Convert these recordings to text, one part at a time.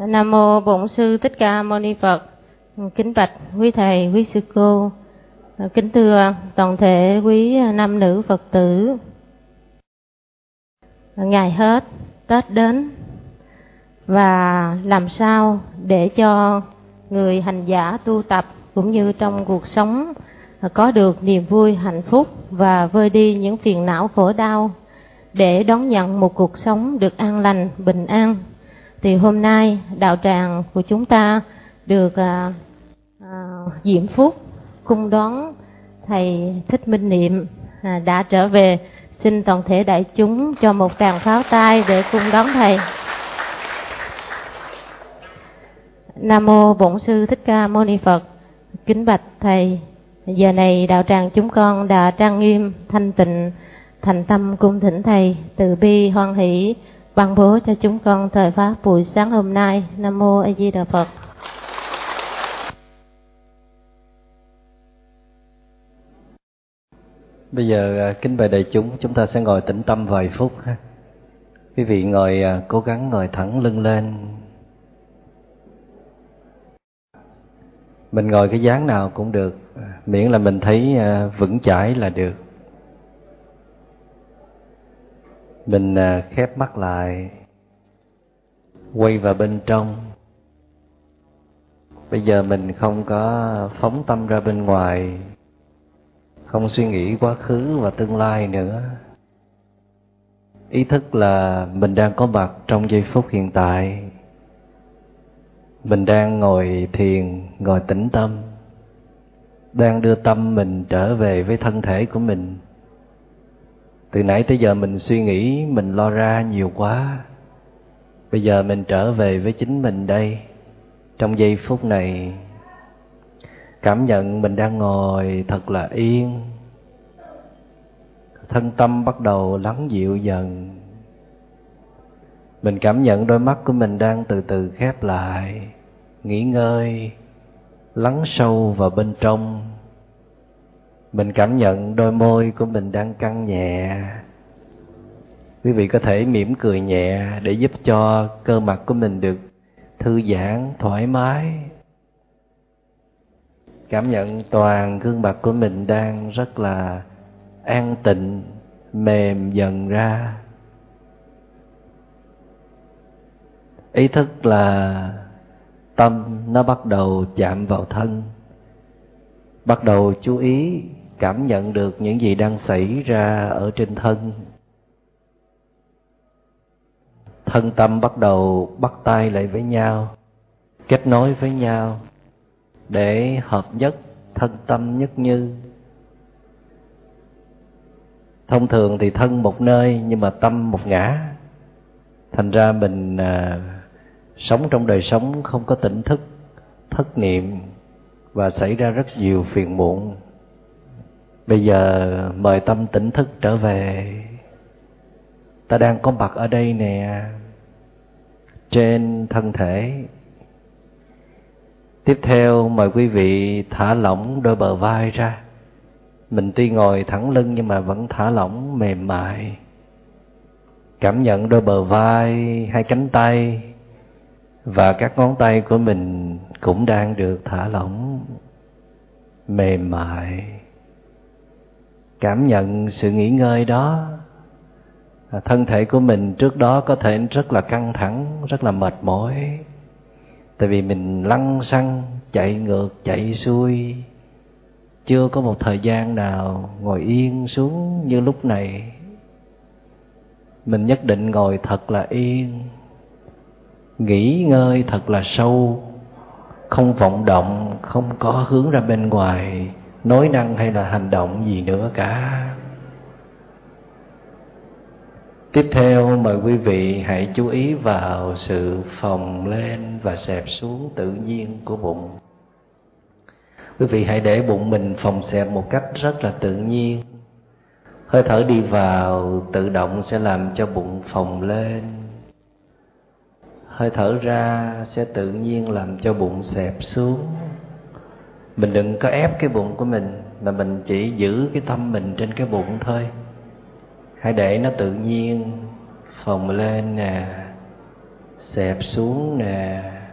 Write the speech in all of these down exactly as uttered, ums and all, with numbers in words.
Nam mô Bổn Sư Thích Ca Mâu Ni Phật. Kính bạch quý thầy, quý sư cô, kính thưa toàn thể quý nam nữ Phật tử. Ngày hết, Tết đến, và làm sao để cho người hành giả tu tập cũng như trong cuộc sống có được niềm vui, hạnh phúc và vơi đi những phiền não khổ đau để đón nhận một cuộc sống được an lành, bình an. Thì hôm nay đạo tràng của chúng ta được à, à, diễm phúc cung đón thầy Thích Minh Niệm à, đã trở về. Xin toàn thể đại chúng cho một tràng pháo tay để cung đón thầy. Nam mô Bổn Sư Thích Ca Mâu Ni Phật. Kính bạch thầy, giờ này đạo tràng chúng con đã trang nghiêm, thanh tịnh, thành tâm cung thỉnh thầy từ bi hoan hỷ ban bố cho chúng con thời pháp buổi sáng hôm nay. Nam mô A Di Đà Phật. Bây giờ kính bày đại chúng, chúng ta sẽ ngồi tĩnh tâm vài phút ha. Quý vị ngồi, cố gắng ngồi thẳng lưng lên. Mình ngồi cái dáng nào cũng được, miễn là mình thấy vững chãi là được. Mình khép mắt lại, quay vào bên trong. Bây giờ mình không có phóng tâm ra bên ngoài, không suy nghĩ quá khứ và tương lai nữa. Ý thức là mình đang có mặt trong giây phút hiện tại. Mình đang ngồi thiền, ngồi tĩnh tâm, đang đưa tâm mình trở về với thân thể của mình. Từ nãy tới giờ mình suy nghĩ, mình lo ra nhiều quá. Bây giờ mình trở về với chính mình đây, trong giây phút này. Cảm nhận mình đang ngồi thật là yên. Thân tâm bắt đầu lắng dịu dần. Mình cảm nhận đôi mắt của mình đang từ từ khép lại, nghỉ ngơi, lắng sâu vào bên trong. Mình cảm nhận đôi môi của mình đang căng nhẹ. Quý vị có thể mỉm cười nhẹ để giúp cho cơ mặt của mình được thư giãn, thoải mái. Cảm nhận toàn gương mặt của mình đang rất là an tịnh, mềm dần ra. Ý thức là tâm nó bắt đầu chạm vào thân, bắt đầu chú ý cảm nhận được những gì đang xảy ra ở trên thân. Thân tâm bắt đầu bắt tay lại với nhau, kết nối với nhau để hợp nhất, thân tâm nhất như. Thông thường thì thân một nơi nhưng mà tâm một ngã. Thành ra mình à, sống trong đời sống không có tỉnh thức, thất niệm và xảy ra rất nhiều phiền muộn. Bây giờ mời tâm tỉnh thức trở về. Ta đang có mặt ở đây nè, trên thân thể. Tiếp theo mời quý vị thả lỏng đôi bờ vai ra. Mình tuy ngồi thẳng lưng nhưng mà vẫn thả lỏng mềm mại. Cảm nhận đôi bờ vai, hai cánh tay và các ngón tay của mình cũng đang được thả lỏng mềm mại. Cảm nhận sự nghỉ ngơi đó. Thân thể của mình trước đó có thể rất là căng thẳng, rất là mệt mỏi. Tại vì mình lăn xăng, chạy ngược, chạy xuôi. Chưa có một thời gian nào ngồi yên xuống như lúc này. Mình nhất định ngồi thật là yên, nghỉ ngơi thật là sâu, không vọng động, không có hướng ra bên ngoài, nói năng hay là hành động gì nữa cả. Tiếp theo mời quý vị hãy chú ý vào sự phồng lên và xẹp xuống tự nhiên của bụng. Quý vị hãy để bụng mình phồng xẹp một cách rất là tự nhiên. Hơi thở đi vào tự động sẽ làm cho bụng phồng lên. Hơi thở ra sẽ tự nhiên làm cho bụng xẹp xuống. Mình đừng có ép cái bụng của mình, mà mình chỉ giữ cái tâm mình trên cái bụng thôi. Hãy để nó tự nhiên phồng lên nè, xẹp xuống nè.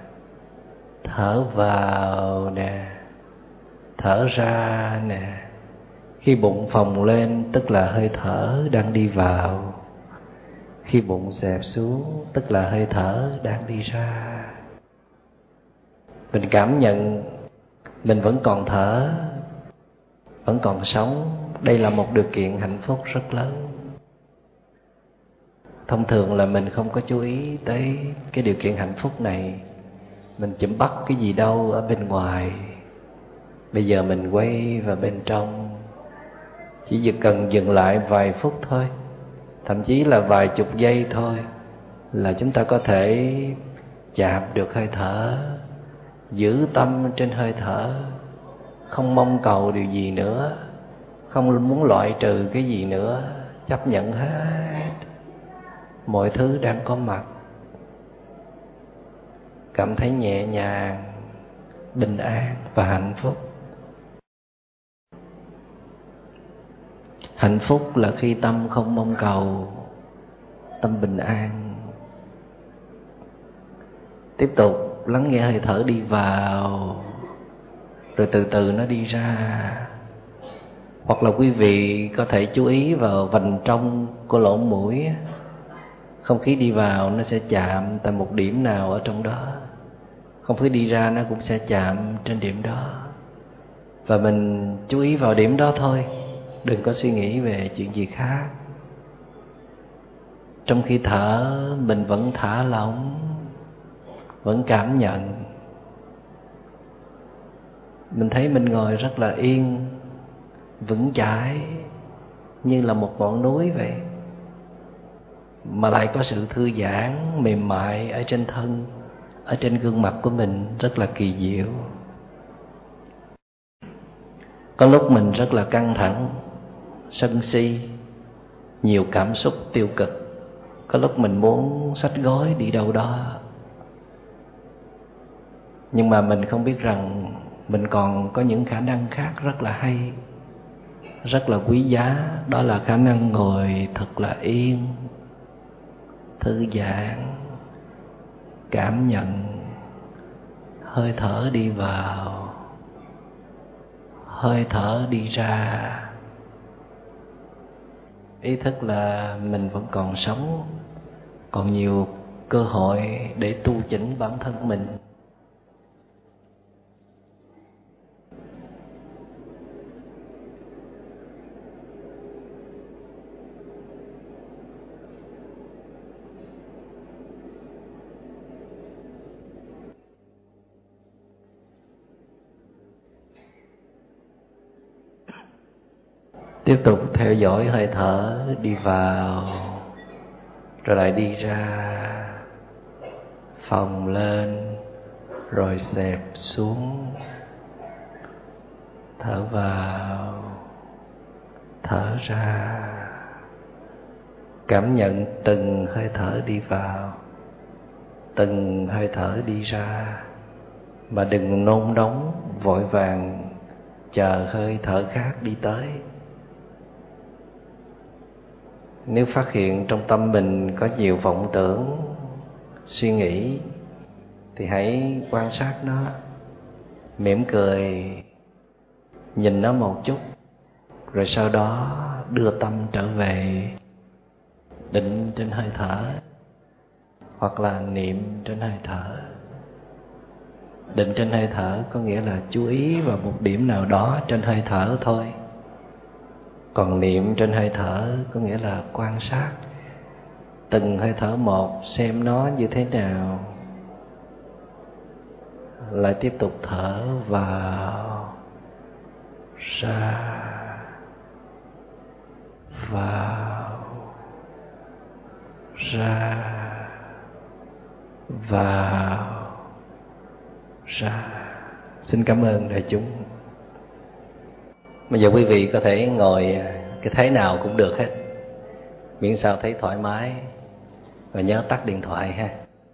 Thở vào nè, thở ra nè. Khi bụng phồng lên tức là hơi thở đang đi vào. Khi bụng xẹp xuống tức là hơi thở đang đi ra. Mình cảm nhận mình vẫn còn thở, vẫn còn sống. Đây là một điều kiện hạnh phúc rất lớn. Thông thường là mình không có chú ý tới cái điều kiện hạnh phúc này. Mình chụm bắt cái gì đâu ở bên ngoài. Bây giờ mình quay vào bên trong. Chỉ việc cần dừng lại vài phút thôi, thậm chí là vài chục giây thôi, là chúng ta có thể chạm được hơi thở, giữ tâm trên hơi thở, không mong cầu điều gì nữa, không muốn loại trừ cái gì nữa, chấp nhận hết mọi thứ đang có mặt. Cảm thấy nhẹ nhàng, bình an và hạnh phúc. Hạnh phúc là khi tâm không mong cầu, tâm bình an. Tiếp tục lắng nghe hơi thở đi vào, rồi từ từ nó đi ra. Hoặc là quý vị có thể chú ý vào vành trong của lỗ mũi. Không khí đi vào nó sẽ chạm tại một điểm nào ở trong đó. Không khí đi ra nó cũng sẽ chạm trên điểm đó. Và mình chú ý vào điểm đó thôi, đừng có suy nghĩ về chuyện gì khác. Trong khi thở mình vẫn thả lỏng, vẫn cảm nhận. Mình thấy mình ngồi rất là yên, vững chãi, như là một ngọn núi vậy, mà lại có sự thư giãn mềm mại ở trên thân, ở trên gương mặt của mình, rất là kỳ diệu. Có lúc mình rất là căng thẳng, sân si, nhiều cảm xúc tiêu cực. Có lúc mình muốn xách gói đi đâu đó. Nhưng mà mình không biết rằng mình còn có những khả năng khác rất là hay, rất là quý giá. Đó là khả năng ngồi thật là yên, thư giãn, cảm nhận hơi thở đi vào, hơi thở đi ra. Ý thức là mình vẫn còn sống, còn nhiều cơ hội để tu chỉnh bản thân mình. Tiếp tục theo dõi hơi thở đi vào, rồi lại đi ra, phồng lên, rồi xẹp xuống. Thở vào, thở ra. Cảm nhận từng hơi thở đi vào, từng hơi thở đi ra. Mà đừng nôn nóng, vội vàng chờ hơi thở khác đi tới. Nếu phát hiện trong tâm mình có nhiều vọng tưởng, suy nghĩ, thì hãy quan sát nó, mỉm cười, nhìn nó một chút, rồi sau đó đưa tâm trở về, định trên hơi thở, hoặc là niệm trên hơi thở. Định trên hơi thở có nghĩa là chú ý vào một điểm nào đó trên hơi thở thôi. Còn niệm trên hơi thở có nghĩa là quan sát từng hơi thở một, xem nó như thế nào. Lại tiếp tục thở vào, ra, vào, ra, vào, ra. Xin cảm ơn đại chúng. Bây giờ quý vị có thể ngồi cái thế nào cũng được hết, miễn sao thấy thoải mái. Và nhớ tắt điện thoại ha.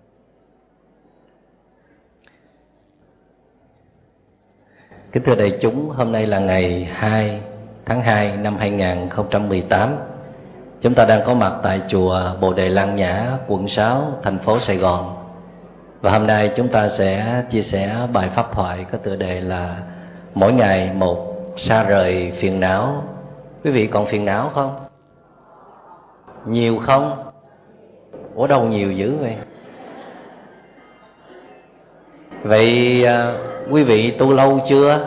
Kính thưa đại chúng, hôm nay là ngày hai tháng hai năm hai nghìn không trăm mười tám. Chúng ta đang có mặt tại chùa Bồ Đề Lăng Nhã, quận sáu, thành phố Sài Gòn. Và hôm nay chúng ta sẽ chia sẻ bài pháp thoại có tựa đề là mỗi ngày một xa rời phiền não. Quý vị còn phiền não không? Nhiều không? Ủa đâu nhiều dữ vậy? Vậy à, quý vị tu lâu chưa?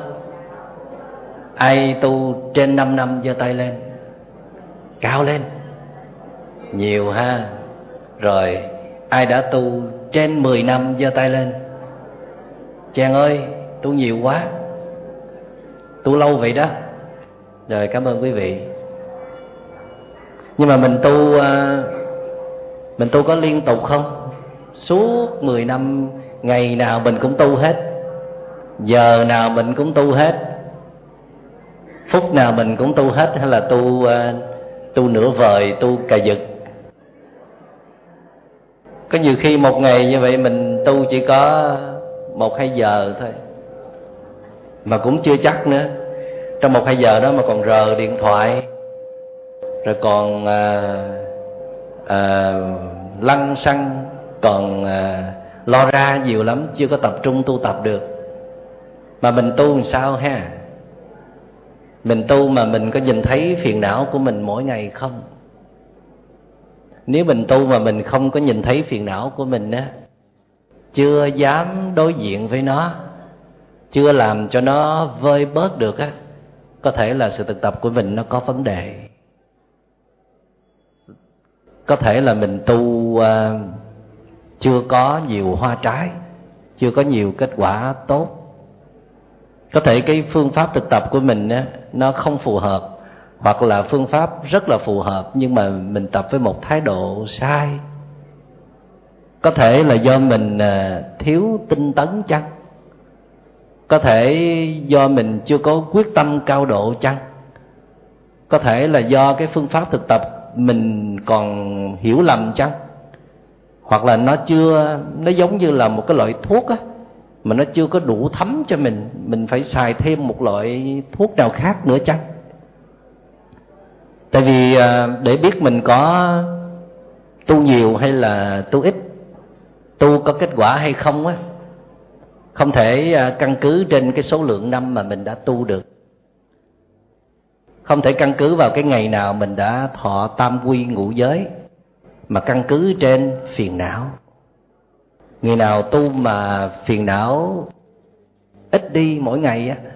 Ai tu trên năm năm giơ tay lên. Cao lên. Nhiều ha. Rồi ai đã tu trên mười năm giơ tay lên. Chàng ơi, tu nhiều quá. Tu lâu vậy đó. Rồi cảm ơn quý vị. Nhưng mà mình tu Mình tu có liên tục không? Suốt mười năm, ngày nào mình cũng tu hết, giờ nào mình cũng tu hết, phút nào mình cũng tu hết, hay là tu tu nửa vời, tu cà giật? Có nhiều khi một ngày như vậy mình tu chỉ có một hai giờ thôi, mà cũng chưa chắc nữa. Trong một hai giờ đó mà còn rờ điện thoại, rồi còn à, à, lăng xăng, còn à, lo ra nhiều lắm, chưa có tập trung tu tập được. Mà mình tu làm sao ha? Mình tu mà mình có nhìn thấy phiền não của mình mỗi ngày không? Nếu mình tu mà mình không có nhìn thấy phiền não của mình á, chưa dám đối diện với nó, chưa làm cho nó vơi bớt được á, có thể là sự thực tập của mình nó có vấn đề. Có thể là mình tu uh, chưa có nhiều hoa trái, chưa có nhiều kết quả tốt. Có thể cái phương pháp thực tập của mình á, nó không phù hợp, hoặc là phương pháp rất là phù hợp nhưng mà mình tập với một thái độ sai. Có thể là do mình uh, thiếu tinh tấn chăng? Có thể do mình chưa có quyết tâm cao độ chăng? Có thể là do cái phương pháp thực tập mình còn hiểu lầm chăng? Hoặc là nó chưa, nó giống như là một cái loại thuốc á, mà nó chưa có đủ thấm cho mình, mình phải xài thêm một loại thuốc nào khác nữa chăng? Tại vì để biết mình có tu nhiều hay là tu ít, tu có kết quả hay không á, không thể căn cứ trên cái số lượng năm mà mình đã tu được, không thể căn cứ vào cái ngày nào mình đã thọ tam quy ngũ giới, mà căn cứ trên phiền não. Người nào tu mà phiền não ít đi mỗi ngày á,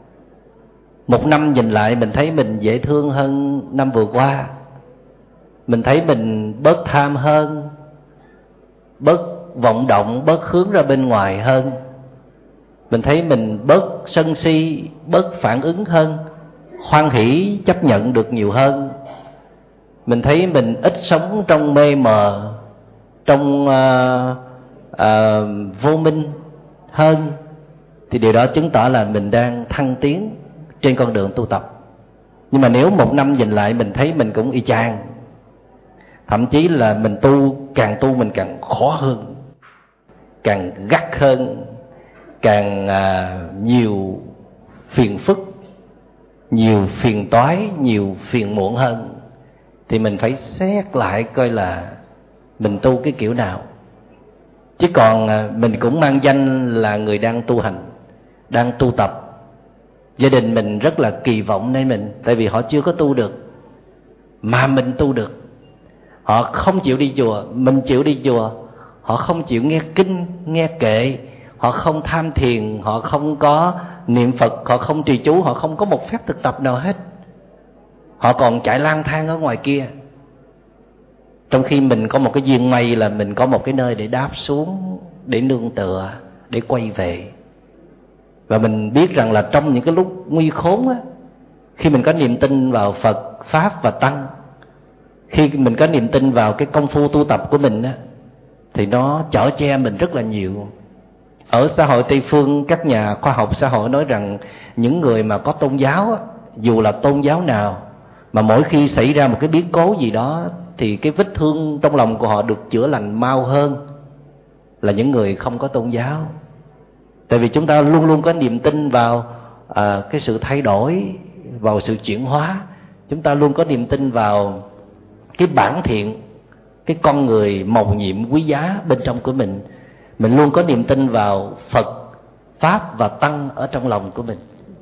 một năm nhìn lại mình thấy mình dễ thương hơn năm vừa qua, mình thấy mình bớt tham hơn, bớt vọng động, bớt hướng ra bên ngoài hơn, mình thấy mình bớt sân si, bớt phản ứng hơn, hoan hỷ chấp nhận được nhiều hơn. Mình thấy mình ít sống trong mê mờ, trong uh, uh, vô minh hơn, thì điều đó chứng tỏ là mình đang thăng tiến trên con đường tu tập. Nhưng mà nếu một năm nhìn lại mình thấy mình cũng y chang, thậm chí là mình tu, càng tu mình càng khó hơn, càng gắt hơn, càng uh, nhiều phiền phức, nhiều phiền toái, nhiều phiền muộn hơn, thì mình phải xét lại coi là mình tu cái kiểu nào. Chứ còn mình cũng mang danh là người đang tu hành, đang tu tập. Gia đình mình rất là kỳ vọng nơi mình, tại vì họ chưa có tu được mà mình tu được. Họ không chịu đi chùa, mình chịu đi chùa. Họ không chịu nghe kinh, nghe kệ, họ không tham thiền, họ không có niệm Phật, họ không trì chú, họ không có một phép thực tập nào hết. Họ còn chạy lang thang ở ngoài kia. Trong khi mình có một cái duyên may là mình có một cái nơi để đáp xuống, để nương tựa, để quay về. Và mình biết rằng là trong những cái lúc nguy khốn á, khi mình có niềm tin vào Phật, Pháp và Tăng, khi mình có niềm tin vào cái công phu tu tập của mình á, thì nó chở che mình rất là nhiều. Ở xã hội Tây Phương, các nhà khoa học xã hội nói rằng những người mà có tôn giáo á, dù là tôn giáo nào, mà mỗi khi xảy ra một cái biến cố gì đó thì cái vết thương trong lòng của họ được chữa lành mau hơn là những người không có tôn giáo. Tại vì chúng ta luôn luôn có niềm tin vào à, cái sự thay đổi, vào sự chuyển hóa. Chúng ta luôn có niềm tin vào cái bản thiện, cái con người mầu nhiệm quý giá bên trong của mình. Mình luôn có niềm tin vào Phật, Pháp và Tăng ở trong lòng của mình.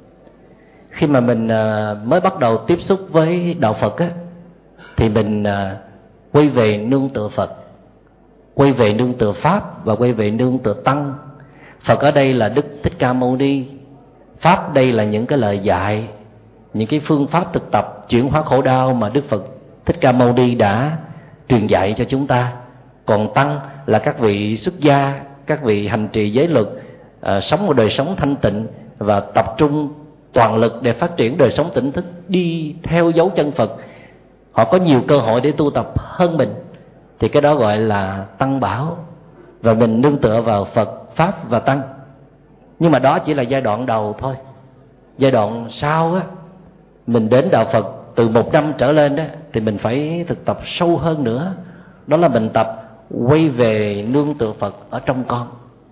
Khi mà mình mới bắt đầu tiếp xúc với đạo Phật á, thì mình quay về nương tựa Phật, quay về nương tựa Pháp và quay về nương tựa Tăng. Phật ở đây là Đức Thích Ca Mâu Ni, Pháp đây là những cái lời dạy, những cái phương pháp thực tập chuyển hóa khổ đau mà Đức Phật Thích Ca Mâu Ni đã truyền dạy cho chúng ta. Còn Tăng là các vị xuất gia, các vị hành trì giới luật, à, sống một đời sống thanh tịnh và tập trung toàn lực để phát triển đời sống tỉnh thức, đi theo dấu chân Phật. Họ có nhiều cơ hội để tu tập hơn mình, thì cái đó gọi là Tăng bảo. Và mình nương tựa vào Phật, Pháp và Tăng. Nhưng mà đó chỉ là giai đoạn đầu thôi. Giai đoạn sau á, mình đến đạo Phật từ một năm trở lên đó, thì mình phải thực tập sâu hơn nữa. Đó là mình tập quay về nương tựa Phật ở trong con,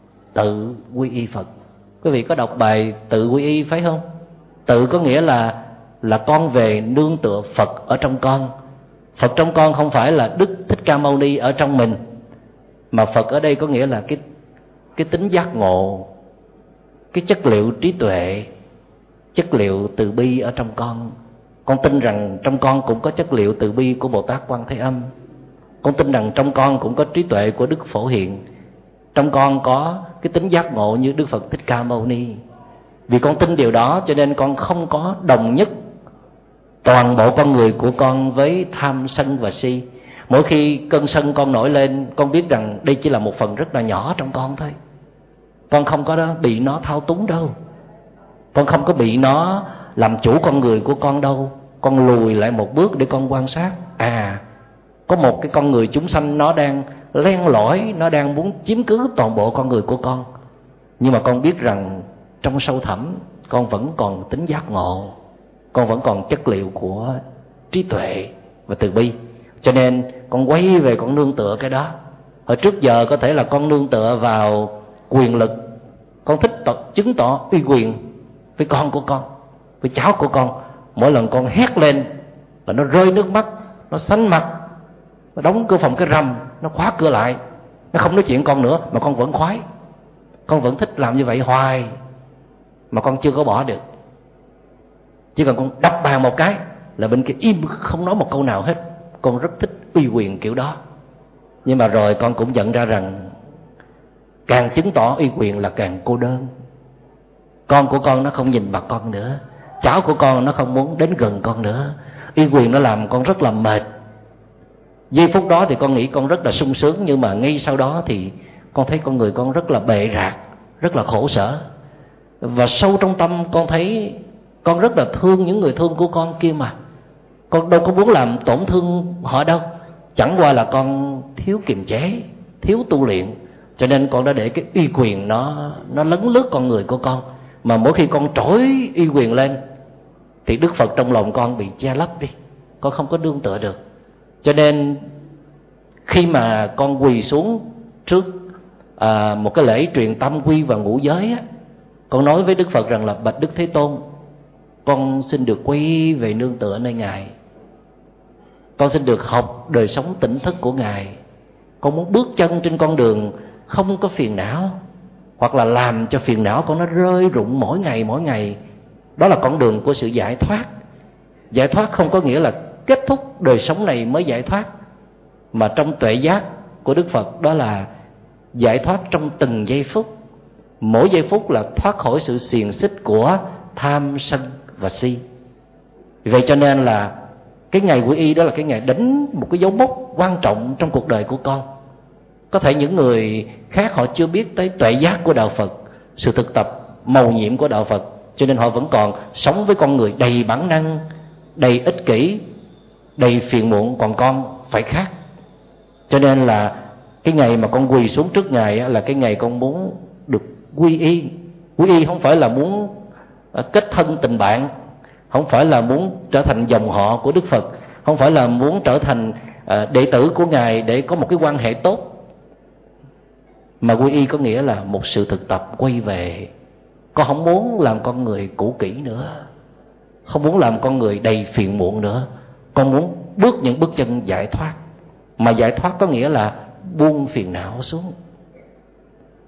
tự quy y Phật. Quý vị có đọc bài tự quy y phải không? Tự có nghĩa là là con về nương tựa Phật ở trong con. Phật trong con không phải là Đức Thích Ca Mâu Ni ở trong mình, mà Phật ở đây có nghĩa là cái cái tính giác ngộ, cái chất liệu trí tuệ, chất liệu từ bi ở trong con. Con tin rằng trong con cũng có chất liệu từ bi của Bồ Tát Quan Thế Âm. Con tin rằng trong con cũng có trí tuệ của Đức Phổ Hiện. Trong con có cái tính giác ngộ như Đức Phật Thích Ca Mâu Ni. Vì con tin điều đó cho nên con không có đồng nhất toàn bộ con người của con với tham sân và si. Mỗi khi cơn sân con nổi lên, con biết rằng đây chỉ là một phần rất là nhỏ trong con thôi. Con không có đó bị nó thao túng đâu. Con không có bị nó làm chủ con người của con đâu. Con lùi lại một bước để con quan sát. À, có một cái con người chúng sanh nó đang len lỏi, nó đang muốn chiếm cứ toàn bộ con người của con. Nhưng mà con biết rằng trong sâu thẳm con vẫn còn tính giác ngộ, con vẫn còn chất liệu của trí tuệ và từ bi. Cho nên con quay về con nương tựa cái đó. Hồi trước giờ có thể là con nương tựa vào quyền lực. Con thích tỏ, chứng tỏ uy quyền với con của con, với cháu của con. Mỗi lần con hét lên là nó rơi nước mắt, nó xanh mặt, nó đóng cửa phòng cái rầm, nó khóa cửa lại, nó không nói chuyện con nữa. Mà con vẫn khoái, con vẫn thích làm như vậy hoài, mà con chưa có bỏ được. Chỉ cần con đập bàn một cái là bên kia im không nói một câu nào hết. Con rất thích uy quyền kiểu đó. Nhưng mà rồi con cũng nhận ra rằng càng chứng tỏ uy quyền là càng cô đơn. Con của con nó không nhìn mặt con nữa, cháu của con nó không muốn đến gần con nữa. Uy quyền nó làm con rất là mệt. Giây phút đó thì con nghĩ con rất là sung sướng, nhưng mà ngay sau đó thì con thấy con người con rất là bệ rạc, rất là khổ sở. Và sâu trong tâm con thấy con rất là thương những người thương của con kia mà. Con đâu có muốn làm tổn thương họ đâu. Chẳng qua là con thiếu kiềm chế, thiếu tu luyện, cho nên con đã để cái uy quyền nó nó lấn lướt con người của con. Mà mỗi khi con trỗi uy quyền lên thì Đức Phật trong lòng con bị che lấp đi, con không có nương tựa được. Cho nên khi mà con quỳ xuống trước à, một cái lễ truyền tam quy và ngũ giới á, con nói với Đức Phật rằng là: bạch Đức Thế Tôn, con xin được quay về nương tựa nơi Ngài. Con xin được học đời sống tỉnh thức của Ngài. Con muốn bước chân trên con đường không có phiền não, hoặc là làm cho phiền não con nó rơi rụng mỗi ngày mỗi ngày. Đó là con đường của sự giải thoát. Giải thoát không có nghĩa là kết thúc đời sống này mới giải thoát, mà trong tuệ giác của Đức Phật đó là giải thoát trong từng giây phút. Mỗi giây phút là thoát khỏi sự xiềng xích của tham sân và si. Vậy cho nên là cái ngày quy y đó là cái ngày đánh một cái dấu mốc quan trọng trong cuộc đời của con. Có thể những người khác họ chưa biết tới tuệ giác của đạo Phật, sự thực tập mầu nhiệm của đạo Phật, cho nên họ vẫn còn sống với con người đầy bản năng, đầy ích kỷ, đầy phiền muộn. Còn con phải khác. Cho nên là cái ngày mà con quỳ xuống trước Ngài là cái ngày con muốn được quy y. Quy y không phải là muốn kết thân tình bạn, không phải là muốn trở thành dòng họ của Đức Phật, không phải là muốn trở thành đệ tử của Ngài để có một cái quan hệ tốt. Mà quy y có nghĩa là một sự thực tập quay về. Con không muốn làm con người cũ kỹ nữa, không muốn làm con người đầy phiền muộn nữa. Con muốn bước những bước chân giải thoát. Mà giải thoát có nghĩa là buông phiền não xuống.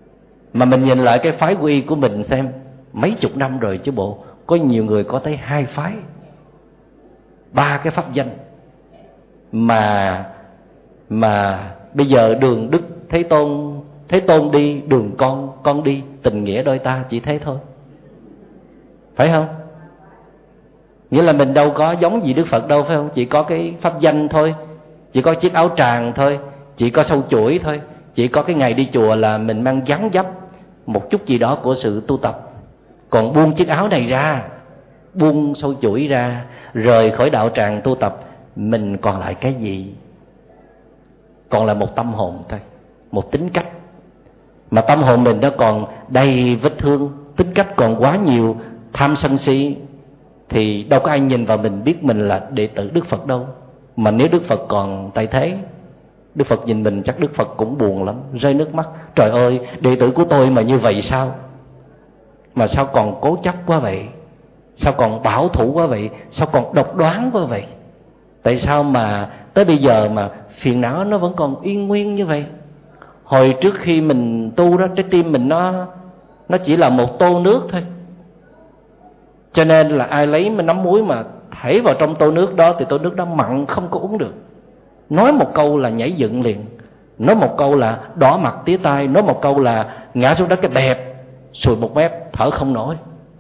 Mà mình nhìn lại cái phái quy của mình xem, mấy chục năm rồi chứ bộ, có nhiều người có tới hai phái, ba cái pháp danh. Mà Mà bây giờ đường Đức Thế Tôn, Thế Tôn đi, đường con, con đi, tình nghĩa đôi ta, chỉ thế thôi. Phải không? Nghĩa là mình đâu có giống gì Đức Phật đâu, phải không? Chỉ có cái pháp danh thôi, chỉ có chiếc áo tràng thôi, chỉ có sâu chuỗi thôi, chỉ có cái ngày đi chùa là mình mang dáng dấp một chút gì đó của sự tu tập. Còn buông chiếc áo này ra, buông sâu chuỗi ra, rời khỏi đạo tràng tu tập, mình còn lại cái gì? Còn là một tâm hồn thôi, một tính cách. Mà tâm hồn mình nó còn đầy vết thương, tính cách còn quá nhiều tham sân si, thì đâu có ai nhìn vào mình biết mình là đệ tử Đức Phật đâu. Mà nếu Đức Phật còn tại thế, Đức Phật nhìn mình chắc Đức Phật cũng buồn lắm, rơi nước mắt. Trời ơi, đệ tử của tôi mà như vậy sao? Mà sao còn cố chấp quá vậy? Sao còn bảo thủ quá vậy? Sao còn độc đoán quá vậy? Tại sao mà tới bây giờ mà phiền não nó vẫn còn yên nguyên như vậy? Hồi trước khi mình tu đó, trái tim mình nó nó chỉ là một tô nước thôi. Cho nên là ai lấy mà nắm muối mà thảy vào trong tô nước đó thì tô nước đó mặn, không có uống được. Nói một câu là nhảy dựng liền, nói một câu là đỏ mặt tía tai, nói một câu là ngã xuống đất cái bẹp, sùi một mép, thở không nổi.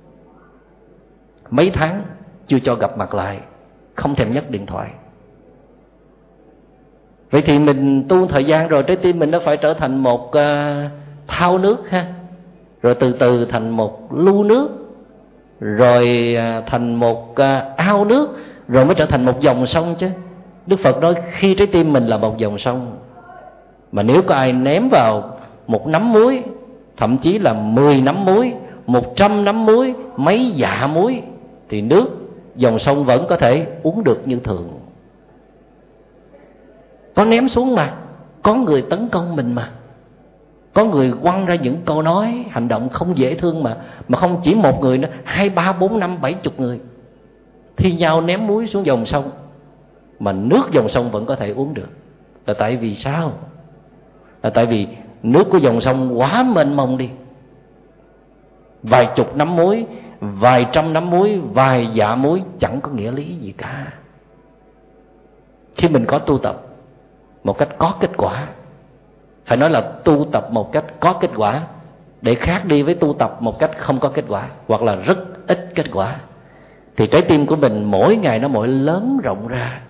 Mấy tháng chưa cho gặp mặt lại, không thèm nhấc điện thoại. Vậy thì mình tu thời gian rồi, trái tim mình nó phải trở thành một uh, thau nước ha, rồi từ từ thành một lu nước, rồi uh, thành một uh, ao nước, rồi mới trở thành một dòng sông chứ. Đức Phật nói khi trái tim mình là một dòng sông, mà nếu có ai ném vào một nắm muối, thậm chí là mười nắm muối, một trăm nắm muối, mấy dạ muối, thì nước dòng sông vẫn có thể uống được như thường. Có ném xuống mà, có người tấn công mình mà, có người quăng ra những câu nói, hành động không dễ thương mà, mà không chỉ một người nữa, hai ba bốn năm bảy chục người thi nhau ném muối xuống dòng sông, mà nước dòng sông vẫn có thể uống được. Là tại vì sao? Là tại vì nước của dòng sông quá mênh mông đi. Vài chục nắm muối, vài trăm nắm muối, vài dạ muối chẳng có nghĩa lý gì cả. Khi mình có tu tập một cách có kết quả, phải nói là tu tập một cách có kết quả, để khác đi với tu tập một cách không có kết quả, hoặc là rất ít kết quả, thì trái tim của mình mỗi ngày nó mỗi lớn rộng ra.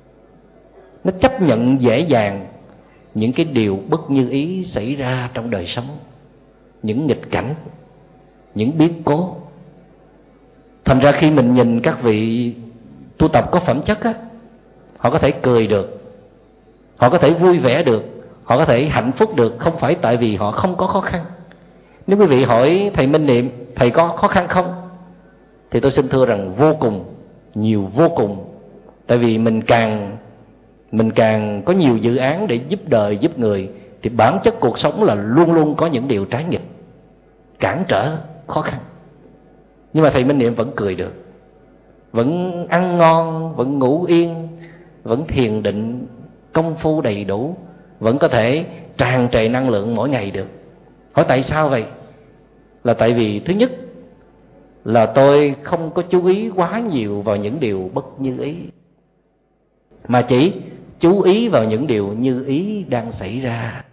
Nó chấp nhận dễ dàng những cái điều bất như ý xảy ra trong đời sống, những nghịch cảnh, những biến cố. Thành ra khi mình nhìn các vị tu tập có phẩm chất á, họ có thể cười được, họ có thể vui vẻ được, họ có thể hạnh phúc được, không phải tại vì họ không có khó khăn. Nếu quý vị hỏi thầy Minh Niệm, thầy có khó khăn không? Thì tôi xin thưa rằng vô cùng, nhiều vô cùng. Tại vì mình càng Mình càng có nhiều dự án để giúp đời, giúp người, thì bản chất cuộc sống là luôn luôn có những điều trái nghịch, cản trở, khó khăn. Nhưng mà thầy Minh Niệm vẫn cười được, vẫn ăn ngon, vẫn ngủ yên, vẫn thiền định, công phu đầy đủ, vẫn có thể tràn trề năng lượng mỗi ngày được. Hỏi tại sao vậy? Là tại vì thứ nhất là tôi không có chú ý quá nhiều vào những điều bất như ý, mà chỉ chú ý vào những điều như ý đang xảy ra.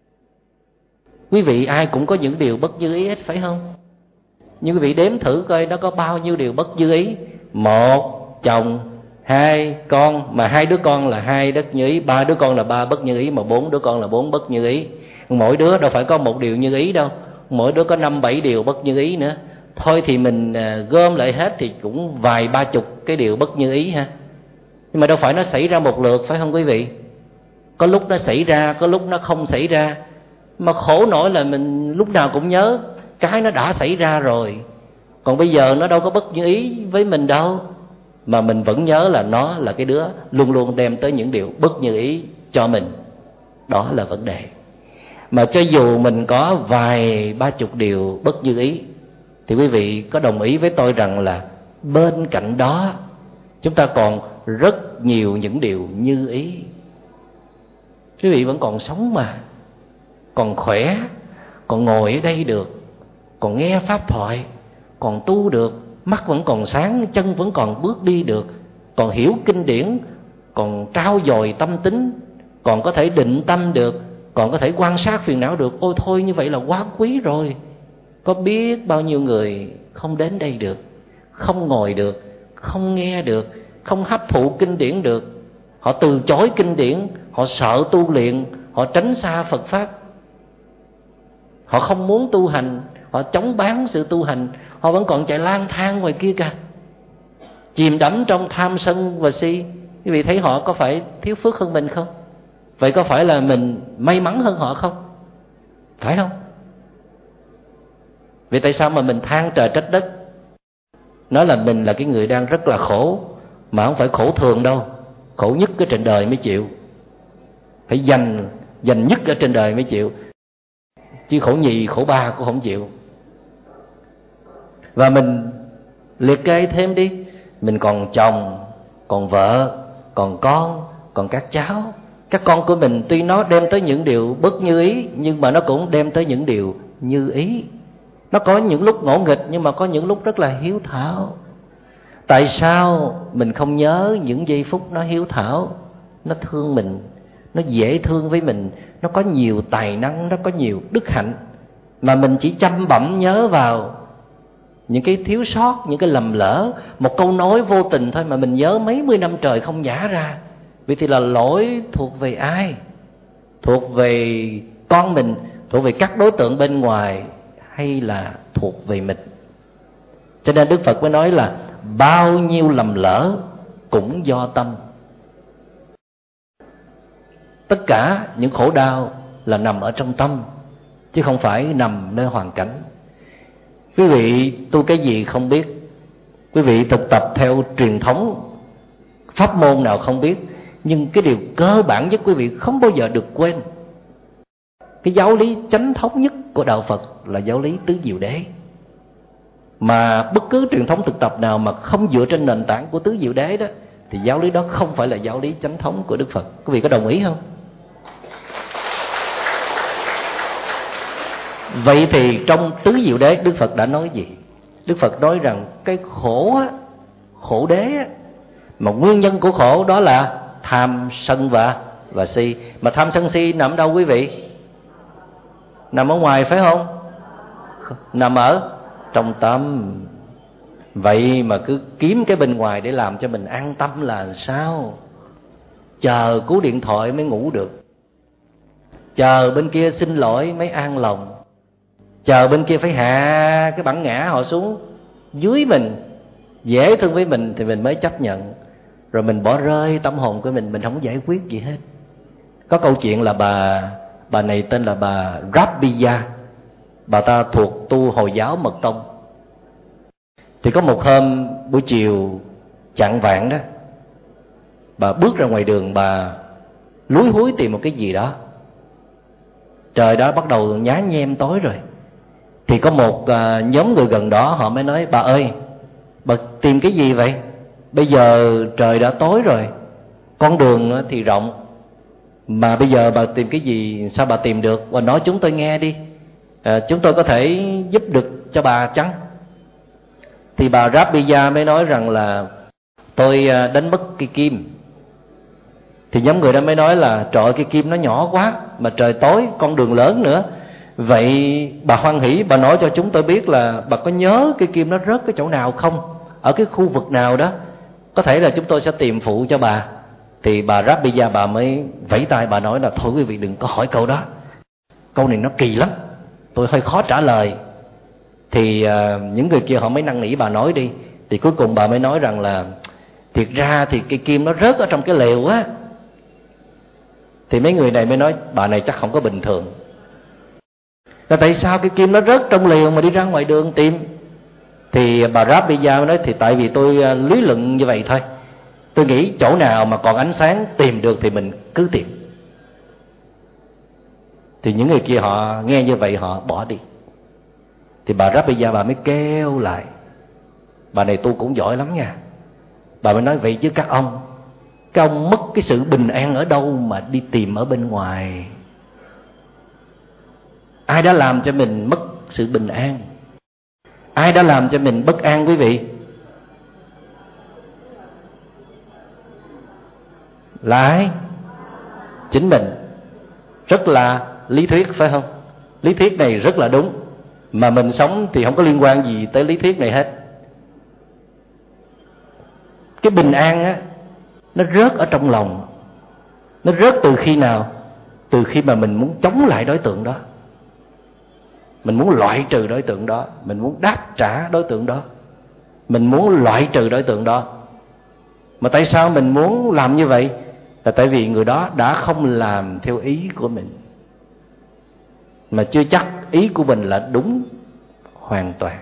Quý vị ai cũng có những điều bất như ý hết, phải không? Nhưng quý vị đếm thử coi nó có bao nhiêu điều bất như ý. Một, chồng. Hai, con. Mà hai đứa con là hai bất như ý, ba đứa con là ba bất như ý, mà bốn đứa con là bốn bất như ý. Mỗi đứa đâu phải có một điều như ý đâu, mỗi đứa có năm bảy điều bất như ý nữa. Thôi thì mình gom lại hết thì cũng vài ba chục cái điều bất như ý ha. Nhưng mà đâu phải nó xảy ra một lượt, phải không quý vị? Có lúc nó xảy ra, có lúc nó không xảy ra. Mà khổ nổi là mình lúc nào cũng nhớ cái nó đã xảy ra rồi. Còn bây giờ nó đâu có bất như ý với mình đâu, mà mình vẫn nhớ là nó là cái đứa luôn luôn đem tới những điều bất như ý cho mình. Đó là vấn đề. Mà cho dù mình có vài ba chục điều bất như ý, thì quý vị có đồng ý với tôi rằng là bên cạnh đó chúng ta còn rất nhiều những điều như ý. Quý vị vẫn còn sống mà, còn khỏe, còn ngồi ở đây được, còn nghe pháp thoại, còn tu được, mắt vẫn còn sáng, chân vẫn còn bước đi được, còn hiểu kinh điển, còn trau dồi tâm tính, còn có thể định tâm được, còn có thể quan sát phiền não được. Ôi thôi, như vậy là quá quý rồi. Có biết bao nhiêu người không đến đây được, không ngồi được, không nghe được, không hấp thụ kinh điển được. Họ từ chối kinh điển, họ sợ tu luyện, họ tránh xa Phật Pháp, họ không muốn tu hành, họ chống bán sự tu hành, họ vẫn còn chạy lang thang ngoài kia kìa, chìm đắm trong tham sân và si. Quý vị thấy họ có phải thiếu phước hơn mình không? Vậy có phải là mình may mắn hơn họ không? Phải không? Vì tại sao mà mình than trời trách đất, nói là mình là cái người đang rất là khổ, mà không phải khổ thường đâu, khổ nhất ở trên đời mới chịu, phải dành dành nhất ở trên đời mới chịu, chứ khổ nhì khổ ba cũng không chịu. Và mình liệt kê thêm đi, mình còn chồng, còn vợ, còn con, còn các cháu. Các con của mình tuy nó đem tới những điều bất như ý, nhưng mà nó cũng đem tới những điều như ý. Nó có những lúc ngỗ nghịch, nhưng mà có những lúc rất là hiếu thảo. Tại sao mình không nhớ những giây phút nó hiếu thảo, nó thương mình, nó dễ thương với mình, nó có nhiều tài năng, nó có nhiều đức hạnh, mà mình chỉ chăm bẵm nhớ vào những cái thiếu sót, những cái lầm lỡ, một câu nói vô tình thôi mà mình nhớ mấy mươi năm trời không nhả ra. Vậy thì là lỗi thuộc về ai? Thuộc về con mình, thuộc về các đối tượng bên ngoài, hay là thuộc về mình? Cho nên Đức Phật mới nói là bao nhiêu lầm lỡ cũng do tâm. Tất cả những khổ đau là nằm ở trong tâm, chứ không phải nằm nơi hoàn cảnh. Quý vị tu cái gì không biết, quý vị thực tập theo truyền thống pháp môn nào không biết, nhưng cái điều cơ bản nhất quý vị không bao giờ được quên. Cái giáo lý chánh thống nhất của Đạo Phật là giáo lý tứ diệu đế. Mà bất cứ truyền thống thực tập nào mà không dựa trên nền tảng của tứ diệu đế đó, thì giáo lý đó không phải là giáo lý chánh thống của Đức Phật. Quý vị có đồng ý không? Vậy thì trong tứ diệu đế Đức Phật đã nói gì? Đức Phật nói rằng cái khổ á, khổ đế á, mà nguyên nhân của khổ đó là tham sân và và si. Mà tham sân si nằm đâu quý vị? Nằm ở ngoài phải không? Nằm ở trong tâm. Vậy mà cứ kiếm cái bên ngoài để làm cho mình an tâm là sao? Chờ cú điện thoại mới ngủ được, chờ bên kia xin lỗi mới an lòng, chờ bên kia phải hạ cái bản ngã họ xuống dưới mình, dễ thương với mình thì mình mới chấp nhận. Rồi mình bỏ rơi tâm hồn của mình, mình không giải quyết gì hết. Có câu chuyện là bà bà này tên là bà Rabbiya, bà ta thuộc tu Hồi giáo Mật Tông. Thì có một hôm buổi chiều chạng vạng đó, bà bước ra ngoài đường, bà lúi húi tìm một cái gì đó. Trời đã bắt đầu nhá nhem tối rồi. Thì có một uh, nhóm người gần đó, họ mới nói: bà ơi, bà tìm cái gì vậy? Bây giờ trời đã tối rồi, con đường thì rộng, mà bây giờ bà tìm cái gì, sao bà tìm được? Bà nói chúng tôi nghe đi, à, chúng tôi có thể giúp được cho bà chăng? Thì bà Rabbiya mới nói rằng là tôi đánh mất cây kim. Thì nhóm người đó mới nói là trời ơi, cây kim nó nhỏ quá, mà trời tối, con đường lớn nữa. Vậy bà hoan hỷ, bà nói cho chúng tôi biết là bà có nhớ cây kim nó rớt cái chỗ nào không, ở cái khu vực nào đó, có thể là chúng tôi sẽ tìm phụ cho bà. Thì bà Rabbiya bà mới vẫy tay, bà nói là thôi quý vị đừng có hỏi câu đó, câu này nó kỳ lắm, tôi hơi khó trả lời. Thì uh, những người kia họ mới năn nỉ bà nói đi. Thì cuối cùng bà mới nói rằng là thiệt ra thì cây kim nó rớt ở trong cái lều á. Thì mấy người này mới nói bà này chắc không có bình thường. Là tại sao cái kim nó rớt trong lều mà đi ra ngoài đường tìm? Thì bà Rabbiya mới nói thì tại vì tôi uh, lý luận như vậy thôi. Tôi nghĩ chỗ nào mà còn ánh sáng tìm được thì mình cứ tìm. Thì những người kia họ nghe như vậy họ bỏ đi. Thì bà Rabbiya bà mới kêu lại, bà này tu cũng giỏi lắm nha. Bà mới nói vậy chứ các ông, các ông mất cái sự bình an ở đâu mà đi tìm ở bên ngoài? Ai đã làm cho mình mất sự bình an? Ai đã làm cho mình bất an quý vị? Là ai? Chính mình. Rất là lý thuyết phải không? Lý thuyết này rất là đúng, mà mình sống thì không có liên quan gì tới lý thuyết này hết. Cái bình an á, nó rớt ở trong lòng. Nó rớt từ khi nào? Từ khi mà mình muốn chống lại đối tượng đó, mình muốn loại trừ đối tượng đó, mình muốn đáp trả đối tượng đó, mình muốn loại trừ đối tượng đó. Mà tại sao mình muốn làm như vậy? Là tại vì người đó đã không làm theo ý của mình, mà chưa chắc ý của mình là đúng hoàn toàn.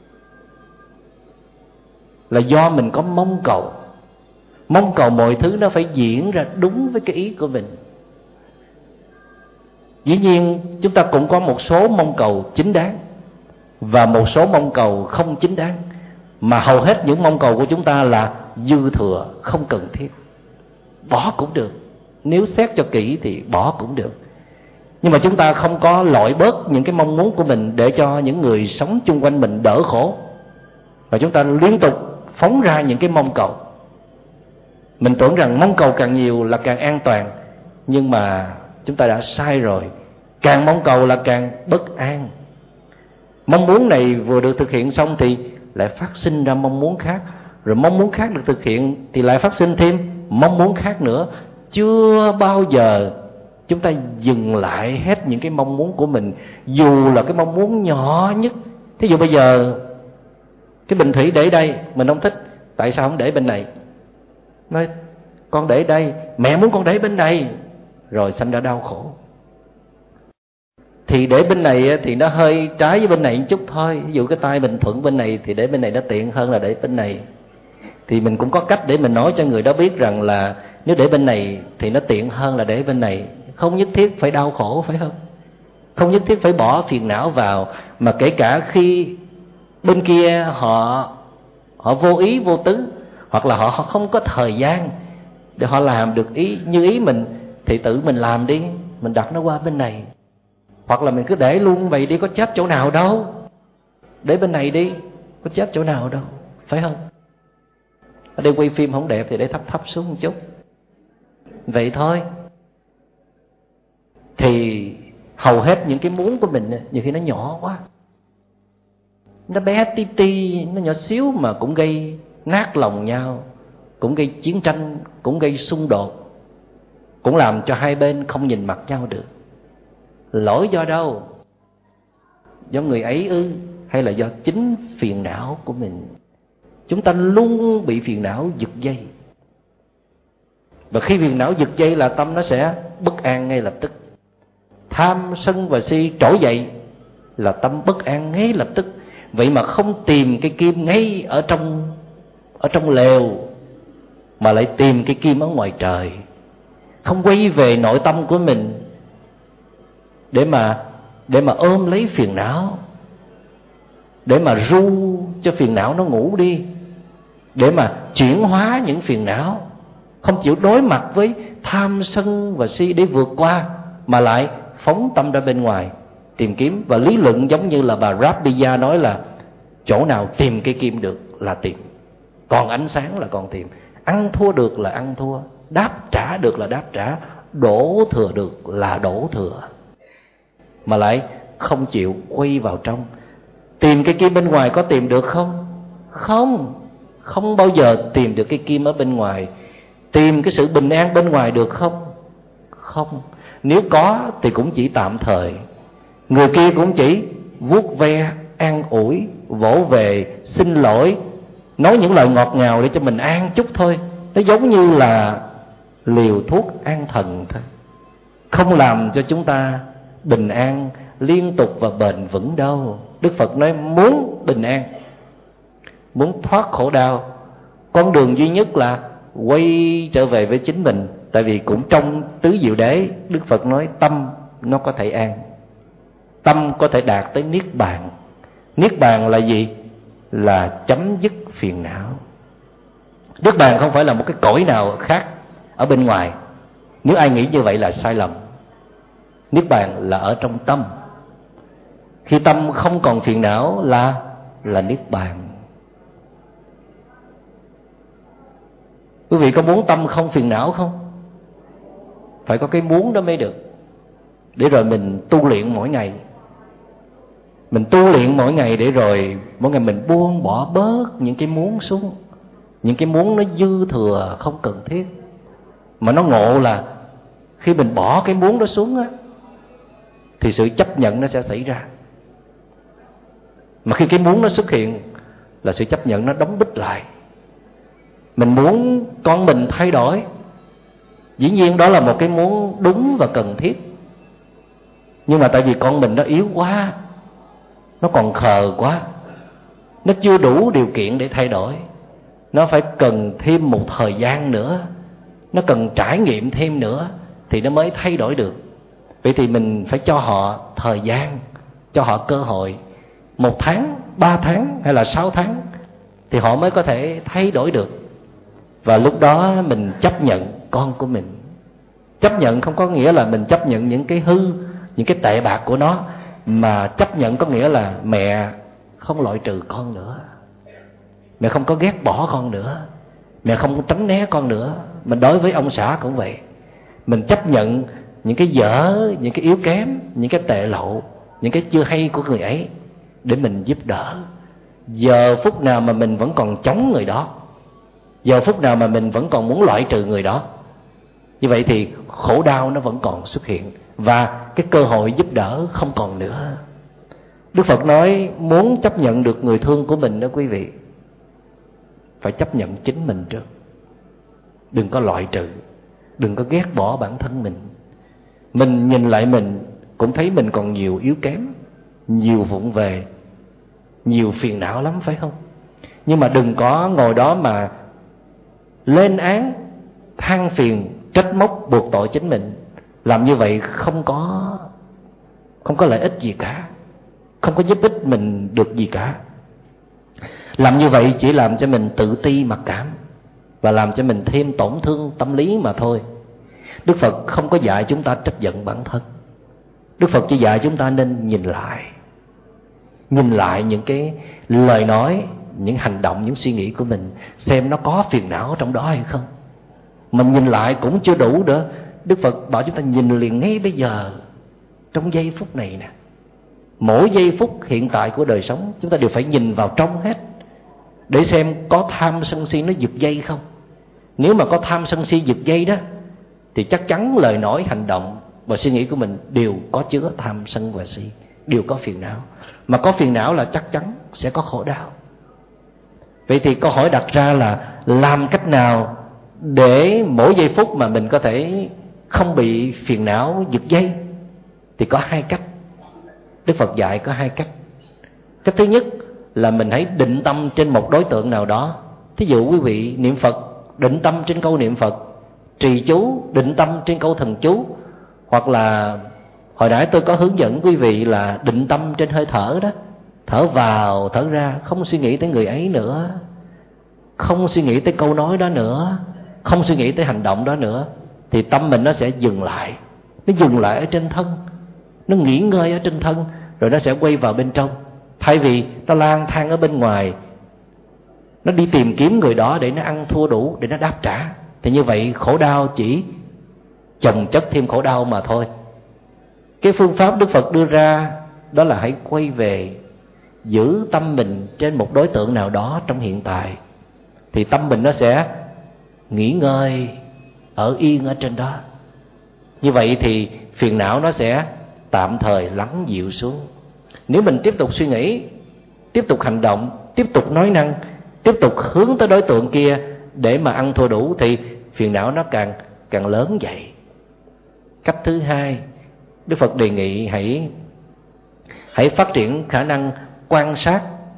Là do mình có mong cầu, mong cầu mọi thứ nó phải diễn ra đúng với cái ý của mình. Dĩ nhiên chúng ta cũng có một số mong cầu chính đáng và một số mong cầu không chính đáng, mà hầu hết những mong cầu của chúng ta là dư thừa, không cần thiết. Bỏ cũng được, nếu xét cho kỹ thì bỏ cũng được. Nhưng mà chúng ta không có loại bớt những cái mong muốn của mình để cho những người sống chung quanh mình đỡ khổ, và chúng ta liên tục phóng ra những cái mong cầu. Mình tưởng rằng mong cầu càng nhiều là càng an toàn, nhưng mà chúng ta đã sai rồi. Càng mong cầu là càng bất an. Mong muốn này vừa được thực hiện xong thì lại phát sinh ra mong muốn khác, rồi mong muốn khác được thực hiện thì lại phát sinh thêm mong muốn khác nữa. Chưa bao giờ chúng ta dừng lại hết những cái mong muốn của mình, dù là cái mong muốn nhỏ nhất. Thí dụ bây giờ cái bình thủy để đây mình không thích, tại sao không để bên này? Nói con để đây, mẹ muốn con để bên này, rồi sanh ra đau khổ. Thì để bên này thì nó hơi trái với bên này một chút thôi. Ví dụ cái tay mình thuận bên này thì để bên này nó tiện hơn là để bên này. Thì mình cũng có cách để mình nói cho người đó biết rằng là nếu để bên này thì nó tiện hơn là để bên này. Không nhất thiết phải đau khổ, phải không? Không nhất thiết phải bỏ phiền não vào. Mà kể cả khi bên kia họ họ vô ý vô tứ, hoặc là họ không có thời gian để họ làm được ý như ý mình, thì tự mình làm đi, mình đặt nó qua bên này. Hoặc là mình cứ để luôn vậy đi, có chết chỗ nào đâu. Để bên này đi, có chết chỗ nào đâu, phải không? Ở đây quay phim không đẹp thì để thấp thấp xuống một chút, vậy thôi. Thì hầu hết những cái muốn của mình nhiều khi nó nhỏ quá, nó bé tí ti, nó nhỏ xíu mà cũng gây nát lòng nhau, cũng gây chiến tranh, cũng gây xung đột, cũng làm cho hai bên không nhìn mặt nhau được. Lỗi do đâu? Do người ấy ư? Hay là do chính phiền não của mình? Chúng ta luôn bị phiền não giật dây, và khi phiền não giật dây là tâm nó sẽ bất an ngay lập tức. Tham sân và si trỗi dậy là tâm bất an ngay lập tức. Vậy mà không tìm cái kim ngay ở trong ở trong lều, mà lại tìm cái kim ở ngoài trời. Không quay về nội tâm của mình để mà để mà ôm lấy phiền não, để mà ru cho phiền não nó ngủ đi, để mà chuyển hóa những phiền não. Không chịu đối mặt với tham sân và si để vượt qua, mà lại phóng tâm ra bên ngoài tìm kiếm. Và lý luận giống như là bà Rabbiya nói là chỗ nào tìm cây kim được là tìm, còn ánh sáng là còn tìm, ăn thua được là ăn thua, đáp trả được là đáp trả, đổ thừa được là đổ thừa, mà lại không chịu quay vào trong. Tìm cái kim bên ngoài có tìm được không? Không, không bao giờ tìm được cái kim ở bên ngoài. Tìm cái sự bình an bên ngoài được không? Không. Nếu có thì cũng chỉ tạm thời. Người kia cũng chỉ vuốt ve, an ủi, vỗ về, xin lỗi, nói những lời ngọt ngào để cho mình an chút thôi. Nó giống như là liều thuốc an thần thôi, không làm cho chúng ta bình an liên tục và bền vững đâu. Đức Phật nói muốn bình an, muốn thoát khổ đau, con đường duy nhất là quay trở về với chính mình. Tại vì cũng trong tứ diệu đế, Đức Phật nói tâm nó có thể an, tâm có thể đạt tới niết bàn. Niết bàn là gì? Là chấm dứt phiền não. Niết bàn không phải là một cái cõi nào khác ở bên ngoài. Nếu ai nghĩ như vậy là sai lầm. Niết bàn là ở trong tâm. Khi tâm không còn phiền não là là niết bàn. Quý vị có muốn tâm không phiền não không? Phải có cái muốn đó mới được. Để rồi mình tu luyện mỗi ngày. Mình tu luyện mỗi ngày để rồi mỗi ngày mình buông bỏ bớt những cái muốn xuống. Những cái muốn nó dư thừa không cần thiết. Mà nó ngộ là khi mình bỏ cái muốn đó xuống á, thì sự chấp nhận nó sẽ xảy ra. Mà khi cái muốn nó xuất hiện là sự chấp nhận nó đóng bít lại. Mình muốn con mình thay đổi, dĩ nhiên đó là một cái muốn đúng và cần thiết. Nhưng mà tại vì con mình nó yếu quá, nó còn khờ quá, nó chưa đủ điều kiện để thay đổi, nó phải cần thêm một thời gian nữa, nó cần trải nghiệm thêm nữa thì nó mới thay đổi được. Vậy thì mình phải cho họ thời gian, cho họ cơ hội. Một tháng, ba tháng hay là sáu tháng thì họ mới có thể thay đổi được. Và lúc đó mình chấp nhận con của mình. Chấp nhận không có nghĩa là mình chấp nhận những cái hư, những cái tệ bạc của nó, mà chấp nhận có nghĩa là mẹ không loại trừ con nữa, mẹ không có ghét bỏ con nữa, mẹ không tránh né con nữa. Mình đối với ông xã cũng vậy. Mình chấp nhận những cái dở, những cái yếu kém, những cái tệ lậu, những cái chưa hay của người ấy để mình giúp đỡ. Giờ phút nào mà mình vẫn còn chống người đó, giờ phút nào mà mình vẫn còn muốn loại trừ người đó, như vậy thì khổ đau nó vẫn còn xuất hiện và cái cơ hội giúp đỡ không còn nữa. Đức Phật nói muốn chấp nhận được người thương của mình đó quý vị, phải chấp nhận chính mình trước. Đừng có loại trừ, đừng có ghét bỏ bản thân mình. Mình nhìn lại mình cũng thấy mình còn nhiều yếu kém, nhiều vụng về, nhiều phiền não lắm, phải không? Nhưng mà đừng có ngồi đó mà lên án, than phiền, trách móc, buộc tội chính mình. Làm như vậy không có không có lợi ích gì cả, không có giúp ích mình được gì cả. Làm như vậy chỉ làm cho mình tự ti mặc cảm và làm cho mình thêm tổn thương tâm lý mà thôi. Đức Phật không có dạy chúng ta trách giận bản thân. Đức Phật chỉ dạy chúng ta nên nhìn lại. Nhìn lại những cái lời nói, những hành động, những suy nghĩ của mình, xem nó có phiền não trong đó hay không. Mình nhìn lại cũng chưa đủ nữa. Đức Phật bảo chúng ta nhìn liền ngay bây giờ, trong giây phút này nè. Mỗi giây phút hiện tại của đời sống chúng ta đều phải nhìn vào trong hết, để xem có tham sân si nó giật dây không. Nếu mà có tham sân si giật dây đó thì chắc chắn lời nói, hành động và suy nghĩ của mình đều có chứa tham sân và si, đều có phiền não. Mà có phiền não là chắc chắn sẽ có khổ đau. Vậy thì câu hỏi đặt ra là làm cách nào để mỗi giây phút mà mình có thể không bị phiền não giật dây? Thì có hai cách. Đức Phật dạy có hai cách. Cách thứ nhất là mình hãy định tâm trên một đối tượng nào đó. Thí dụ quý vị niệm Phật, định tâm trên câu niệm Phật. Trì chú, định tâm trên câu thần chú. Hoặc là hồi nãy tôi có hướng dẫn quý vị là định tâm trên hơi thở đó. Thở vào, thở ra, không suy nghĩ tới người ấy nữa, không suy nghĩ tới câu nói đó nữa, không suy nghĩ tới hành động đó nữa. Thì tâm mình nó sẽ dừng lại. Nó dừng lại ở trên thân, nó nghỉ ngơi ở trên thân, rồi nó sẽ quay vào bên trong. Thay vì nó lang thang ở bên ngoài, nó đi tìm kiếm người đó để nó ăn thua đủ, để nó đáp trả, thì như vậy khổ đau chỉ chồng chất thêm khổ đau mà thôi. Cái phương pháp Đức Phật đưa ra đó là hãy quay về, giữ tâm mình trên một đối tượng nào đó trong hiện tại, thì tâm mình nó sẽ nghỉ ngơi, ở yên ở trên đó. Như vậy thì phiền não nó sẽ tạm thời lắng dịu xuống. Nếu mình tiếp tục suy nghĩ, tiếp tục hành động, tiếp tục nói năng, tiếp tục hướng tới đối tượng kia để mà ăn thua đủ, thì phiền não nó càng càng lớn vậy. Cách thứ hai, Đức Phật đề nghị hãy hãy phát triển khả năng quan sát.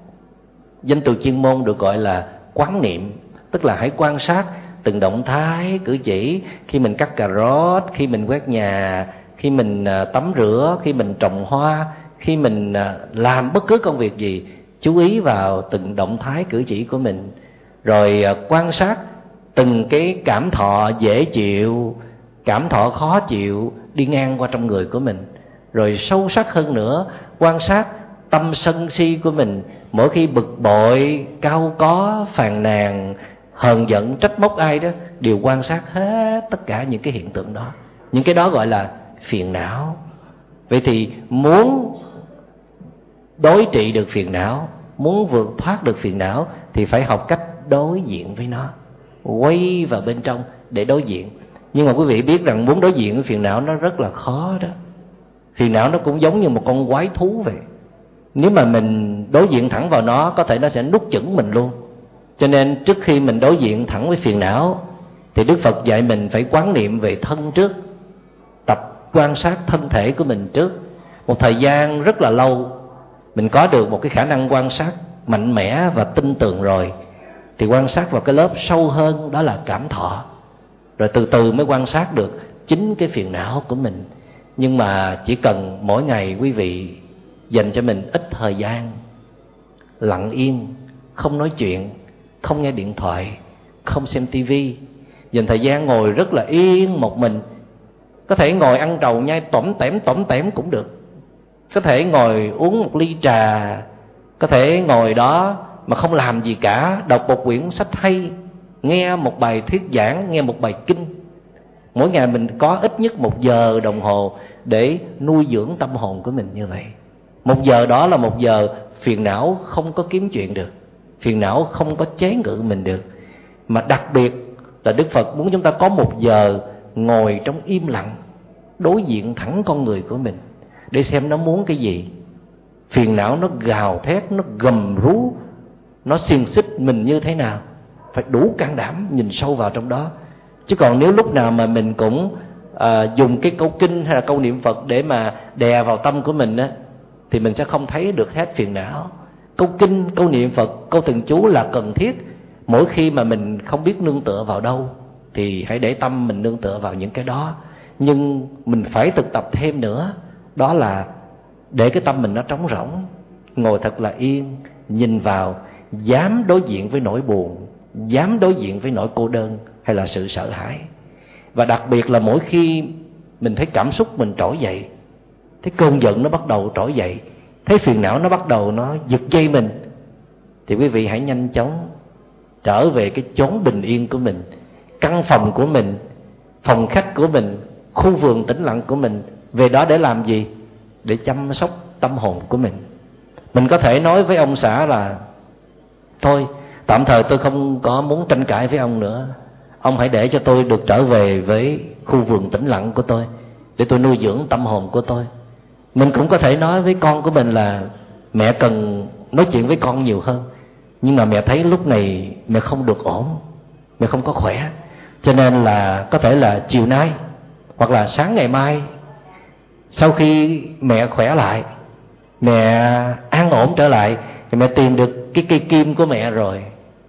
Danh từ chuyên môn được gọi là quán niệm, tức là hãy quan sát từng động thái, cử chỉ. Khi mình cắt cà rốt, khi mình quét nhà, khi mình tắm rửa, khi mình trồng hoa, khi mình làm bất cứ công việc gì, chú ý vào từng động thái cử chỉ của mình. Rồi quan sát từng cái cảm thọ dễ chịu, cảm thọ khó chịu đi ngang qua trong người của mình. Rồi sâu sắc hơn nữa, Quan sát tâm sân si của mình, mỗi khi bực bội, cau có, phàn nàn, hờn giận, trách móc ai đó, đều quan sát hết tất cả những cái hiện tượng đó. Những cái đó gọi là phiền não. Vậy thì muốn đối trị được phiền não, muốn vượt thoát được phiền não, thì phải học cách đối diện với nó, quay vào bên trong để đối diện. Nhưng mà quý vị biết rằng muốn đối diện với phiền não nó rất là khó đó. Phiền não nó cũng giống như một con quái thú vậy. Nếu mà mình đối diện thẳng vào nó, có thể nó sẽ nuốt chửng mình luôn. Cho nên trước khi mình đối diện thẳng với phiền não, thì Đức Phật dạy mình phải quán niệm về thân trước, tập quan sát thân thể của mình trước. Một thời gian rất là lâu, mình có được một cái khả năng quan sát mạnh mẽ và tin tưởng rồi, thì quan sát vào cái lớp sâu hơn, đó là cảm thọ. Rồi từ từ mới quan sát được chính cái phiền não của mình. Nhưng mà chỉ cần mỗi ngày quý vị dành cho mình ít thời gian, lặng yên, không nói chuyện, không nghe điện thoại, không xem tivi, dành thời gian ngồi rất là yên một mình. Có thể ngồi ăn trầu nhai tỏm tẻm tỏm tẻm cũng được, có thể ngồi uống một ly trà, có thể ngồi đó mà không làm gì cả, đọc một quyển sách hay, nghe một bài thuyết giảng, nghe một bài kinh. Mỗi ngày mình có ít nhất một giờ đồng hồ để nuôi dưỡng tâm hồn của mình như vậy. Một giờ đó là một giờ phiền não không có kiếm chuyện được, phiền não không có chế ngự mình được. Mà đặc biệt là Đức Phật muốn chúng ta có một giờ ngồi trong im lặng, đối diện thẳng con người của mình, để xem nó muốn cái gì. Phiền não nó gào thét, nó gầm rú, nó xiềng xích mình như thế nào, phải đủ can đảm nhìn sâu vào trong đó. Chứ còn nếu lúc nào mà mình cũng à, dùng cái câu kinh hay là câu niệm Phật để mà đè vào tâm của mình á, thì mình sẽ không thấy được hết phiền não. Câu kinh, câu niệm Phật, câu thần chú là cần thiết. Mỗi khi mà mình không biết nương tựa vào đâu, thì hãy để tâm mình nương tựa vào những cái đó. Nhưng mình phải thực tập thêm nữa, đó là để cái tâm mình nó trống rỗng, ngồi thật là yên, nhìn vào, dám đối diện với nỗi buồn, dám đối diện với nỗi cô đơn hay là sự sợ hãi. Và đặc biệt là mỗi khi mình thấy cảm xúc mình trỗi dậy, thấy cơn giận nó bắt đầu trỗi dậy, thấy phiền não nó bắt đầu nó giật dây mình, thì quý vị hãy nhanh chóng trở về cái chốn bình yên của mình, căn phòng của mình, phòng khách của mình, khu vườn tĩnh lặng của mình. Về đó để làm gì? Để chăm sóc tâm hồn của mình. Mình có thể nói với ông xã là thôi, tạm thời tôi không có muốn tranh cãi với ông nữa, ông hãy để cho tôi được trở về với khu vườn tĩnh lặng của tôi, để tôi nuôi dưỡng tâm hồn của tôi. Mình cũng có thể nói với con của mình là mẹ cần nói chuyện với con nhiều hơn, nhưng mà mẹ thấy lúc này mẹ không được ổn, mẹ không có khỏe, cho nên là có thể là chiều nay hoặc là sáng ngày mai, sau khi mẹ khỏe lại, mẹ an ổn trở lại, thì mẹ tìm được cái cây kim của mẹ rồi,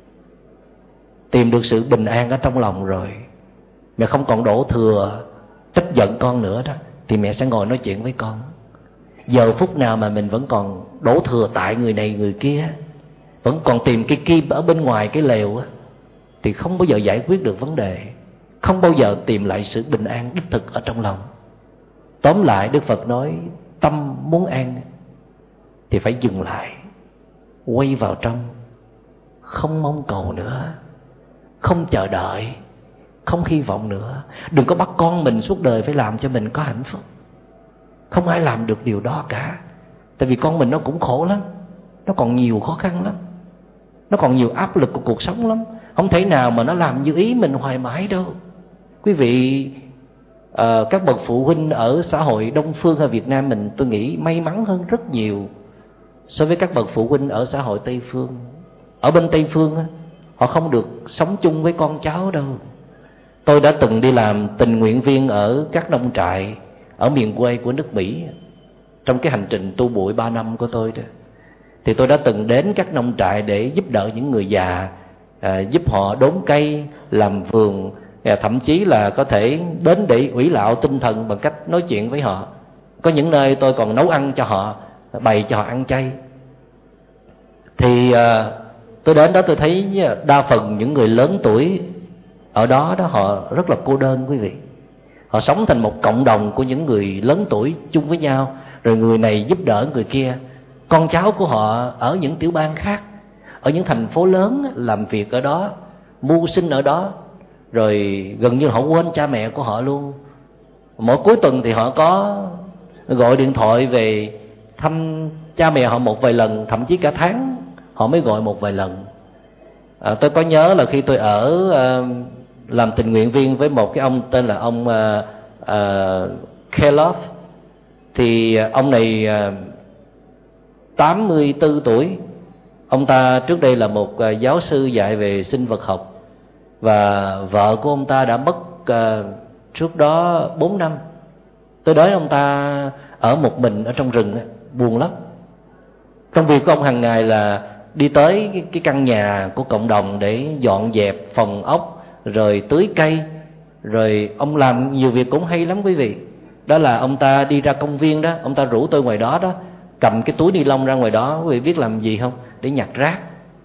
tìm được sự bình an ở trong lòng rồi, mẹ không còn đổ thừa trách giận con nữa đó, thì mẹ sẽ ngồi nói chuyện với con. Giờ phút nào mà mình vẫn còn đổ thừa tại người này người kia, vẫn còn tìm cái kim ở bên ngoài cái lều á, thì không bao giờ giải quyết được vấn đề, không bao giờ tìm lại sự bình an đích thực ở trong lòng. Tóm lại, Đức Phật nói tâm muốn an thì phải dừng lại, quay vào trong, không mong cầu nữa, không chờ đợi, không hy vọng nữa. Đừng có bắt con mình suốt đời phải làm cho mình có hạnh phúc. Không ai làm được điều đó cả. Tại vì con mình nó cũng khổ lắm, nó còn nhiều khó khăn lắm, nó còn nhiều áp lực của cuộc sống lắm. Không thể nào mà nó làm như ý mình hoài mãi đâu. Quý vị, uh, các bậc phụ huynh ở xã hội Đông Phương hay Việt Nam mình, tôi nghĩ may mắn hơn rất nhiều so với các bậc phụ huynh ở xã hội Tây Phương. Ở bên Tây Phương á, họ không được sống chung với con cháu đâu. Tôi đã từng đi làm tình nguyện viên ở các nông trại ở miền quê của nước Mỹ. Trong cái hành trình tu bụi ba năm của tôi đó, thì tôi đã từng đến các nông trại để giúp đỡ những người già, à, giúp họ đốn cây, làm vườn, à, thậm chí là có thể đến để ủy lạo tinh thần bằng cách nói chuyện với họ. Có những nơi tôi còn nấu ăn cho họ, bày cho họ ăn chay. Thì à, tôi đến đó tôi thấy đa phần những người lớn tuổi ở đó đó họ rất là cô đơn quý vị. Họ sống thành một cộng đồng của những người lớn tuổi chung với nhau, rồi người này giúp đỡ người kia. Con cháu của họ ở những tiểu bang khác, ở những thành phố lớn, làm việc ở đó, mưu sinh ở đó, rồi gần như họ quên cha mẹ của họ luôn. Mỗi cuối tuần thì họ có gọi điện thoại về thăm cha mẹ họ một vài lần, thậm chí cả tháng họ mới gọi một vài lần. À, tôi có nhớ là khi tôi ở uh, làm tình nguyện viên với một cái ông tên là ông uh, uh, Kellogg, thì ông này uh, tám mươi tư tuổi. Ông ta trước đây là một uh, giáo sư dạy về sinh vật học, và vợ của ông ta đã mất uh, trước đó bốn năm. Tôi đới ông ta ở một mình ở trong rừng, buồn lắm. Công việc của ông hàng ngày là đi tới cái, cái căn nhà của cộng đồng để dọn dẹp phòng ốc, rồi tưới cây. Rồi ông làm nhiều việc cũng hay lắm quý vị. Đó là ông ta đi ra công viên đó, ông ta rủ tôi ngoài đó đó, cầm cái túi ni lông ra ngoài đó. Quý vị biết làm gì không? Để nhặt rác.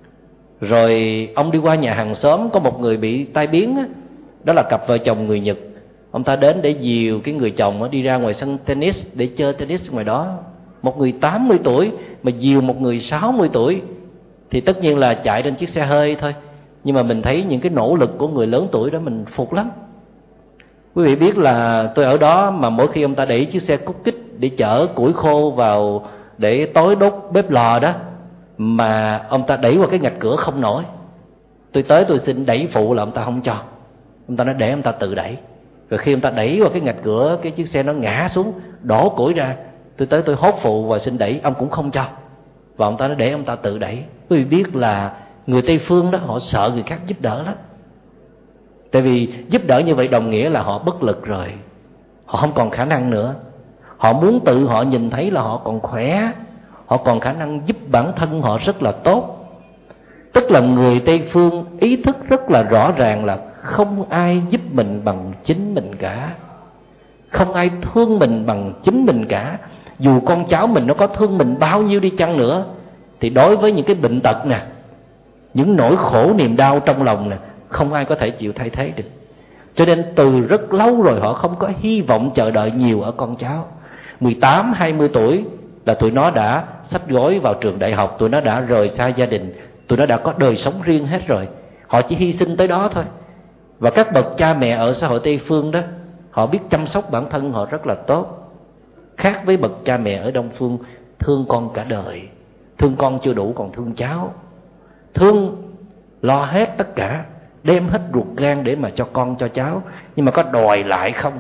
Rồi ông đi qua nhà hàng xóm, có một người bị tai biến đó, đó là cặp vợ chồng người Nhật. Ông ta đến để dìu cái người chồng đi ra ngoài sân tennis để chơi tennis ngoài đó. Một người tám mươi tuổi mà dìu một người sáu mươi tuổi thì tất nhiên là chạy trên chiếc xe hơi thôi. Nhưng mà mình thấy những cái nỗ lực của người lớn tuổi đó mình phục lắm. Quý vị biết là tôi ở đó mà mỗi khi ông ta đẩy chiếc xe cút kích để chở củi khô vào để tối đốt bếp lò đó, mà ông ta đẩy qua cái ngạch cửa không nổi. Tôi tới tôi xin đẩy phụ là ông ta không cho. Ông ta nói để ông ta tự đẩy. Rồi khi ông ta đẩy qua cái ngạch cửa, cái chiếc xe nó ngã xuống, đổ củi ra. Tôi tới tôi hốt phụ và xin đẩy, ông cũng không cho. Và ông ta nói để ông ta tự đẩy. Quý vị biết là người Tây Phương đó, họ sợ người khác giúp đỡ lắm. Tại vì giúp đỡ như vậy đồng nghĩa là họ bất lực rồi, họ không còn khả năng nữa. Họ muốn tự họ nhìn thấy là họ còn khỏe, họ còn khả năng giúp bản thân họ rất là tốt. Tức là người Tây Phương ý thức rất là rõ ràng là không ai giúp mình bằng chính mình cả, không ai thương mình bằng chính mình cả. Dù con cháu mình nó có thương mình bao nhiêu đi chăng nữa, thì đối với những cái bệnh tật nè, những nỗi khổ niềm đau trong lòng nè, không ai có thể chịu thay thế được. Cho nên từ rất lâu rồi họ không có hy vọng chờ đợi nhiều ở con cháu. Mười tám, hai mươi tuổi là tụi nó đã xách gói vào trường đại học, tụi nó đã rời xa gia đình, tụi nó đã có đời sống riêng hết rồi. Họ chỉ hy sinh tới đó thôi. Và các bậc cha mẹ ở xã hội Tây Phương đó, họ biết chăm sóc bản thân họ rất là tốt. Khác với bậc cha mẹ ở Đông Phương, thương con cả đời. Thương con chưa đủ còn thương cháu. Thương lo hết tất cả, đem hết ruột gan để mà cho con cho cháu. Nhưng mà có đòi lại không?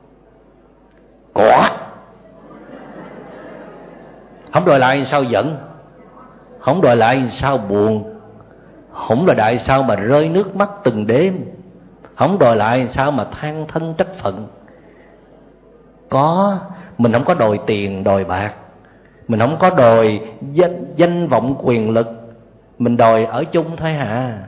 Có. Không đòi lại sao giận, không đòi lại sao buồn, không đòi lại sao mà rơi nước mắt từng đêm, không đòi lại sao mà than thân trách phận. Có. Mình không có đòi tiền đòi bạc, mình không có đòi danh, danh vọng quyền lực, mình đòi ở chung thôi hả.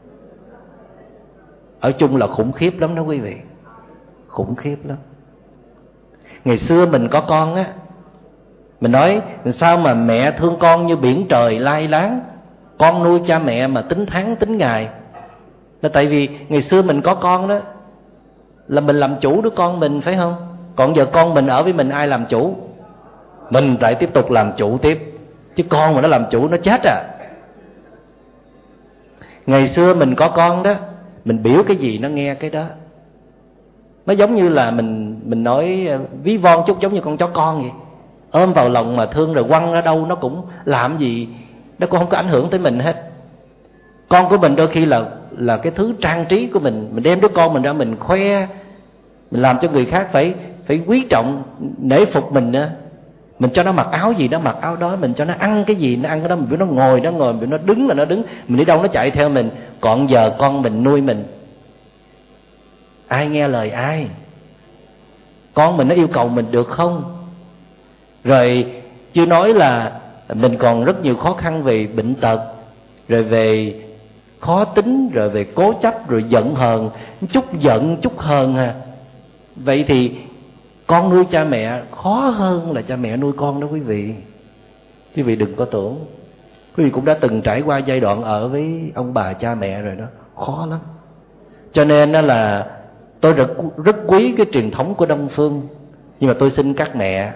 Ở chung là khủng khiếp lắm đó quý vị, khủng khiếp lắm. Ngày xưa mình có con á, mình nói sao mà mẹ thương con như biển trời lai láng, con nuôi cha mẹ mà tính tháng tính ngày. Là tại vì ngày xưa mình có con đó, là mình làm chủ đứa con mình, phải không? Còn giờ con mình ở với mình, ai làm chủ? Mình lại tiếp tục làm chủ tiếp. Chứ con mà nó làm chủ nó chết à. Ngày xưa mình có con đó, mình biểu cái gì nó nghe cái đó. Nó giống như là mình mình nói ví von chút, giống như con chó con vậy. Ôm vào lòng mà thương, rồi quăng ra đâu nó cũng làm gì, nó cũng không có ảnh hưởng tới mình hết. Con của mình đôi khi là là cái thứ trang trí của mình. Mình đem đứa con mình ra mình khoe, mình làm cho người khác phải phải quý trọng, nể phục mình nữa. Mình cho nó mặc áo gì nó mặc áo đó, mình cho nó ăn cái gì nó ăn cái đó, mình biểu nó ngồi nó ngồi, mình nó đứng là nó đứng, mình đi đâu nó chạy theo mình. Còn giờ con mình nuôi mình, ai nghe lời ai? Con mình nó yêu cầu mình được không? Rồi chưa nói là mình còn rất nhiều khó khăn về bệnh tật, rồi về khó tính, rồi về cố chấp, rồi giận hờn, chút giận chút hờn à. Vậy thì con nuôi cha mẹ khó hơn là cha mẹ nuôi con đó quý vị. Quý vị đừng có tưởng. Quý vị cũng đã từng trải qua giai đoạn ở với ông bà cha mẹ rồi đó, khó lắm. Cho nên đó là tôi rất, rất quý cái truyền thống của Đông Phương. Nhưng mà tôi xin các mẹ,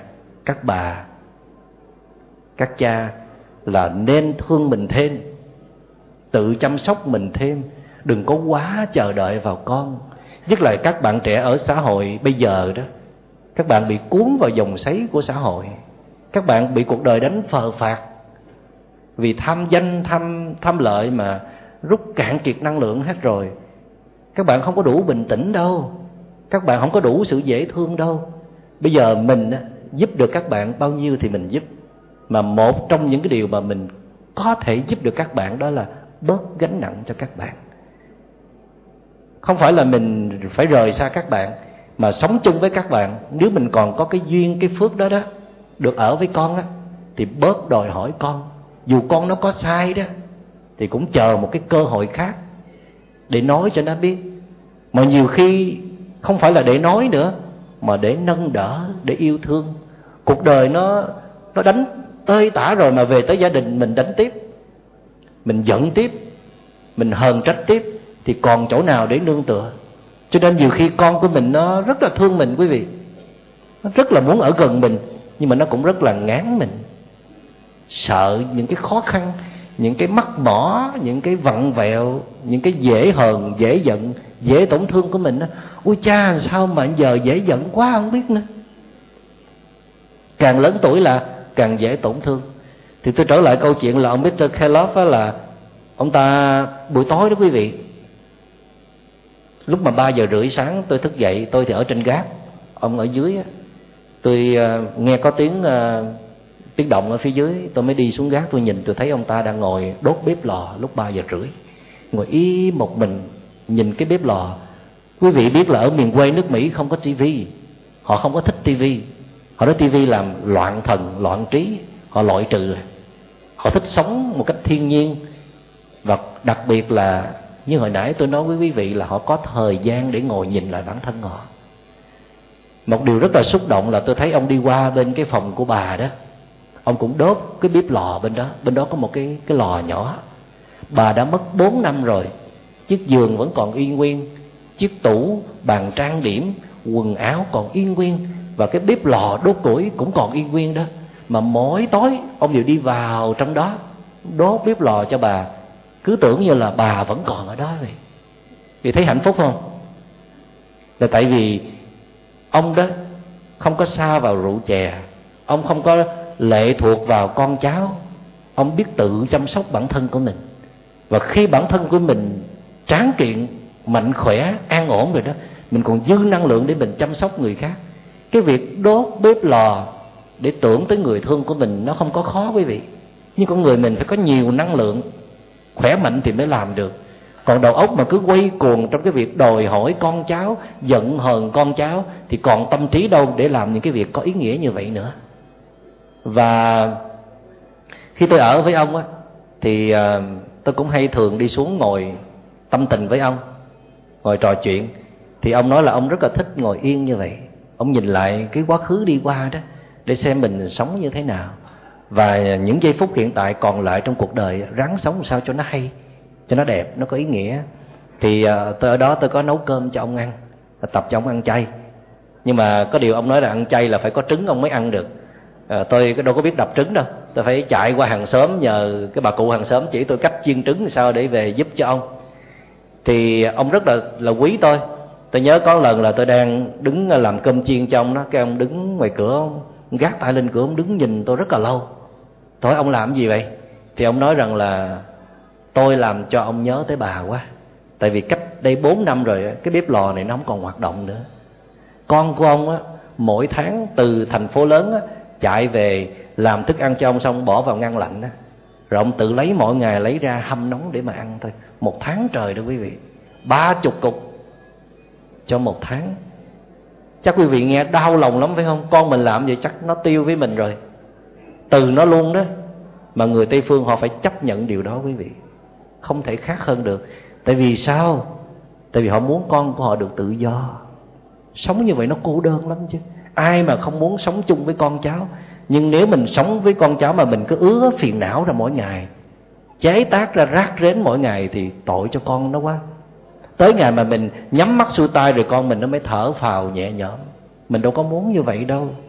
các bà, các cha là nên thương mình thêm, tự chăm sóc mình thêm, đừng có quá chờ đợi vào con. Nhất là các bạn trẻ ở xã hội bây giờ đó, các bạn bị cuốn vào dòng xoáy của xã hội, các bạn bị cuộc đời đánh phờ phạt vì tham danh, tham tham lợi mà rút cạn kiệt năng lượng hết rồi. Các bạn không có đủ bình tĩnh đâu, các bạn không có đủ sự dễ thương đâu. Bây giờ mình giúp được các bạn bao nhiêu thì mình giúp. Mà một trong những cái điều mà mình có thể giúp được các bạn đó là bớt gánh nặng cho các bạn. Không phải là mình phải rời xa các bạn, mà sống chung với các bạn. Nếu mình còn có cái duyên, cái phước đó đó, được ở với con á, thì bớt đòi hỏi con. Dù con nó có sai đó, thì cũng chờ một cái cơ hội khác để nói cho nó biết. Mà nhiều khi không phải là để nói nữa, mà để nâng đỡ, để yêu thương. Cuộc đời nó nó đánh tơi tả rồi, mà về tới gia đình mình đánh tiếp, mình giận tiếp, mình hờn trách tiếp, thì còn chỗ nào để nương tựa. Cho nên nhiều khi con của mình nó rất là thương mình quý vị, nó rất là muốn ở gần mình, nhưng mà nó cũng rất là ngán mình. Sợ những cái khó khăn, những cái mắc mỏ, những cái vặn vẹo, những cái dễ hờn, dễ giận, dễ tổn thương của mình. Ôi cha, sao mà giờ dễ giận quá không biết nữa. Càng lớn tuổi là càng dễ tổn thương. Thì tôi trở lại câu chuyện là ông mít tơ Kellogg đó, là ông ta buổi tối đó quý vị, lúc mà ba giờ rưỡi sáng tôi thức dậy, tôi thì ở trên gác, ông ở dưới á. Tôi uh, nghe có tiếng uh, tiếng động ở phía dưới, tôi mới đi xuống gác, tôi nhìn, tôi thấy ông ta đang ngồi đốt bếp lò lúc ba giờ rưỡi, ngồi y một mình nhìn cái bếp lò. Quý vị biết là ở miền quê nước Mỹ không có tivi, họ không có thích tivi, họ nói tivi làm loạn thần, loạn trí, họ loại trừ. Họ thích sống một cách thiên nhiên, và đặc biệt là như hồi nãy tôi nói với quý vị là họ có thời gian để ngồi nhìn lại bản thân họ. Một điều rất là xúc động là tôi thấy ông đi qua bên cái phòng của bà đó, ông cũng đốt cái bếp lò bên đó. Bên đó có một cái, cái lò nhỏ. Bà đã mất bốn năm rồi, chiếc giường vẫn còn y nguyên, chiếc tủ, bàn trang điểm, quần áo còn y nguyên, và cái bếp lò đốt củi cũng còn y nguyên đó. Mà mỗi tối ông đều đi vào trong đó đốt bếp lò cho bà, cứ tưởng như là bà vẫn còn ở đó vậy. Thì thấy hạnh phúc không? Là tại vì ông đó không có sa vào rượu chè, ông không có lệ thuộc vào con cháu, ông biết tự chăm sóc bản thân của mình. Và khi bản thân của mình tráng kiện, mạnh khỏe, an ổn rồi đó, mình còn dư năng lượng để mình chăm sóc người khác. Cái việc đốt bếp lò để tưởng tới người thương của mình nó không có khó quý vị. Nhưng con người mình phải có nhiều năng lượng, khỏe mạnh thì mới làm được. Còn đầu óc mà cứ quay cuồng trong cái việc đòi hỏi con cháu, giận hờn con cháu, thì còn tâm trí đâu để làm những cái việc có ý nghĩa như vậy nữa. Và khi tôi ở với ông á, thì uh, tôi cũng hay thường đi xuống ngồi tâm tình với ông, ngồi trò chuyện. Thì ông nói là ông rất là thích ngồi yên như vậy, ông nhìn lại cái quá khứ đi qua đó để xem mình sống như thế nào, và những giây phút hiện tại còn lại trong cuộc đời ráng sống sao cho nó hay, cho nó đẹp, nó có ý nghĩa. Thì uh, tôi ở đó tôi có nấu cơm cho ông ăn, tập cho ông ăn chay. Nhưng mà có điều ông nói là ăn chay là phải có trứng ông mới ăn được. À, tôi đâu có biết đập trứng đâu, tôi phải chạy qua hàng xóm nhờ cái bà cụ hàng xóm chỉ tôi cách chiên trứng sao để về giúp cho ông. Thì ông rất là là quý tôi. Tôi nhớ có lần là tôi đang đứng làm cơm chiên cho ông đó, cái ông đứng ngoài cửa, ông gác tay lên cửa, ông đứng nhìn tôi rất là lâu. Tôi hỏi ông làm gì vậy? Thì ông nói rằng là tôi làm cho ông nhớ tới bà quá. Tại vì cách đây bốn năm rồi cái bếp lò này nó không còn hoạt động nữa. Con của ông á, mỗi tháng từ thành phố lớn á, chạy về làm thức ăn cho ông xong bỏ vào ngăn lạnh đó, rồi ông tự lấy mỗi ngày lấy ra hâm nóng để mà ăn thôi. Một tháng trời đó quý vị, ba chục cục cho một tháng. Chắc quý vị nghe đau lòng lắm phải không? Con mình làm vậy chắc nó tiêu với mình rồi, từ nó luôn đó. Mà người Tây Phương họ phải chấp nhận điều đó quý vị, không thể khác hơn được. Tại vì sao? Tại vì họ muốn con của họ được tự do. Sống như vậy nó cô đơn lắm chứ. Ai mà không muốn sống chung với con cháu. Nhưng nếu mình sống với con cháu mà mình cứ ứa phiền não ra mỗi ngày, chế tác ra rác rến mỗi ngày, thì tội cho con nó quá. Tới ngày mà mình nhắm mắt xuôi tay rồi con mình nó mới thở phào nhẹ nhõm. Mình đâu có muốn như vậy đâu.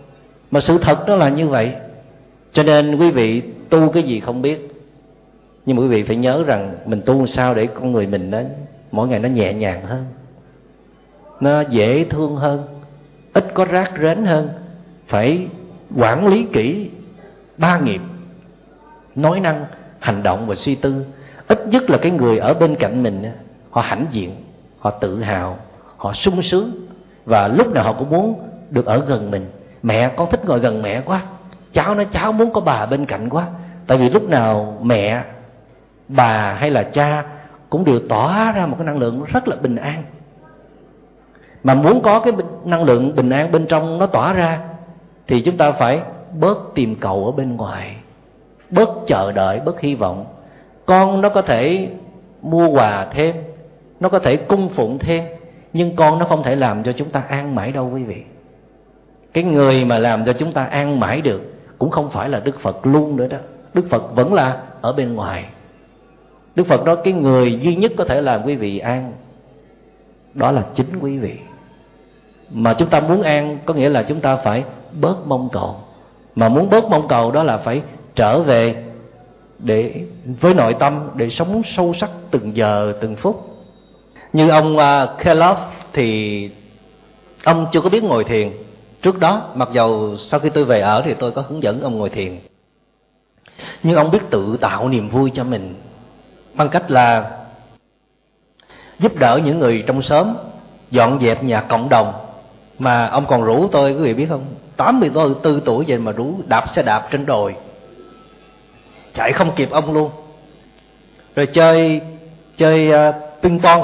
Mà sự thật đó là như vậy. Cho nên quý vị tu cái gì không biết, nhưng mà quý vị phải nhớ rằng mình tu sao để con người mình nó mỗi ngày nó nhẹ nhàng hơn, nó dễ thương hơn, ít có rác rến hơn. Phải quản lý kỹ ba nghiệp: nói năng, hành động và suy tư. Ít nhất là cái người ở bên cạnh mình họ hãnh diện, họ tự hào, họ sung sướng, và lúc nào họ cũng muốn được ở gần mình. Mẹ con thích ngồi gần mẹ quá, cháu nói cháu muốn có bà bên cạnh quá. Tại vì lúc nào mẹ, bà hay là cha cũng đều tỏa ra một cái năng lượng rất là bình an. Mà muốn có cái năng lượng bình an bên trong nó tỏa ra thì chúng ta phải bớt tìm cầu ở bên ngoài, bớt chờ đợi, bớt hy vọng. Con nó có thể mua quà thêm, nó có thể cung phụng thêm, nhưng con nó không thể làm cho chúng ta an mãi đâu quý vị. Cái người mà làm cho chúng ta an mãi được cũng không phải là Đức Phật luôn nữa đó. Đức Phật vẫn là ở bên ngoài. Đức Phật đó, cái người duy nhất có thể làm quý vị an đó là chính quý vị. Mà chúng ta muốn an có nghĩa là chúng ta phải bớt mong cầu. Mà muốn bớt mong cầu đó là phải trở về để với nội tâm, để sống sâu sắc từng giờ từng phút. Như ông uh, Kellogg thì ông chưa có biết ngồi thiền trước đó, mặc dầu sau khi tôi về ở thì tôi có hướng dẫn ông ngồi thiền. Nhưng ông biết tự tạo niềm vui cho mình bằng cách là giúp đỡ những người trong xóm dọn dẹp nhà cộng đồng. Mà ông còn rủ tôi, quý vị biết không, tám mươi tư tuổi vậy mà rủ đạp xe đạp trên đồi, chạy không kịp ông luôn. Rồi chơi chơi uh, ping pong,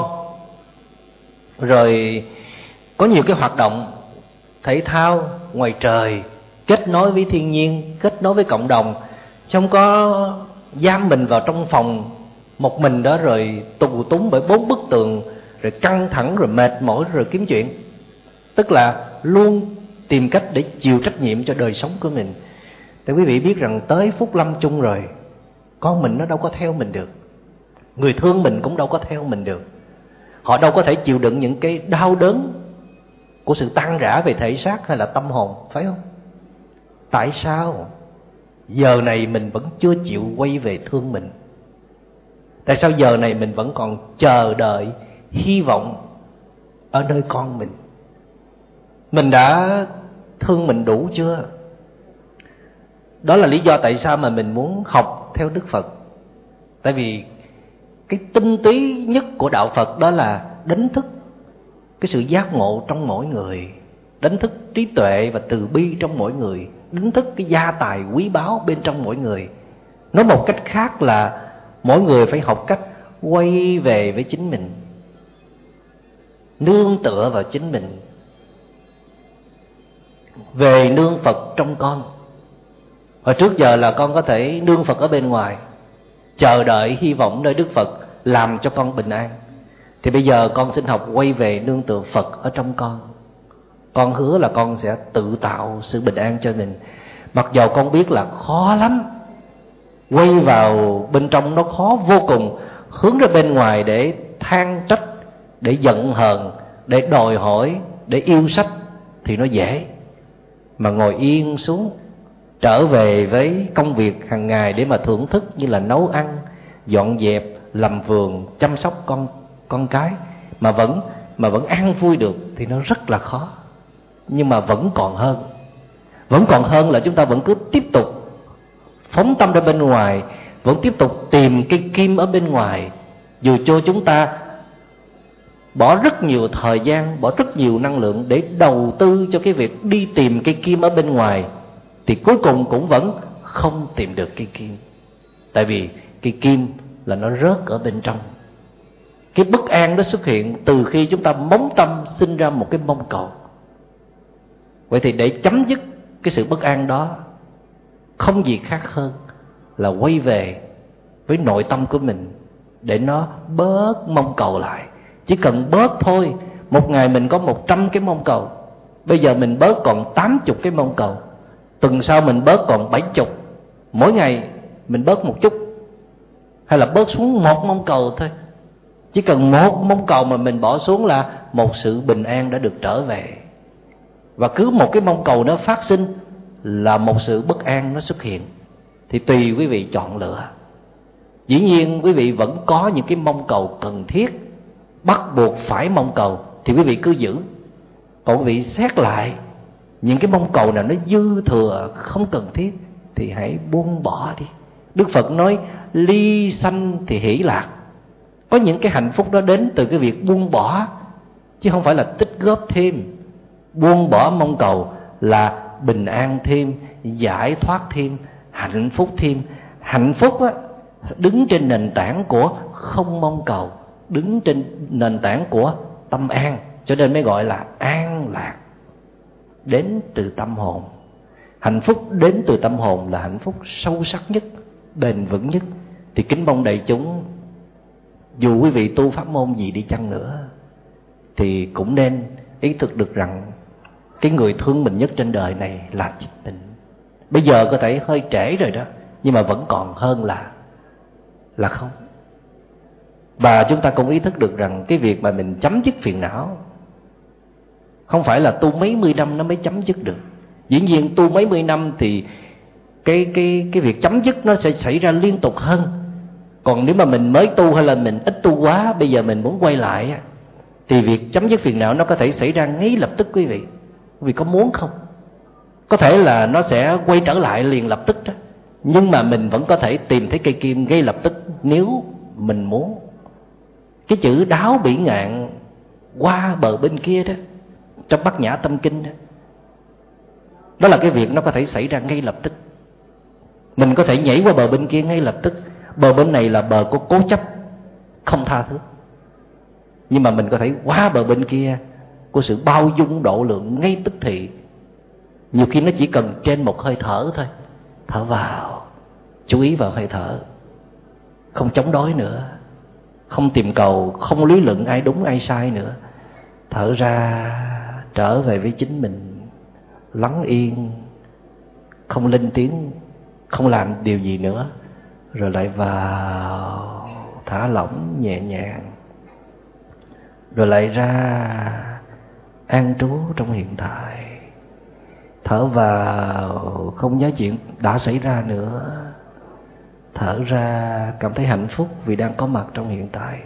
rồi có nhiều cái hoạt động thể thao ngoài trời, kết nối với thiên nhiên, kết nối với cộng đồng, chứ không có giam mình vào trong phòng một mình đó rồi tù túng bởi bốn bức tường, rồi căng thẳng, rồi mệt mỏi, rồi kiếm chuyện. Tức là luôn tìm cách để chịu trách nhiệm cho đời sống của mình. Thì quý vị biết rằng tới phút lâm chung rồi, con mình nó đâu có theo mình được, người thương mình cũng đâu có theo mình được. Họ đâu có thể chịu đựng những cái đau đớn của sự tan rã về thể xác hay là tâm hồn, phải không? Tại sao giờ này mình vẫn chưa chịu quay về thương mình? Tại sao giờ này mình vẫn còn chờ đợi, hy vọng ở nơi con mình? Mình đã thương mình đủ chưa? Đó là lý do tại sao mà mình muốn học theo Đức Phật. Tại vì cái tinh túy nhất của đạo Phật đó là đánh thức cái sự giác ngộ trong mỗi người, đánh thức trí tuệ và từ bi trong mỗi người, đánh thức cái gia tài quý báu bên trong mỗi người. Nói một cách khác là mỗi người phải học cách quay về với chính mình, nương tựa vào chính mình, về nương Phật trong con. Hồi trước giờ là con có thể nương Phật ở bên ngoài, chờ đợi hy vọng nơi Đức Phật làm cho con bình an. Thì bây giờ con xin học quay về nương tựa Phật ở trong con. Con hứa là con sẽ tự tạo sự bình an cho mình. Mặc dầu con biết là khó lắm, quay vào bên trong nó khó vô cùng. Hướng ra bên ngoài để than trách, để giận hờn, để đòi hỏi, để yêu sách thì nó dễ. Mà ngồi yên xuống, trở về với công việc hàng ngày để mà thưởng thức, như là nấu ăn, dọn dẹp, làm vườn, chăm sóc con con cái, mà vẫn mà vẫn an vui được thì nó rất là khó. Nhưng mà vẫn còn hơn. Vẫn còn hơn là chúng ta vẫn cứ tiếp tục phóng tâm ra bên ngoài, vẫn tiếp tục tìm cây kim ở bên ngoài. Dù cho chúng ta bỏ rất nhiều thời gian, bỏ rất nhiều năng lượng để đầu tư cho cái việc đi tìm cây kim ở bên ngoài, thì cuối cùng cũng vẫn không tìm được cây kim. Tại vì cây kim là nó rớt ở bên trong. Cái bất an đó xuất hiện từ khi chúng ta móng tâm sinh ra một cái mong cầu. Vậy thì để chấm dứt cái sự bất an đó, không gì khác hơn là quay về với nội tâm của mình, để nó bớt mong cầu lại. Chỉ cần bớt thôi. Một ngày mình có một trăm cái mong cầu, bây giờ mình bớt còn tám mươi cái mong cầu. Tuần sau mình bớt còn bảy mươi. Mỗi ngày mình bớt một chút, hay là bớt xuống một mong cầu thôi. Chỉ cần một mong cầu mà mình bỏ xuống là một sự bình an đã được trở về. Và cứ một cái mong cầu nó phát sinh là một sự bất an nó xuất hiện. Thì tùy quý vị chọn lựa. Dĩ nhiên quý vị vẫn có những cái mong cầu cần thiết, bắt buộc phải mong cầu thì quý vị cứ giữ. Còn quý vị xét lại những cái mong cầu nào nó dư thừa, không cần thiết thì hãy buông bỏ đi. Đức Phật nói ly sanh thì hỷ lạc. Có những cái hạnh phúc đó đến từ cái việc buông bỏ, chứ không phải là tích góp thêm. Buông bỏ mong cầu là bình an thêm, giải thoát thêm, hạnh phúc thêm. Hạnh phúc á, đứng trên nền tảng của không mong cầu, đứng trên nền tảng của tâm an, cho nên mới gọi là an lạc, đến từ tâm hồn. Hạnh phúc đến từ tâm hồn là hạnh phúc sâu sắc nhất, bền vững nhất. Thì kính mong đại chúng, dù quý vị tu pháp môn gì đi chăng nữa, thì cũng nên ý thức được rằng cái người thương mình nhất trên đời này là chính mình. Bây giờ có thể hơi trễ rồi đó, nhưng mà vẫn còn hơn là là không. Và chúng ta cũng ý thức được rằng cái việc mà mình chấm dứt phiền não không phải là tu mấy mươi năm nó mới chấm dứt được. Dĩ nhiên tu mấy mươi năm thì cái cái cái việc chấm dứt nó sẽ xảy ra liên tục hơn. Còn nếu mà mình mới tu hay là mình ít tu quá, bây giờ mình muốn quay lại, thì việc chấm dứt phiền não nó có thể xảy ra ngay lập tức quý vị. Quý vị có muốn không? Có thể là nó sẽ quay trở lại liền lập tức đó, nhưng mà mình vẫn có thể tìm thấy cây kim ngay lập tức nếu mình muốn. Cái chữ đáo bỉ ngạn qua bờ bên kia đó, trong Bát Nhã Tâm Kinh đó, đó là cái việc nó có thể xảy ra ngay lập tức. Mình có thể nhảy qua bờ bên kia ngay lập tức. Bờ bên này là bờ của cố chấp, không tha thứ. Nhưng mà mình có thể qua bờ bên kia của sự bao dung độ lượng ngay tức thì. Nhiều khi nó chỉ cần trên một hơi thở thôi. Thở vào, chú ý vào hơi thở, không chống đối nữa, không tìm cầu, không lý luận ai đúng ai sai nữa. Thở ra, trở về với chính mình, lắng yên, không lên tiếng, không làm điều gì nữa. Rồi lại vào, thả lỏng nhẹ nhàng. Rồi lại ra, an trú trong hiện tại. Thở vào, không nhớ chuyện đã xảy ra nữa. Thở ra, cảm thấy hạnh phúc vì đang có mặt trong hiện tại.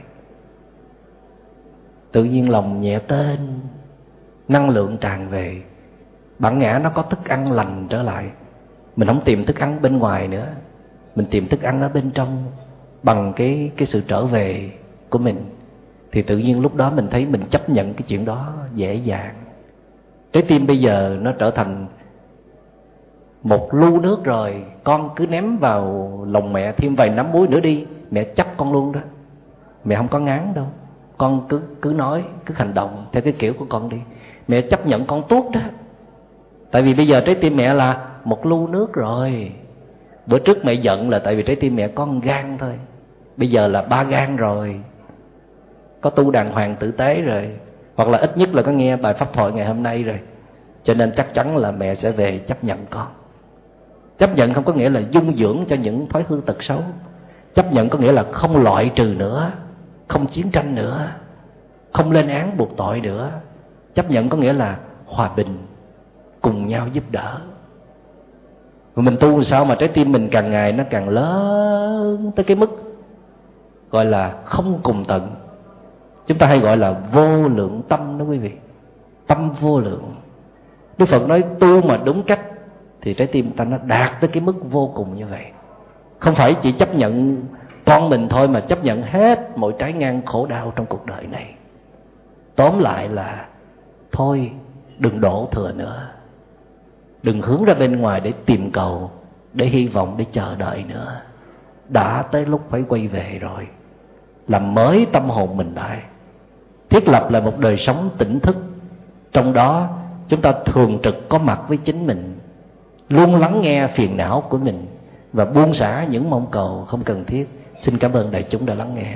Tự nhiên lòng nhẹ tên, năng lượng tràn về. Bản ngã nó có thức ăn lành trở lại. Mình không tìm thức ăn bên ngoài nữa, mình tìm thức ăn ở bên trong bằng cái, cái sự trở về của mình. Thì tự nhiên lúc đó mình thấy mình chấp nhận cái chuyện đó dễ dàng. Trái tim bây giờ nó trở thành một lu nước rồi. Con cứ ném vào lòng mẹ thêm vài nắm muối nữa đi, mẹ chấp con luôn đó. Mẹ không có ngán đâu. Con cứ cứ nói, cứ hành động theo cái kiểu của con đi. Mẹ chấp nhận con tốt đó. Tại vì bây giờ trái tim mẹ là một lu nước rồi. Bữa trước mẹ giận là tại vì trái tim mẹ có một gan thôi. Bây giờ là ba gan rồi. Có tu đàng hoàng tử tế rồi. Hoặc là ít nhất là có nghe bài pháp thoại ngày hôm nay rồi. Cho nên chắc chắn là mẹ sẽ về chấp nhận con. Chấp nhận không có nghĩa là dung dưỡng cho những thói hư tật xấu. Chấp nhận có nghĩa là không loại trừ nữa, không chiến tranh nữa, không lên án buộc tội nữa. Chấp nhận có nghĩa là hòa bình, cùng nhau giúp đỡ. Rồi mình tu sao mà trái tim mình càng ngày nó càng lớn tới cái mức gọi là không cùng tận. Chúng ta hay gọi là vô lượng tâm đó quý vị. Tâm vô lượng. Đức Phật nói tu mà đúng cách thì trái tim ta nó đạt tới cái mức vô cùng như vậy. Không phải chỉ chấp nhận con mình thôi, mà chấp nhận hết mọi trái ngang khổ đau trong cuộc đời này. Tóm lại là thôi đừng đổ thừa nữa. Đừng hướng ra bên ngoài để tìm cầu, để hy vọng, để chờ đợi nữa. Đã tới lúc phải quay về rồi. Làm mới tâm hồn mình lại. Thiết lập lại một đời sống tỉnh thức. Trong đó chúng ta thường trực có mặt với chính mình, luôn lắng nghe phiền não của mình và buông xả những mong cầu không cần thiết. Xin cảm ơn đại chúng đã lắng nghe.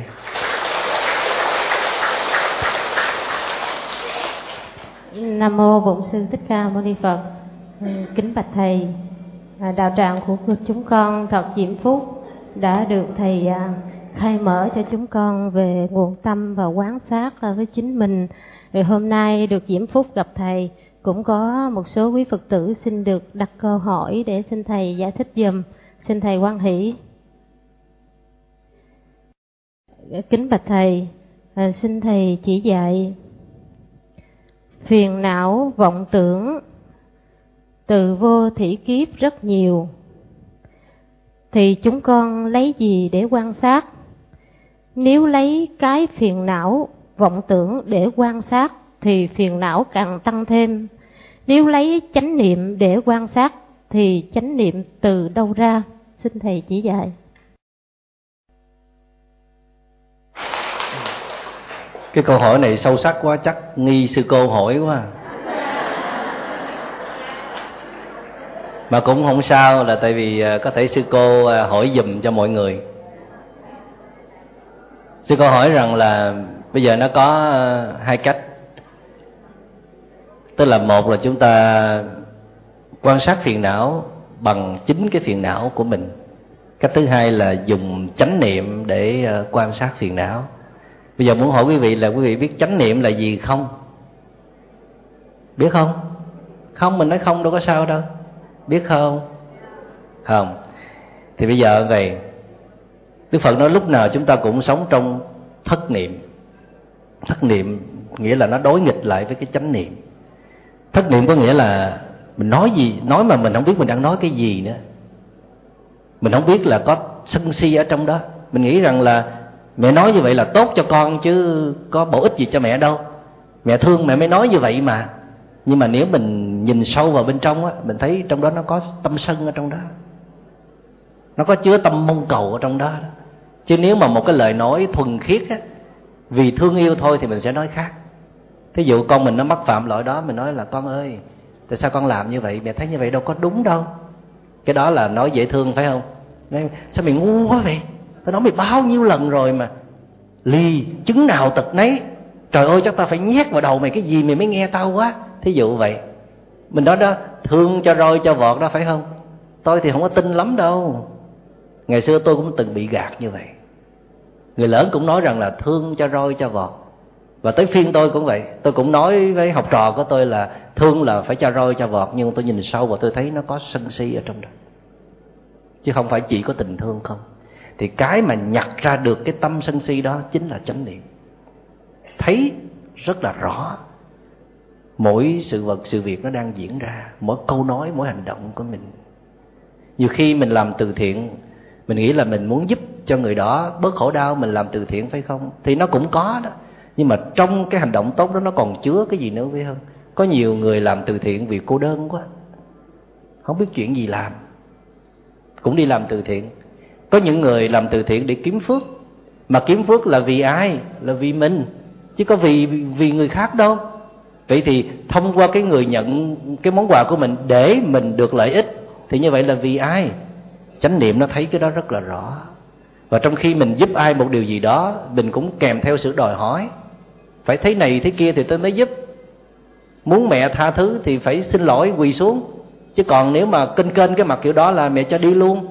Nam mô Bổn Sư Thích Ca Mâu Ni Phật. Kính bạch thầy, đạo tràng của chúng con thật diễm phúc đã được thầy khai mở cho chúng con về nguồn tâm và quán sát với chính mình. Rồi hôm nay được diễm phúc gặp thầy cũng có một số quý Phật tử xin được đặt câu hỏi để xin Thầy giải thích giùm. Xin Thầy hoan hỷ. Kính bạch Thầy, à, xin Thầy chỉ dạy phiền não vọng tưởng từ vô thỉ kiếp rất nhiều, thì chúng con lấy gì để quan sát? Nếu lấy cái phiền não vọng tưởng để quan sát thì phiền não càng tăng thêm. Nếu lấy chánh niệm để quan sát thì chánh niệm từ đâu ra? Xin Thầy chỉ dạy. Cái câu hỏi này sâu sắc quá, chắc nghi sư cô hỏi quá. Mà cũng không sao, là tại vì có thể sư cô hỏi giùm cho mọi người. Sư cô hỏi rằng là bây giờ nó có hai cách. Tức là một là chúng ta quan sát phiền não bằng chính cái phiền não của mình. Cách thứ hai là dùng chánh niệm để quan sát phiền não. Bây giờ muốn hỏi quý vị là quý vị biết chánh niệm là gì không? Biết không? Không, mình nói không đâu có sao đâu. Biết không? Không. Thì bây giờ vậy, Đức Phật nói lúc nào chúng ta cũng sống trong thất niệm. Thất niệm nghĩa là nó đối nghịch lại với cái chánh niệm. Thất niệm có nghĩa là mình nói gì, nói mà mình không biết mình đang nói cái gì nữa. Mình không biết là có sân si ở trong đó. Mình nghĩ rằng là mẹ nói như vậy là tốt cho con chứ có bổ ích gì cho mẹ đâu. Mẹ thương mẹ mới nói như vậy mà. Nhưng mà nếu mình nhìn sâu vào bên trong á, mình thấy trong đó nó có tâm sân ở trong đó, nó có chứa tâm mong cầu ở trong đó. Chứ nếu mà một cái lời nói thuần khiết á, vì thương yêu thôi thì mình sẽ nói khác. Thí dụ con mình nó mắc phạm lỗi đó, mình nói là con ơi, tại sao con làm như vậy? Mẹ thấy như vậy đâu có đúng đâu. Cái đó là nói dễ thương phải không? Nói, sao mày ngu quá vậy? Tao nói mày bao nhiêu lần rồi mà. Lì, chứng nào tật nấy. Trời ơi, chắc tao phải nhét vào đầu mày cái gì mày mới nghe tao quá. Thí dụ vậy. Mình nói đó, thương cho roi cho vọt đó phải không? Tôi thì không có tin lắm đâu. Ngày xưa tôi cũng từng bị gạt như vậy. Người lớn cũng nói rằng là thương cho roi cho vọt. Và tới phiên tôi cũng vậy. Tôi cũng nói với học trò của tôi là thương là phải cho roi cho vọt. Nhưng tôi nhìn sâu và tôi thấy nó có sân si ở trong đó, chứ không phải chỉ có tình thương không. Thì cái mà nhặt ra được cái tâm sân si đó chính là chánh niệm. Thấy rất là rõ mỗi sự vật, sự việc nó đang diễn ra, mỗi câu nói, mỗi hành động của mình. Nhiều khi mình làm từ thiện, mình nghĩ là mình muốn giúp cho người đó bớt khổ đau, mình làm từ thiện phải không? Thì nó cũng có đó. Nhưng mà trong cái hành động tốt đó nó còn chứa cái gì nữa phải không? Có nhiều người làm từ thiện vì cô đơn quá, không biết chuyện gì làm, cũng đi làm từ thiện. Có những người làm từ thiện để kiếm phước. Mà kiếm phước là vì ai? Là vì mình, chứ có vì vì người khác đâu. Vậy thì thông qua cái người nhận cái món quà của mình để mình được lợi ích, thì như vậy là vì ai? Chánh niệm nó thấy cái đó rất là rõ. Và trong khi mình giúp ai một điều gì đó, mình cũng kèm theo sự đòi hỏi, phải thế này thế kia thì tôi mới giúp. Muốn mẹ tha thứ thì phải xin lỗi quỳ xuống. Chứ còn nếu mà kênh kênh cái mặt kiểu đó là mẹ cho đi luôn,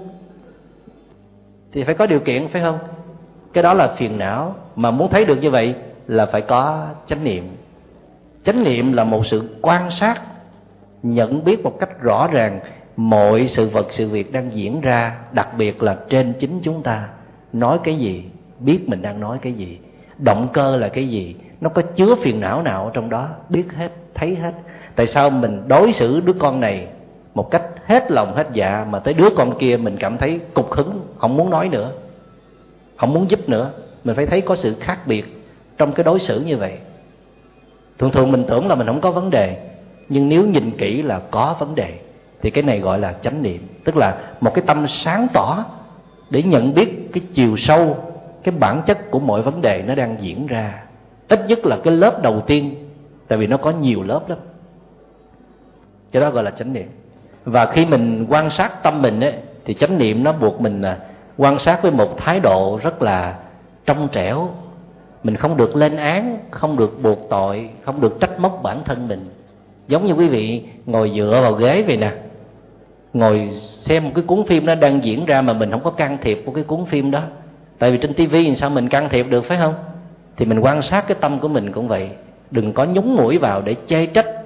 thì phải có điều kiện phải không? Cái đó là phiền não. Mà muốn thấy được như vậy là phải có chánh niệm. Chánh niệm là một sự quan sát, nhận biết một cách rõ ràng mọi sự vật, sự việc đang diễn ra, đặc biệt là trên chính chúng ta. Nói cái gì, biết mình đang nói cái gì, động cơ là cái gì, nó có chứa phiền não nào ở trong đó, biết hết, thấy hết. Tại sao mình đối xử đứa con này một cách hết lòng hết dạ, mà tới đứa con kia mình cảm thấy cục hứng, không muốn nói nữa, không muốn giúp nữa. Mình phải thấy có sự khác biệt trong cái đối xử như vậy. Thường thường mình tưởng là mình không có vấn đề, nhưng nếu nhìn kỹ là có vấn đề. Thì cái này gọi là chánh niệm, tức là một cái tâm sáng tỏ để nhận biết cái chiều sâu, cái bản chất của mọi vấn đề nó đang diễn ra. Ít nhất là cái lớp đầu tiên, tại vì nó có nhiều lớp lắm. Cái đó gọi là chánh niệm. Và khi mình quan sát tâm mình ấy, thì chánh niệm nó buộc mình là quan sát với một thái độ rất là trong trẻo. Mình không được lên án, không được buộc tội, không được trách móc bản thân mình. Giống như quý vị ngồi dựa vào ghế vậy nè, ngồi xem một cái cuốn phim nó đang diễn ra mà mình không có can thiệp của cái cuốn phim đó. Tại vì trên tivi thì sao mình can thiệp được phải không? Thì mình quan sát cái tâm của mình cũng vậy. Đừng có nhúng mũi vào để chê trách,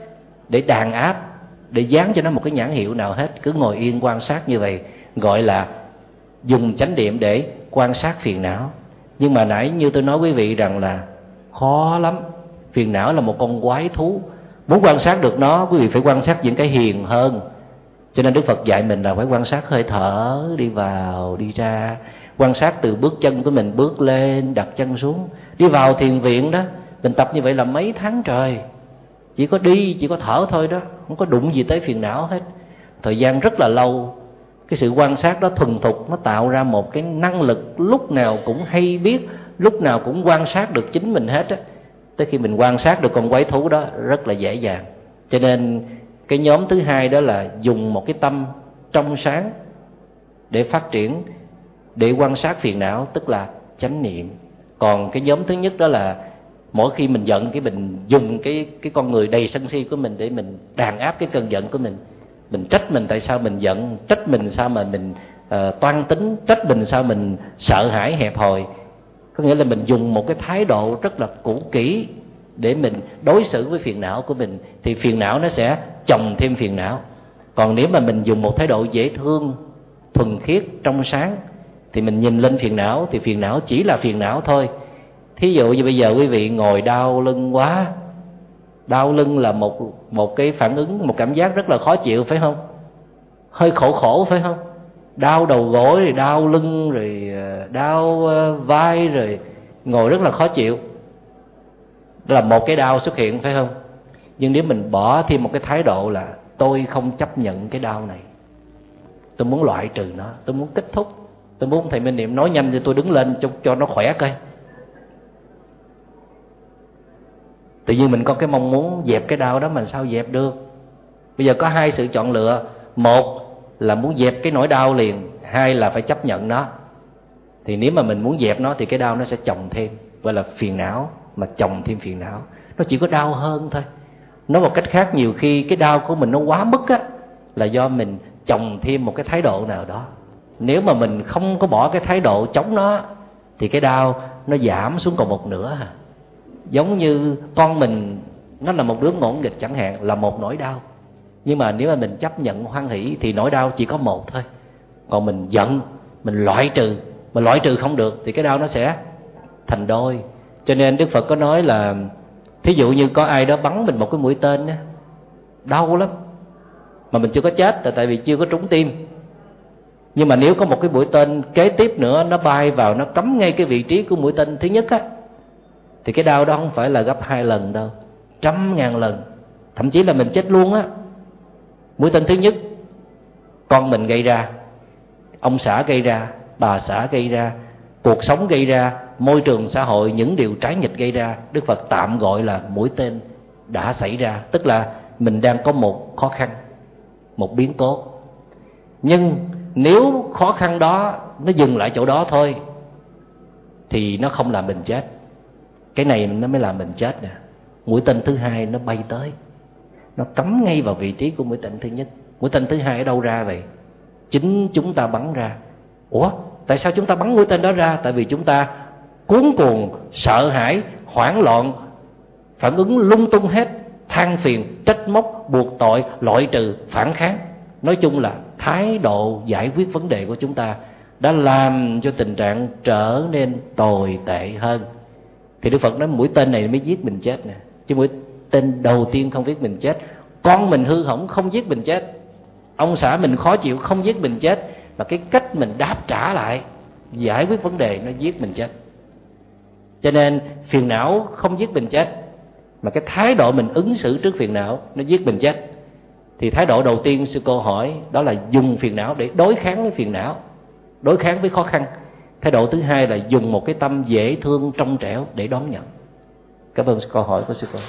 để đàn áp, để dán cho nó một cái nhãn hiệu nào hết. Cứ ngồi yên quan sát như vậy gọi là dùng chánh niệm để quan sát phiền não. Nhưng mà nãy như tôi nói quý vị rằng là khó lắm. Phiền não là một con quái thú, muốn quan sát được nó quý vị phải quan sát những cái hiền hơn. Cho nên Đức Phật dạy mình là phải quan sát hơi thở đi vào đi ra, quan sát từ bước chân của mình bước lên đặt chân xuống. Đi vào thiền viện đó mình tập như vậy là mấy tháng trời, chỉ có đi chỉ có thở thôi đó, không có đụng gì tới phiền não hết. Thời gian rất là lâu. Cái sự quan sát đó thuần thục, nó tạo ra một cái năng lực lúc nào cũng hay biết, lúc nào cũng quan sát được chính mình hết á. Tới khi mình quan sát được con quái thú đó rất là dễ dàng. Cho nên cái nhóm thứ hai đó là dùng một cái tâm trong sáng để phát triển, để quan sát phiền não, tức là chánh niệm. Còn cái nhóm thứ nhất đó là mỗi khi mình giận cái mình dùng cái cái con người đầy sân si của mình để mình đàn áp cái cơn giận của mình. Mình trách mình tại sao mình giận, trách mình sao mà mình uh, toan tính, trách mình sao mình sợ hãi hẹp hòi. Có nghĩa là mình dùng một cái thái độ rất là cũ kỹ để mình đối xử với phiền não của mình, thì phiền não nó sẽ chồng thêm phiền não. Còn nếu mà mình dùng một thái độ dễ thương, thuần khiết, trong sáng, thì mình nhìn lên phiền não thì phiền não chỉ là phiền não thôi. Thí dụ như bây giờ quý vị ngồi đau lưng quá, đau lưng là một một cái phản ứng, một cảm giác rất là khó chịu phải không? Hơi khổ khổ phải không? Đau đầu gối rồi đau lưng rồi đau vai rồi ngồi rất là khó chịu. Đó là một cái đau xuất hiện phải không? Nhưng nếu mình bỏ thêm một cái thái độ là tôi không chấp nhận cái đau này, tôi muốn loại trừ nó, tôi muốn kết thúc, tôi muốn thầy Minh Niệm nói nhanh cho tôi đứng lên cho, cho nó khỏe coi. Tự nhiên mình có cái mong muốn dẹp cái đau đó mà sao dẹp được? Bây giờ có hai sự chọn lựa. Một là muốn dẹp cái nỗi đau liền, hai là phải chấp nhận nó. Thì nếu mà mình muốn dẹp nó thì cái đau nó sẽ chồng thêm, gọi là phiền não mà chồng thêm phiền não. Nó chỉ có đau hơn thôi. Nói một cách khác, nhiều khi cái đau của mình nó quá mức á, là do mình chồng thêm một cái thái độ nào đó. Nếu mà mình không có bỏ cái thái độ chống nó thì cái đau nó giảm xuống còn một nửa à. Giống như con mình nó là một đứa ngỗ nghịch chẳng hạn, là một nỗi đau. Nhưng mà nếu mà mình chấp nhận hoan hỷ thì nỗi đau chỉ có một thôi. Còn mình giận, mình loại trừ, mà loại trừ không được thì cái đau nó sẽ thành đôi. Cho nên Đức Phật có nói là thí dụ như có ai đó bắn mình một cái mũi tên á, đau lắm, mà mình chưa có chết là tại vì chưa có trúng tim. Nhưng mà nếu có một cái mũi tên kế tiếp nữa, nó bay vào, nó cắm ngay cái vị trí của mũi tên thứ nhất á, thì cái đau đó không phải là gấp hai lần đâu, trăm ngàn lần, thậm chí là mình chết luôn á. Mũi tên thứ nhất con mình gây ra, ông xã gây ra, bà xã gây ra, cuộc sống gây ra, môi trường xã hội, những điều trái nghịch gây ra, Đức Phật tạm gọi là mũi tên đã xảy ra. Tức là mình đang có một khó khăn, một biến cố. Nhưng nếu khó khăn đó nó dừng lại chỗ đó thôi thì nó không làm mình chết. Cái này nó mới làm mình chết nè. Mũi tên thứ hai nó bay tới, nó cắm ngay vào vị trí của mũi tên thứ nhất. Mũi tên thứ hai ở đâu ra vậy? Chính chúng ta bắn ra. Ủa, tại sao chúng ta bắn mũi tên đó ra? Tại vì chúng ta cuống cuồng, sợ hãi, hoảng loạn, phản ứng lung tung hết, than phiền, trách móc, buộc tội, loại trừ, phản kháng. Nói chung là thái độ giải quyết vấn đề của chúng ta đã làm cho tình trạng trở nên tồi tệ hơn. Thì Đức Phật nói mũi tên này mới giết mình chết nè. Chứ mũi tên đầu tiên không giết mình chết. Con mình hư hỏng không giết mình chết, ông xã mình khó chịu không giết mình chết, mà cái cách mình đáp trả lại, giải quyết vấn đề nó giết mình chết. Cho nên phiền não không giết mình chết, mà cái thái độ mình ứng xử trước phiền não nó giết mình chết. Thì thái độ đầu tiên sư cô hỏi đó là dùng phiền não để đối kháng với phiền não, đối kháng với khó khăn. Thái độ thứ hai là dùng một cái tâm dễ thương trong trẻo để đón nhận. Cảm ơn câu hỏi của sư cô.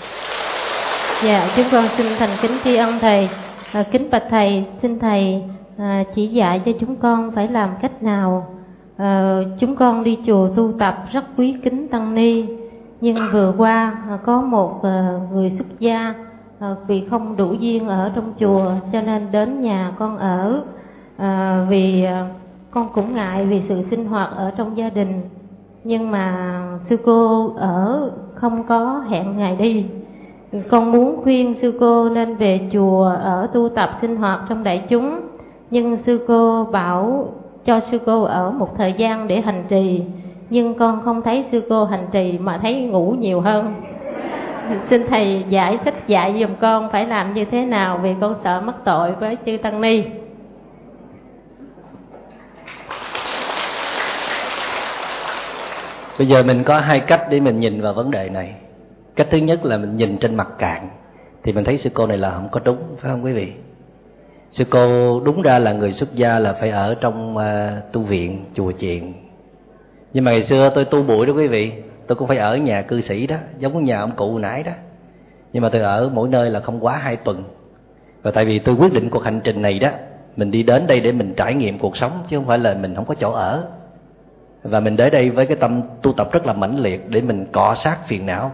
Dạ, chúng con xin thành kính tri ân thầy. À, kính bạch thầy, xin thầy à, chỉ dạy cho chúng con phải làm cách nào. À, chúng con đi chùa tu tập rất quý kính tăng ni, nhưng vừa qua à, có một à, người xuất gia à, vì không đủ duyên ở trong chùa cho nên đến nhà con ở. À, vì à, con cũng ngại vì sự sinh hoạt ở trong gia đình, nhưng mà sư cô ở không có hẹn ngày đi. con muốn khuyên sư cô nên về chùa ở tu tập sinh hoạt trong đại chúng, nhưng sư cô bảo cho sư cô ở một thời gian để hành trì, nhưng con không thấy sư cô hành trì mà thấy ngủ nhiều hơn. Xin thầy giải thích dạy giùm con phải làm như thế nào, vì con sợ mắc tội với chư tăng ni. Bây giờ mình có hai cách để mình nhìn vào vấn đề này. Cách thứ nhất là mình nhìn trên mặt cạn thì mình thấy sư cô này là không có đúng, phải không quý vị? Sư cô đúng ra là người xuất gia là phải ở trong uh, tu viện, chùa chiền. Nhưng mà ngày xưa tôi tu bụi đó quý vị, tôi cũng phải ở nhà cư sĩ đó, giống nhà ông cụ nãy đó. Nhưng mà tôi ở mỗi nơi là không quá hai tuần. Và tại vì tôi quyết định cuộc hành trình này đó, mình đi đến đây để mình trải nghiệm cuộc sống, chứ không phải là mình không có chỗ ở. Và mình đến đây với cái tâm tu tập rất là mãnh liệt để mình cọ sát phiền não.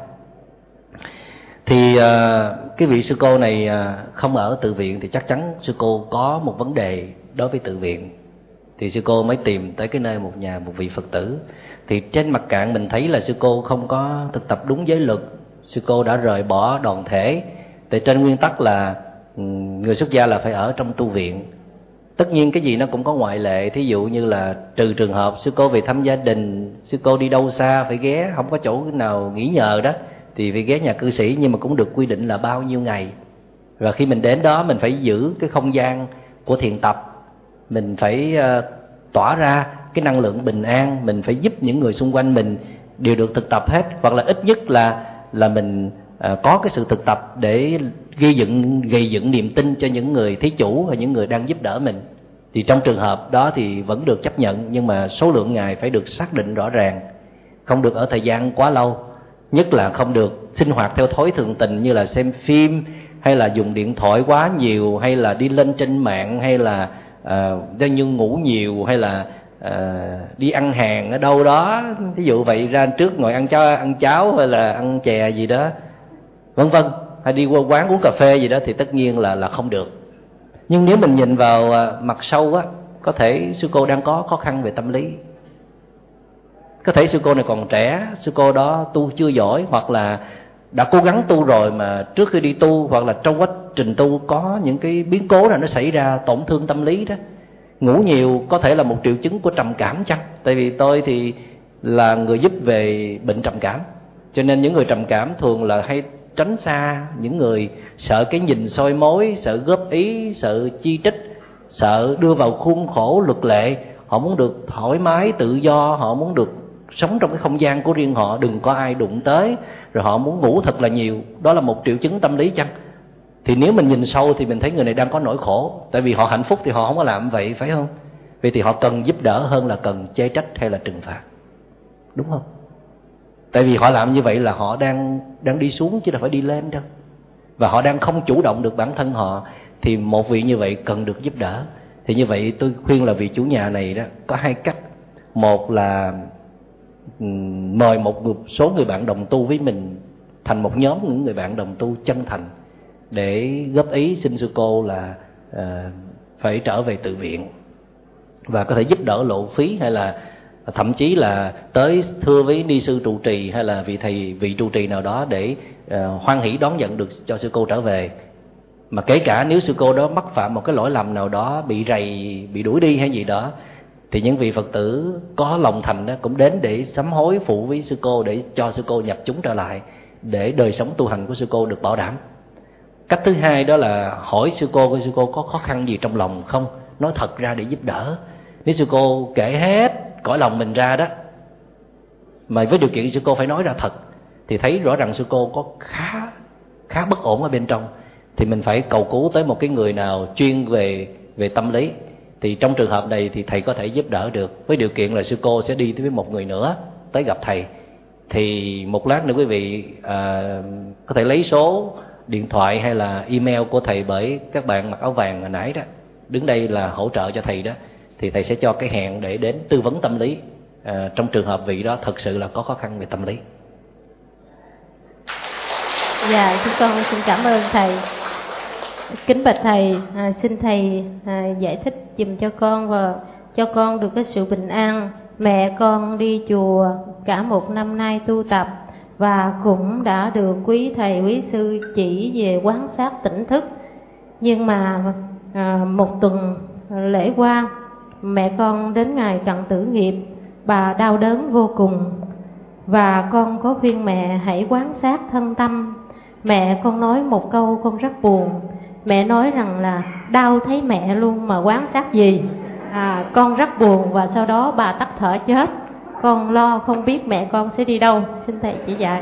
Thì uh, cái vị sư cô này uh, không ở tự viện thì chắc chắn sư cô có một vấn đề đối với tự viện. Thì sư cô mới tìm tới cái nơi một nhà một vị Phật tử. Thì trên mặt cạn mình thấy là sư cô không có thực tập đúng giới luật. Sư cô đã rời bỏ đoàn thể. Tại trên nguyên tắc là người xuất gia là phải ở trong tu viện. Tất nhiên cái gì nó cũng có ngoại lệ. Thí dụ như là trừ trường hợp sư cô về thăm gia đình, sư cô đi đâu xa phải ghé, không có chỗ nào nghỉ nhờ đó thì phải ghé nhà cư sĩ, nhưng mà cũng được quy định là bao nhiêu ngày. Và khi mình đến đó mình phải giữ cái không gian của thiền tập, mình phải uh, tỏa ra cái năng lượng bình an, mình phải giúp những người xung quanh mình đều được thực tập hết, hoặc là ít nhất là là mình uh, có cái sự thực tập để gây dựng gây dựng niềm tin cho những người thí chủ và những người đang giúp đỡ mình. Thì trong trường hợp đó thì vẫn được chấp nhận, nhưng mà số lượng ngày phải được xác định rõ ràng, không được ở thời gian quá lâu. Nhất là không được sinh hoạt theo thói thường tình như là xem phim, hay là dùng điện thoại quá nhiều, hay là đi lên trên mạng, hay là uh, như ngủ nhiều, hay là uh, đi ăn hàng ở đâu đó, ví dụ vậy, ra trước ngồi ăn cháo, ăn cháo hay là ăn chè gì đó, vân vân, hay đi qua quán uống cà phê gì đó thì tất nhiên là là không được. Nhưng nếu mình nhìn vào uh, mặt sâu á, có thể sư cô đang có khó khăn về tâm lý. Có thể sư cô này còn trẻ, sư cô đó tu chưa giỏi, hoặc là đã cố gắng tu rồi mà trước khi đi tu, hoặc là trong quá trình tu có những cái biến cố nào nó xảy ra tổn thương tâm lý đó. Ngủ nhiều có thể là một triệu chứng của trầm cảm chăng? Tại vì tôi thì là người giúp về bệnh trầm cảm, cho nên những người trầm cảm thường là hay tránh xa những người sợ cái nhìn soi mói, sợ góp ý, sợ chi trích, sợ đưa vào khuôn khổ luật lệ. Họ muốn được thoải mái, tự do, họ muốn được sống trong cái không gian của riêng họ, đừng có ai đụng tới, rồi họ muốn ngủ thật là nhiều. Đó là một triệu chứng tâm lý chăng? Thì nếu mình nhìn sâu thì mình thấy người này đang có nỗi khổ. Tại vì họ hạnh phúc thì họ không có làm vậy, phải không? Vậy thì họ cần giúp đỡ hơn là cần chê trách hay là trừng phạt, đúng không? Tại vì họ làm như vậy là họ đang đang đi xuống chứ đâu phải đi lên đâu. Và họ đang không chủ động được bản thân họ. Thì một vị như vậy cần được giúp đỡ. Thì như vậy tôi khuyên là vị chủ nhà này đó có hai cách. Một là mời một số người bạn đồng tu với mình thành một nhóm những người bạn đồng tu chân thành để góp ý xin sư cô là uh, phải trở về tự viện, và có thể giúp đỡ lộ phí, hay là thậm chí là tới thưa với ni sư trụ trì hay là vị thầy vị trụ trì nào đó để uh, hoan hỷ đón nhận được cho sư cô trở về. Mà kể cả nếu sư cô đó mắc phạm một cái lỗi lầm nào đó, bị rầy, bị đuổi đi hay gì đó, thì những vị Phật tử có lòng thành đó cũng đến để sám hối phụ với sư cô, để cho sư cô nhập chúng trở lại, để đời sống tu hành của sư cô được bảo đảm. Cách thứ hai đó là hỏi sư cô coi sư cô có khó khăn gì trong lòng không, nói thật ra để giúp đỡ. Nếu sư cô kể hết cõi lòng mình ra đó, mà với điều kiện sư cô phải nói ra thật, thì thấy rõ ràng sư cô có khá khá bất ổn ở bên trong, thì mình phải cầu cứu tới một cái người nào chuyên về về tâm lý. Thì trong trường hợp này thì thầy có thể giúp đỡ được, với điều kiện là sư cô sẽ đi với một người nữa tới gặp thầy. Thì một lát nữa quý vị à, có thể lấy số điện thoại hay là email của thầy, bởi các bạn mặc áo vàng hồi nãy đó đứng đây là hỗ trợ cho thầy đó, thì thầy sẽ cho cái hẹn để đến tư vấn tâm lý à, trong trường hợp vị đó thật sự là có khó khăn về tâm lý. Dạ, chúng con xin cảm ơn thầy. Kính bạch thầy, à, xin thầy à, giải thích giùm cho con và cho con được cái sự bình an. Mẹ con đi chùa cả một năm nay tu tập, và cũng đã được quý thầy quý sư chỉ về quán sát tỉnh thức. Nhưng mà à, một tuần lễ qua, mẹ con đến ngày cận tử nghiệp, bà đau đớn vô cùng, và con có khuyên mẹ hãy quán sát thân tâm. Mẹ con nói một câu con rất buồn. Mẹ nói rằng là đau thấy mẹ luôn mà quán sát gì. à, Con rất buồn, và sau đó bà tắt thở chết. Con lo không biết mẹ con sẽ đi đâu. Xin thầy chỉ dạy.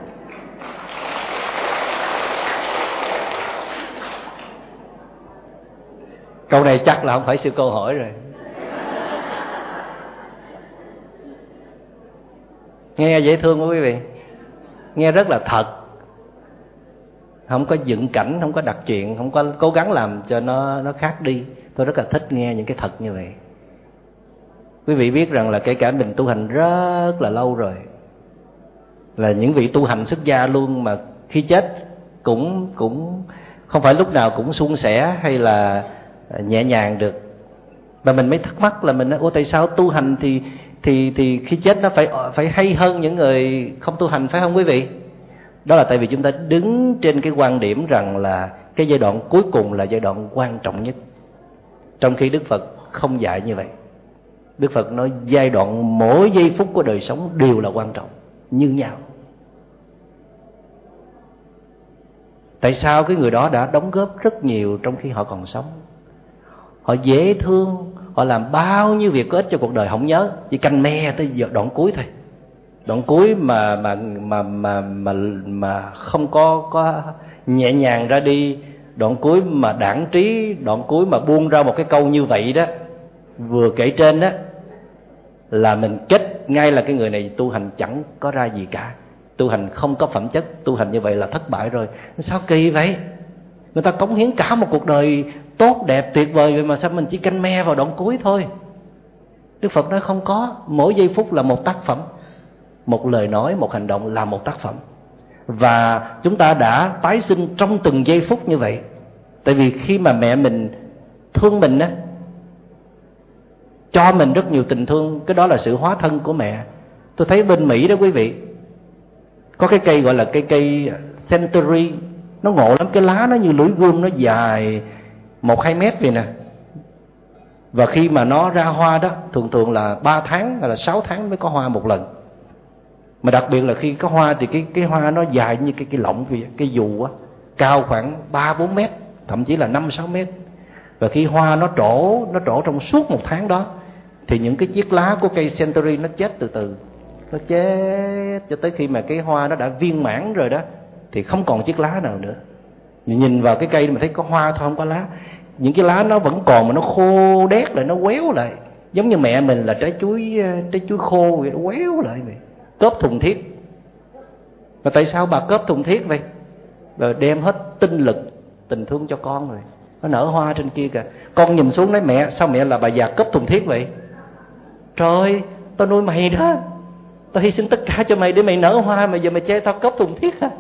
Câu này chắc là không phải sư cô hỏi rồi. Nghe dễ thương quá quý vị, nghe rất là thật, không có dựng cảnh, không có đặt chuyện, không có cố gắng làm cho nó nó khác đi. Tôi rất là thích nghe những cái thật như vậy. Quý vị biết rằng là kể cả mình tu hành rất là lâu rồi, là những vị tu hành xuất gia luôn, mà khi chết cũng cũng không phải lúc nào cũng suôn sẻ hay là nhẹ nhàng được. Và mình mới thắc mắc là mình nói, ủa tại sao tu hành thì thì thì khi chết nó phải phải hay hơn những người không tu hành, phải không quý vị? Đó là tại vì chúng ta đứng trên cái quan điểm rằng là cái giai đoạn cuối cùng là giai đoạn quan trọng nhất, trong khi Đức Phật không dạy như vậy. Đức Phật nói giai đoạn mỗi giây phút của đời sống đều là quan trọng như nhau. Tại sao cái người đó đã đóng góp rất nhiều trong khi họ còn sống? Họ dễ thương, họ làm bao nhiêu việc có ích cho cuộc đời không nhớ, chỉ canh me tới giờ đoạn cuối thôi. Đoạn cuối mà mà mà mà mà mà không có có nhẹ nhàng ra đi, đoạn cuối mà đãng trí, đoạn cuối mà buông ra một cái câu như vậy đó, vừa kể trên đó, là mình kết ngay là cái người này tu hành chẳng có ra gì cả, tu hành không có phẩm chất, tu hành như vậy là thất bại rồi. Sao kỳ vậy? Người ta cống hiến cả một cuộc đời tốt đẹp tuyệt vời vậy mà sao mình chỉ canh me vào đoạn cuối thôi? Đức Phật nói không có, mỗi giây phút là một tác phẩm, một lời nói, một hành động là một tác phẩm. Và chúng ta đã tái sinh trong từng giây phút như vậy. Tại vì khi mà mẹ mình thương mình á, cho mình rất nhiều tình thương, cái đó là sự hóa thân của mẹ. Tôi thấy bên Mỹ đó quý vị, có cái cây gọi là cây cây century, nó ngộ lắm, cái lá nó như lưỡi gươm, nó dài một hai mét vậy nè. Và khi mà nó ra hoa đó, thường thường là ba tháng hay là sáu tháng mới có hoa một lần. Mà đặc biệt là khi có hoa thì cái cái hoa nó dài như cái cái lọng vậy, cái dù á, cao khoảng ba bốn mét, thậm chí là năm sáu mét. Và khi hoa nó trổ, nó trổ trong suốt một tháng đó, thì những cái chiếc lá của cây century nó chết từ từ, nó chết cho tới khi mà cái hoa nó đã viên mãn rồi đó, thì không còn chiếc lá nào nữa. Nhìn vào cái cây mà thấy có hoa thôi, không có lá. Những cái lá nó vẫn còn mà nó khô đét lại, nó quéo lại, giống như mẹ mình là trái chuối trái chuối khô vậy, nó quéo lại vậy, cóp thùng thiết. Mà tại sao bà cóp thùng thiết vậy? Rồi đem hết tinh lực, tình thương cho con rồi, nó nở hoa trên kia kìa. Con nhìn xuống nói mẹ, sao mẹ là bà già cóp thùng thiết vậy? Trời ơi, tao nuôi mày đó, tao hy sinh tất cả cho mày để mày nở hoa, mà giờ mày chê tao cóp thùng thiết hả?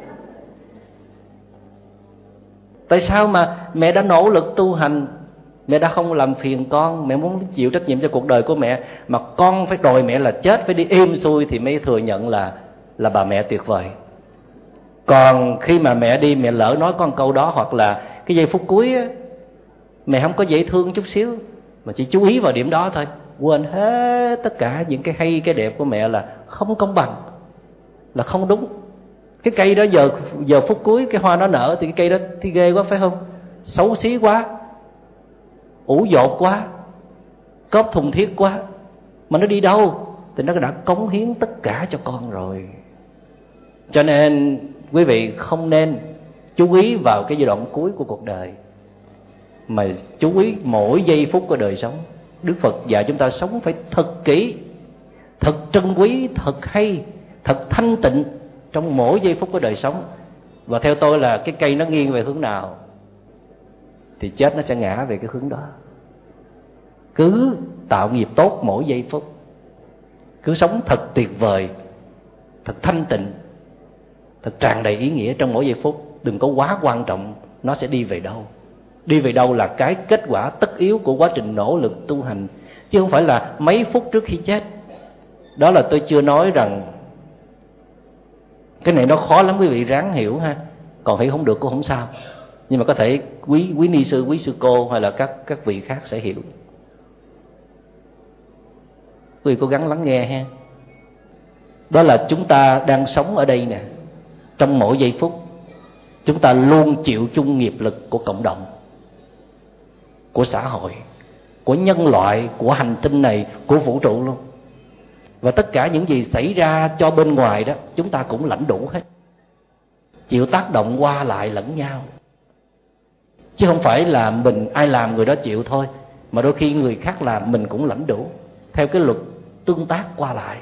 Tại sao mà mẹ đã nỗ lực tu hành, mẹ đã không làm phiền con, mẹ muốn chịu trách nhiệm cho cuộc đời của mẹ, mà con phải đòi mẹ là chết, phải đi êm xuôi thì mới thừa nhận là là bà mẹ tuyệt vời. Còn khi mà mẹ đi, mẹ lỡ nói con câu đó, hoặc là cái giây phút cuối á, mẹ không có dễ thương chút xíu, mà chỉ chú ý vào điểm đó thôi, quên hết tất cả những cái hay cái đẹp của mẹ, là không công bằng, là không đúng. Cái cây đó giờ giờ phút cuối cái hoa nó nở thì cái cây đó thì ghê quá phải không? Xấu xí quá, ủ dột quá, cóp thùng thiết quá, mà nó đi đâu? Thì nó đã cống hiến tất cả cho con rồi. Cho nên quý vị không nên chú ý vào cái giai đoạn cuối của cuộc đời, mà chú ý mỗi giây phút của đời sống. Đức Phật dạy chúng ta sống phải thật kỹ, thật trân quý, thật hay, thật thanh tịnh trong mỗi giây phút của đời sống. Và theo tôi là cái cây nó nghiêng về hướng nào thì chết nó sẽ ngã về cái hướng đó. Cứ tạo nghiệp tốt mỗi giây phút, cứ sống thật tuyệt vời, thật thanh tịnh, thật tràn đầy ý nghĩa trong mỗi giây phút. Đừng có quá quan trọng nó sẽ đi về đâu. Đi về đâu là cái kết quả tất yếu của quá trình nỗ lực tu hành, chứ không phải là mấy phút trước khi chết. Đó là tôi chưa nói rằng Cái này nó khó lắm quý vị ráng hiểu ha. Còn hiểu không được cũng không sao, nhưng mà có thể quý quý ni sư, quý sư cô hay là các các vị khác sẽ hiểu. Quý vị cố gắng lắng nghe ha. Đó là chúng ta đang sống ở đây nè. Trong mỗi giây phút chúng ta luôn chịu chung nghiệp lực của cộng đồng, của xã hội, của nhân loại, của hành tinh này, của vũ trụ luôn. Và tất cả những gì xảy ra cho bên ngoài đó, chúng ta cũng lãnh đủ hết, chịu tác động qua lại lẫn nhau. Chứ không phải là mình ai làm người đó chịu thôi, mà đôi khi người khác làm mình cũng lãnh đủ, theo cái luật tương tác qua lại.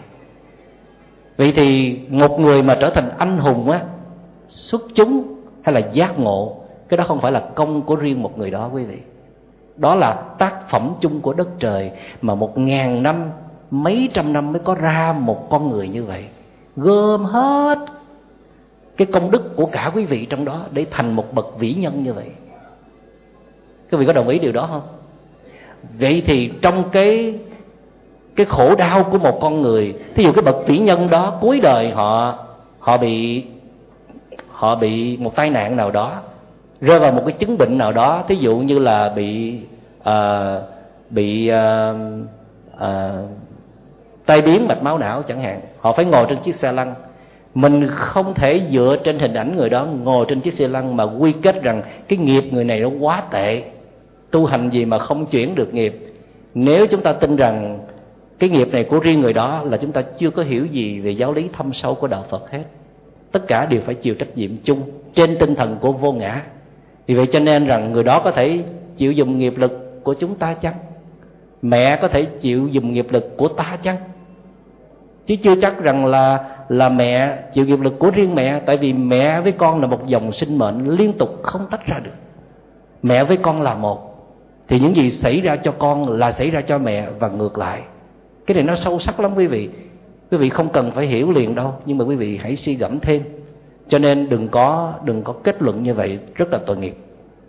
Vậy thì một người mà trở thành anh hùng á, xuất chúng hay là giác ngộ, cái đó không phải là công của riêng một người đó quý vị. Đó là tác phẩm chung của đất trời, mà một ngàn năm, mấy trăm năm mới có ra một con người như vậy, gom hết cái công đức của cả quý vị trong đó để thành một bậc vĩ nhân như vậy. Quý vị có đồng ý điều đó không? Vậy thì trong cái cái khổ đau của một con người, thí dụ cái bậc vĩ nhân đó cuối đời họ họ bị họ bị một tai nạn nào đó, rơi vào một cái chứng bệnh nào đó, thí dụ như là bị uh, bị uh, uh, tai biến mạch máu não chẳng hạn, họ phải ngồi trên chiếc xe lăn. Mình không thể dựa trên hình ảnh người đó ngồi trên chiếc xe lăn mà quy kết rằng cái nghiệp người này nó quá tệ, tu hành gì mà không chuyển được nghiệp. Nếu chúng ta tin rằng cái nghiệp này của riêng người đó là chúng ta chưa có hiểu gì về giáo lý thâm sâu của đạo Phật hết. Tất cả đều phải chịu trách nhiệm chung trên tinh thần của vô ngã. Vì vậy cho nên rằng người đó có thể chịu dùng nghiệp lực của chúng ta chăng? Mẹ có thể chịu dùng nghiệp lực của ta chăng? Chứ chưa chắc rằng là là mẹ chịu nghiệp lực của riêng mẹ. Tại vì mẹ với con là một dòng sinh mệnh liên tục không tách ra được. Mẹ với con là một, thì những gì xảy ra cho con là xảy ra cho mẹ và ngược lại. Cái này nó sâu sắc lắm quý vị. Quý vị không cần phải hiểu liền đâu, nhưng mà quý vị hãy suy gẫm thêm. Cho nên đừng có đừng có kết luận như vậy, rất là tội nghiệp.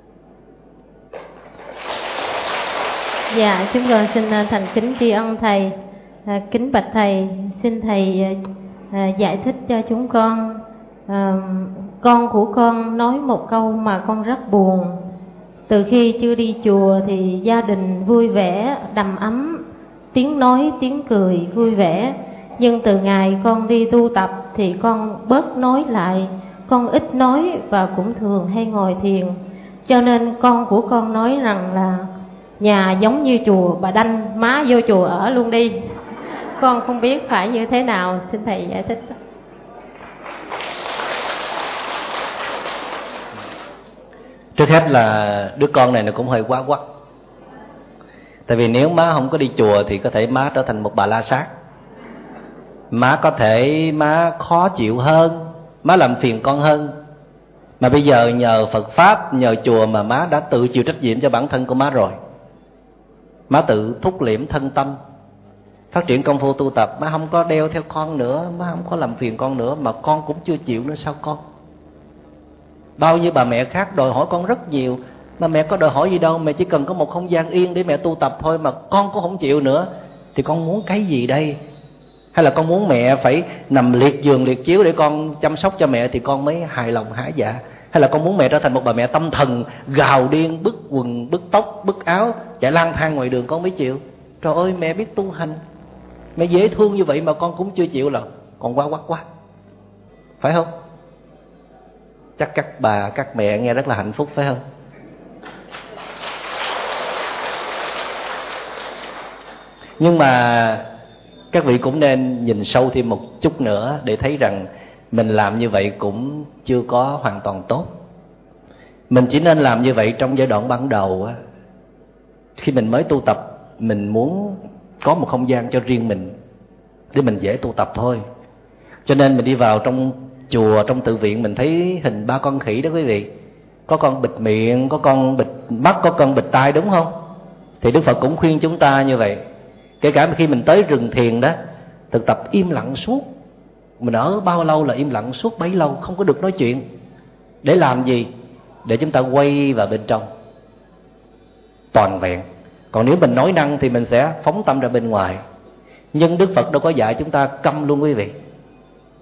Dạ, chúng con xin thành kính tri ân thầy. À, kính bạch thầy, xin thầy à, giải thích cho chúng con. À, con của con nói một câu mà con rất buồn. Từ khi chưa đi chùa thì gia đình vui vẻ, đầm ấm, tiếng nói, tiếng cười vui vẻ. Nhưng từ ngày con đi tu tập thì con bớt nói lại, con ít nói và cũng thường hay ngồi thiền. Cho nên con của con nói rằng là nhà giống như chùa, bà đanh má vô chùa ở luôn đi. Con không biết phải như thế nào, xin thầy giải thích. Trước hết là đứa con này nó cũng hơi quá quắt. Tại vì nếu má không có đi chùa thì có thể má trở thành một bà la sát. Má có thể má khó chịu hơn, má làm phiền con hơn. Mà bây giờ nhờ Phật Pháp, nhờ chùa mà má đã tự chịu trách nhiệm cho bản thân của má rồi. Má tự thúc liễm thân tâm, phát triển công phu tu tập. Má không có đeo theo con nữa, má không có làm phiền con nữa. Mà con cũng chưa chịu nữa sao con? Bao nhiêu bà mẹ khác đòi hỏi con rất nhiều, mà mẹ có đòi hỏi gì đâu, mẹ chỉ cần có một không gian yên để mẹ tu tập thôi. Mà con cũng không chịu nữa, thì con muốn cái gì đây? Hay là con muốn mẹ phải nằm liệt giường liệt chiếu để con chăm sóc cho mẹ thì con mới hài lòng hả dạ? Hay là con muốn mẹ trở thành một bà mẹ tâm thần, gào điên, bứt quần, bứt tóc, bứt áo, chạy lang thang ngoài đường con mới chịu? Trời ơi, mẹ biết tu hành, mẹ dễ thương như vậy mà con cũng chưa chịu là con quá quá quá, phải không? Chắc các bà, các mẹ nghe rất là hạnh phúc phải không? Nhưng mà các vị cũng nên nhìn sâu thêm một chút nữa để thấy rằng mình làm như vậy cũng chưa có hoàn toàn tốt. Mình chỉ nên làm như vậy trong giai đoạn ban đầu á. Khi mình mới tu tập, mình muốn có một không gian cho riêng mình để mình dễ tu tập thôi. Cho nên mình đi vào trong chùa, trong tự viện, mình thấy hình ba con khỉ đó quý vị. Có con bịt miệng, có con bịt mắt, có con bịt tai, đúng không? Thì Đức Phật cũng khuyên chúng ta như vậy. Kể cả khi mình tới rừng thiền đó, thực tập im lặng suốt. Mình ở bao lâu là im lặng suốt bấy lâu, không có được nói chuyện. Để làm gì? Để chúng ta quay vào bên trong toàn vẹn. Còn nếu mình nói năng thì mình sẽ phóng tâm ra bên ngoài. Nhưng Đức Phật đâu có dạy chúng ta câm luôn quý vị.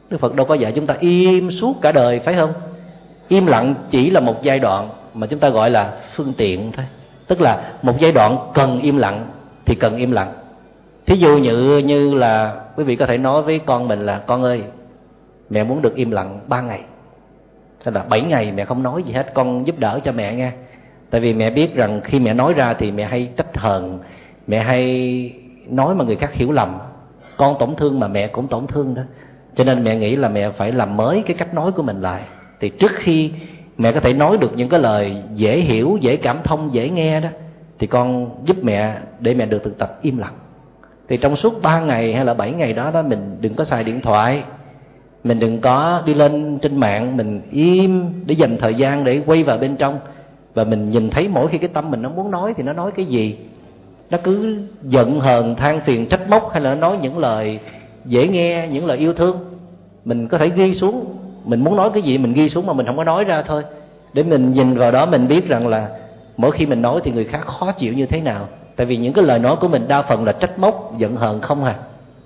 Đức Phật đâu có dạy chúng ta im suốt cả đời, phải không? Im lặng chỉ là một giai đoạn mà chúng ta gọi là phương tiện thôi. Tức là một giai đoạn cần im lặng thì cần im lặng. Thí dụ như như là quý vị có thể nói với con mình là: con ơi, mẹ muốn được im lặng ba ngày, hay là bảy ngày mẹ không nói gì hết, con giúp đỡ cho mẹ nghe. Tại vì mẹ biết rằng khi mẹ nói ra thì mẹ hay trách hờn, mẹ hay nói mà người khác hiểu lầm. Con tổn thương mà mẹ cũng tổn thương đó. Cho nên mẹ nghĩ là mẹ phải làm mới cái cách nói của mình lại. Thì trước khi mẹ có thể nói được những cái lời dễ hiểu, dễ cảm thông, dễ nghe đó, thì con giúp mẹ để mẹ được thực tập im lặng. Thì trong suốt ba ngày hay là bảy ngày đó đó, mình đừng có xài điện thoại, mình đừng có đi lên trên mạng, mình im để dành thời gian để quay vào bên trong. Và mình nhìn thấy mỗi khi cái tâm mình nó muốn nói thì nó nói cái gì. Nó cứ giận hờn, than phiền, trách móc, hay là nó nói những lời dễ nghe, những lời yêu thương, mình có thể ghi xuống. Mình muốn nói cái gì mình ghi xuống mà mình không có nói ra thôi, để mình nhìn vào đó mình biết rằng là mỗi khi mình nói thì người khác khó chịu như thế nào. Tại vì những cái lời nói của mình đa phần là trách móc, giận hờn không à.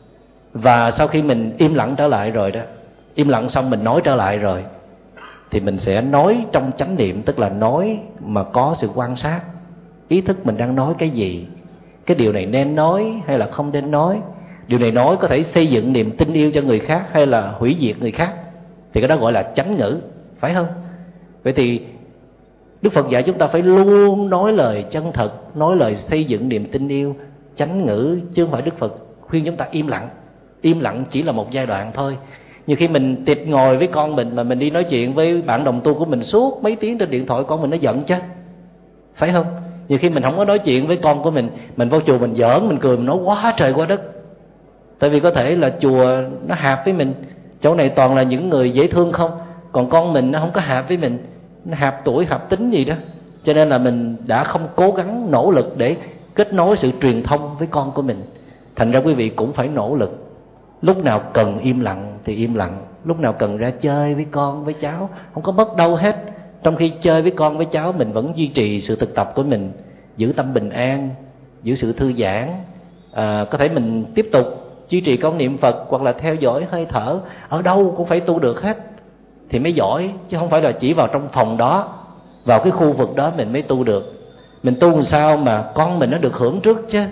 Và sau khi mình im lặng trở lại rồi đó, im lặng xong mình nói trở lại rồi, thì mình sẽ nói trong chánh niệm, tức là nói mà có sự quan sát, ý thức mình đang nói cái gì, cái điều này nên nói hay là không nên nói, điều này nói có thể xây dựng niềm tin yêu cho người khác hay là hủy diệt người khác, thì cái đó gọi là chánh ngữ, phải không? Vậy thì Đức Phật dạy chúng ta phải luôn nói lời chân thật, nói lời xây dựng niềm tin yêu, chánh ngữ, chứ không phải Đức Phật khuyên chúng ta im lặng. Im lặng chỉ là một giai đoạn thôi. Nhiều khi mình tiệp ngồi với con mình mà mình đi nói chuyện với bạn đồng tu của mình suốt mấy tiếng trên điện thoại, con mình nó giận chứ, phải không? Nhiều khi mình không có nói chuyện với con của mình, mình vô chùa mình giỡn, mình cười, mình nói quá trời quá đất. Tại vì có thể là chùa nó hạp với mình, chỗ này toàn là những người dễ thương không, còn con mình nó không có hạp với mình, nó hạp tuổi, hạp tính gì đó. Cho nên là mình đã không cố gắng nỗ lực để kết nối sự truyền thông với con của mình. Thành ra quý vị cũng phải nỗ lực. Lúc nào cần im lặng thì im lặng, lúc nào cần ra chơi với con với cháu, không có mất đâu hết. Trong khi chơi với con với cháu, mình vẫn duy trì sự thực tập của mình, giữ tâm bình an, giữ sự thư giãn. à, Có thể mình tiếp tục duy trì công niệm Phật, hoặc là theo dõi hơi thở. Ở đâu cũng phải tu được hết thì mới giỏi, chứ không phải là chỉ vào trong phòng đó, vào cái khu vực đó mình mới tu được. Mình tu làm sao mà con mình nó được hưởng trước chứ.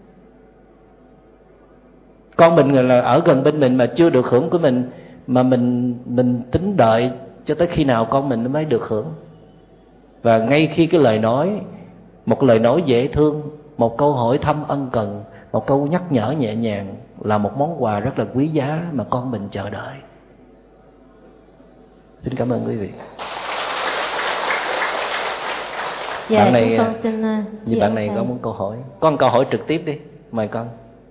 Con mình là ở gần bên mình mà chưa được hưởng của mình, mà mình mình tính đợi cho tới khi nào con mình nó mới được hưởng. Và ngay khi cái lời nói, một lời nói dễ thương, một câu hỏi thăm ân cần, một câu nhắc nhở nhẹ nhàng là một món quà rất là quý giá mà con mình chờ đợi. Xin cảm ơn quý vị. Dạ, bạn này, con xin như bạn này có muốn câu hỏi, có một câu hỏi trực tiếp đi, mời con.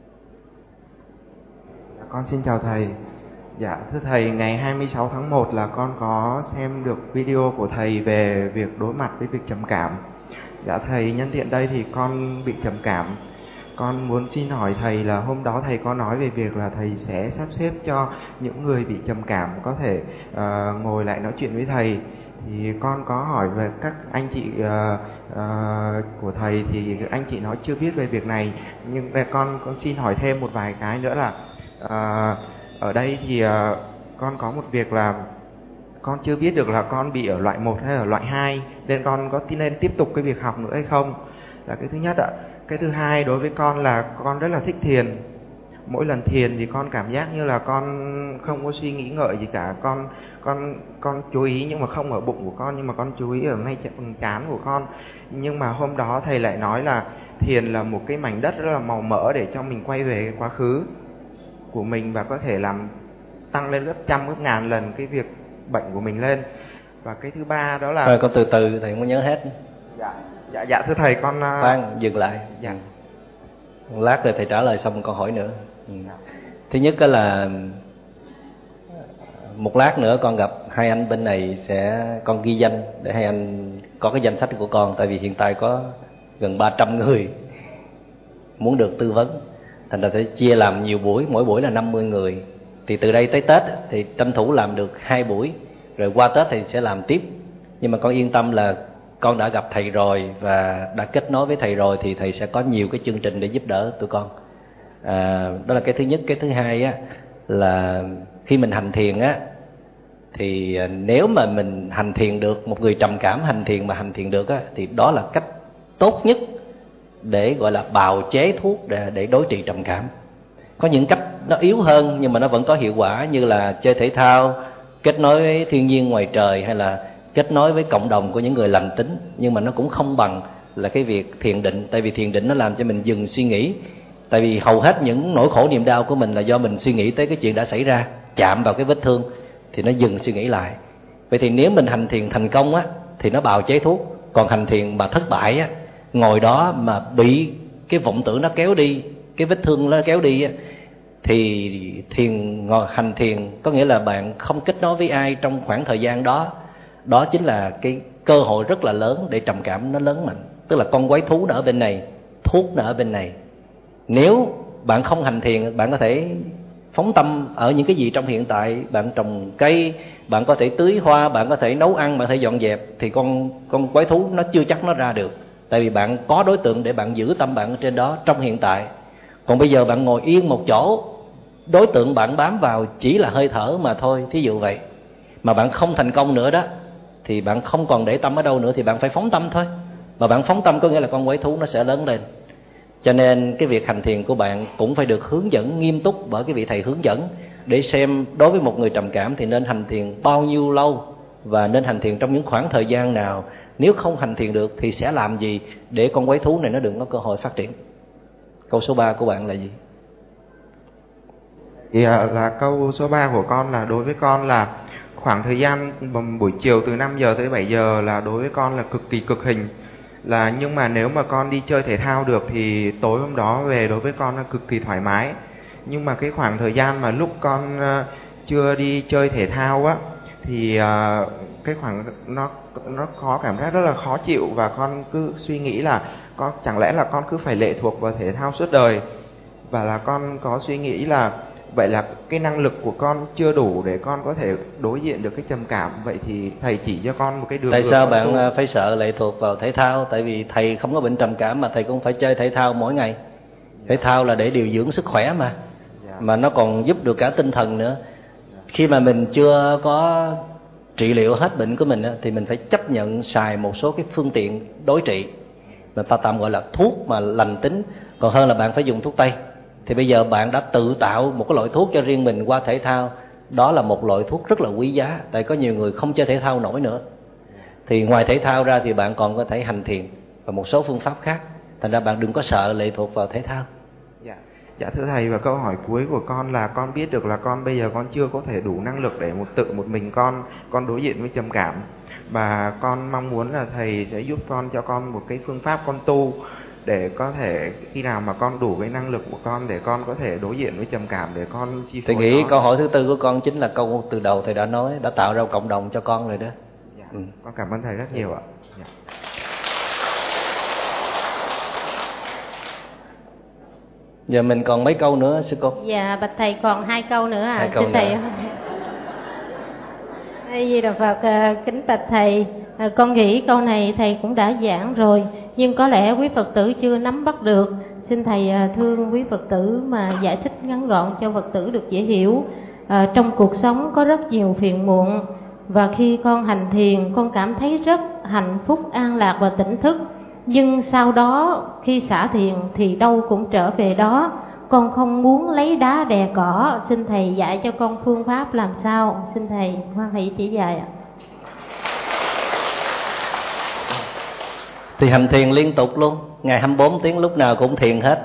Con xin chào thầy. Dạ thưa thầy, ngày hai mươi sáu tháng một là con có xem được video của thầy về việc đối mặt với việc trầm cảm. Dạ thầy, nhân tiện đây thì con bị trầm cảm. Con muốn xin hỏi thầy là hôm đó thầy có nói về việc là thầy sẽ sắp xếp cho những người bị trầm cảm có thể uh, ngồi lại nói chuyện với thầy. Thì con có hỏi về các anh chị uh, uh, của thầy thì anh chị nói chưa biết về việc này. Nhưng con, con xin hỏi thêm một vài cái nữa là uh, ở đây thì uh, con có một việc là con chưa biết được là con bị ở loại một hay ở loại hai, nên con có nên tiếp tục cái việc học nữa hay không, là cái thứ nhất ạ. Cái thứ hai, đối với con là con rất là thích thiền. Mỗi lần thiền thì con cảm giác như là con không có suy nghĩ ngợi gì cả. Con con con chú ý nhưng mà không ở bụng của con, nhưng mà con chú ý ở ngay phần trán của con. Nhưng mà hôm đó thầy lại nói là thiền là một cái mảnh đất rất là màu mỡ để cho mình quay về cái quá khứ của mình và có thể làm tăng lên gấp trăm gấp ngàn lần cái việc bệnh của mình lên. Và cái thứ ba đó là... Thôi con từ từ, thầy không có nhớ hết. Dạ, dạ, dạ thưa thầy, con... Khoan, dừng lại. Dạ. Lát rồi thầy trả lời xong câu hỏi nữa. Ừ. Thứ nhất đó là một lát nữa con gặp hai anh bên này, sẽ con ghi danh để hai anh có cái danh sách của con. Tại vì hiện tại có gần ba trăm người muốn được tư vấn, thành ra sẽ chia làm nhiều buổi, mỗi buổi là năm mươi người. Thì từ đây tới Tết thì tranh thủ làm được hai buổi, rồi qua Tết thì sẽ làm tiếp. Nhưng mà con yên tâm là con đã gặp thầy rồi và đã kết nối với thầy rồi, thì thầy sẽ có nhiều cái chương trình để giúp đỡ tụi con. À, đó là cái thứ nhất. Cái thứ hai á, là khi mình hành thiền á, thì nếu mà mình hành thiền được, một người trầm cảm hành thiền mà hành thiền được á, thì đó là cách tốt nhất để gọi là bào chế thuốc để, để đối trị trầm cảm. Có những cách nó yếu hơn nhưng mà nó vẫn có hiệu quả, như là chơi thể thao, kết nối với thiên nhiên ngoài trời, hay là kết nối với cộng đồng của những người lành tính. Nhưng mà nó cũng không bằng là cái việc thiền định. Tại vì thiền định nó làm cho mình dừng suy nghĩ. Tại vì hầu hết những nỗi khổ niềm đau của mình là do mình suy nghĩ tới cái chuyện đã xảy ra, chạm vào cái vết thương thì nó dừng suy nghĩ lại. Vậy thì nếu mình hành thiền thành công á, thì nó bào chế thuốc. Còn hành thiền mà thất bại á, ngồi đó mà bị cái vọng tưởng nó kéo đi, cái vết thương nó kéo đi á, thì thiền ngồi hành thiền có nghĩa là bạn không kết nối với ai trong khoảng thời gian đó. Đó chính là cái cơ hội rất là lớn để trầm cảm nó lớn mạnh. Tức là con quái thú nó ở bên này, thuốc nó ở bên này. Nếu bạn không hành thiền, bạn có thể phóng tâm ở những cái gì trong hiện tại. Bạn trồng cây, bạn có thể tưới hoa, bạn có thể nấu ăn, bạn có thể dọn dẹp, thì con con quái thú nó chưa chắc nó ra được. Tại vì bạn có đối tượng để bạn giữ tâm bạn ở trên đó trong hiện tại. Còn bây giờ bạn ngồi yên một chỗ, đối tượng bạn bám vào chỉ là hơi thở mà thôi, thí dụ vậy, mà bạn không thành công nữa đó, thì bạn không còn để tâm ở đâu nữa, thì bạn phải phóng tâm thôi. Mà bạn phóng tâm có nghĩa là con quái thú nó sẽ lớn lên. Cho nên cái việc hành thiền của bạn cũng phải được hướng dẫn nghiêm túc bởi cái vị thầy hướng dẫn, để xem đối với một người trầm cảm thì nên hành thiền bao nhiêu lâu, và nên hành thiền trong những khoảng thời gian nào. Nếu không hành thiền được thì sẽ làm gì để con quái thú này nó đừng có cơ hội phát triển. Câu số ba của bạn là gì? Thì là câu số ba của con là đối với con là khoảng thời gian buổi chiều từ năm giờ tới bảy giờ là đối với con là cực kỳ cực hình. Là nhưng mà nếu mà con đi chơi thể thao được thì tối hôm đó về đối với con là cực kỳ thoải mái. Nhưng mà cái khoảng thời gian mà lúc con chưa đi chơi thể thao á, thì cái khoảng nó nó có cảm giác rất là khó chịu, và con cứ suy nghĩ là con chẳng lẽ là con cứ phải lệ thuộc vào thể thao suốt đời. Và là con có suy nghĩ là vậy là cái năng lực của con chưa đủ để con có thể đối diện được cái trầm cảm. Vậy thì thầy chỉ cho con một cái đường. Tại sao bạn tu? Phải sợ lệ thuộc vào thể thao? Tại vì thầy không có bệnh trầm cảm mà thầy cũng phải chơi thể thao mỗi ngày. Thể thao là để điều dưỡng sức khỏe mà. Mà nó còn giúp được cả tinh thần nữa. Khi mà mình chưa có trị liệu hết bệnh của mình thì mình phải chấp nhận xài một số cái phương tiện đối trị, người ta tạm gọi là thuốc mà lành tính, còn hơn là bạn phải dùng thuốc tây. Thì bây giờ bạn đã tự tạo một cái loại thuốc cho riêng mình qua thể thao. Đó là một loại thuốc rất là quý giá. Tại có nhiều người không chơi thể thao nổi nữa. Thì ngoài thể thao ra thì bạn còn có thể hành thiền và một số phương pháp khác. Thành ra bạn đừng có sợ lệ thuộc vào thể thao. Dạ, dạ thưa thầy, và câu hỏi cuối của con là con biết được là con bây giờ con chưa có thể đủ năng lực để một tự một mình con con đối diện với trầm cảm. Và con mong muốn là thầy sẽ giúp con, cho con một cái phương pháp con tu, để có thể khi nào mà con đủ cái năng lực của con để con có thể đối diện với trầm cảm, để con chi phối. Thầy nghĩ nó. câu hỏi thứ tư của con chính là câu từ đầu thầy đã nói, đã tạo ra cộng đồng cho con rồi đó. Dạ, ừ. Con cảm ơn thầy rất nhiều ạ. Dạ. Giờ mình còn mấy câu nữa sư cô? Dạ bạch thầy còn hai câu nữa à. Hai câu Xin nữa. thầy. Hay gì Đà Phật, kính bạch thầy, con nghĩ câu này thầy cũng đã giảng rồi, nhưng có lẽ quý Phật tử chưa nắm bắt được. Xin thầy thương quý Phật tử mà giải thích ngắn gọn cho Phật tử được dễ hiểu. À, trong cuộc sống có rất nhiều phiền muộn, và khi con hành thiền con cảm thấy rất hạnh phúc, an lạc và tỉnh thức. Nhưng sau đó khi xả thiền thì đâu cũng trở về đó. Con không muốn lấy đá đè cỏ. Xin thầy dạy cho con phương pháp làm sao. Xin thầy hoa thầy chỉ dạy ạ. Thì hành thiền liên tục luôn, ngày hai mươi bốn tiếng lúc nào cũng thiền hết.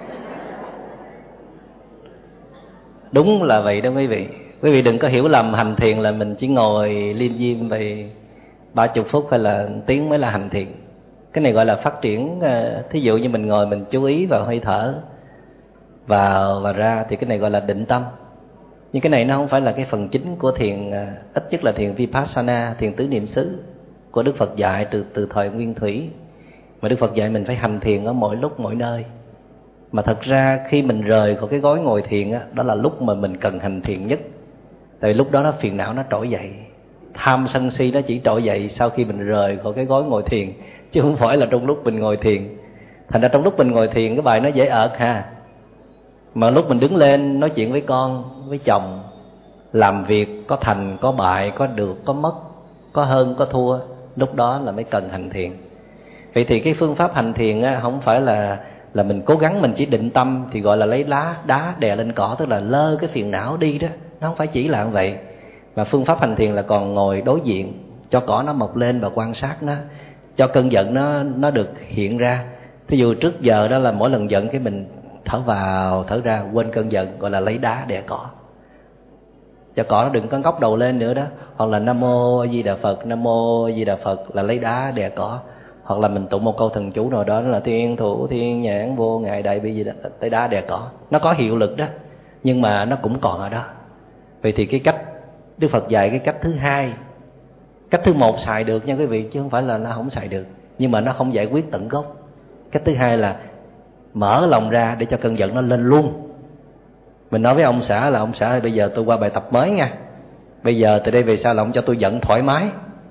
Đúng là vậy đó quý vị. Quý vị đừng có hiểu lầm hành thiền là mình chỉ ngồi liêm diêm về ba mươi phút hay là tiếng mới là hành thiền. Cái này gọi là phát triển. Thí dụ như mình ngồi mình chú ý vào hơi thở vào và ra thì cái này gọi là định tâm. Nhưng cái này nó không phải là cái phần chính của thiền, ít nhất là thiền Vipassana, thiền tứ niệm xứ của Đức Phật dạy từ từ thời Nguyên Thủy. Mà Đức Phật dạy mình phải hành thiền ở mọi lúc mọi nơi. Mà thật ra khi mình rời khỏi cái gói ngồi thiền á, đó là lúc mà mình cần hành thiền nhất. Tại vì lúc đó nó phiền não nó trỗi dậy, tham sân si nó chỉ trỗi dậy sau khi mình rời khỏi cái gói ngồi thiền, chứ không phải là trong lúc mình ngồi thiền. Thành ra trong lúc mình ngồi thiền cái bài nó dễ ợt ha. Mà lúc mình đứng lên nói chuyện với con, với chồng, làm việc có thành, có bại, có được, có mất, có hơn, có thua, lúc đó là mới cần hành thiền. Vậy thì cái phương pháp hành thiền á, không phải là là mình cố gắng mình chỉ định tâm thì gọi là lấy lá đá đè lên cỏ, tức là lơ cái phiền não đi đó. Nó không phải chỉ là như vậy. Mà phương pháp hành thiền là còn ngồi đối diện, cho cỏ nó mọc lên và quan sát nó, cho cơn giận nó nó được hiện ra. Thí dụ trước giờ đó là mỗi lần giận cái mình thở vào thở ra, quên cơn giận, gọi là lấy đá đè cỏ, cho cỏ nó đừng có ngóc đầu lên nữa đó. Hoặc là Nam Mô A Di Đà Phật, Nam Mô A Di Đà Phật là lấy đá đè cỏ. Hoặc là mình tụng một câu thần chú nào đó là thiên thủ thiên nhãn vô ngại đại bi gì đó, lấy đá đè cỏ. Nó có hiệu lực đó, nhưng mà nó cũng còn ở đó. Vậy thì cái cách Đức Phật dạy cái cách thứ hai, cách thứ một xài được nha quý vị, chứ không phải là nó không xài được, nhưng mà nó không giải quyết tận gốc. Cách thứ hai là mở lòng ra để cho cơn giận nó lên luôn. Mình nói với ông xã là ông xã ơi, bây giờ tôi qua bài tập mới nha, bây giờ từ đây về sau là ông cho tôi giận thoải mái.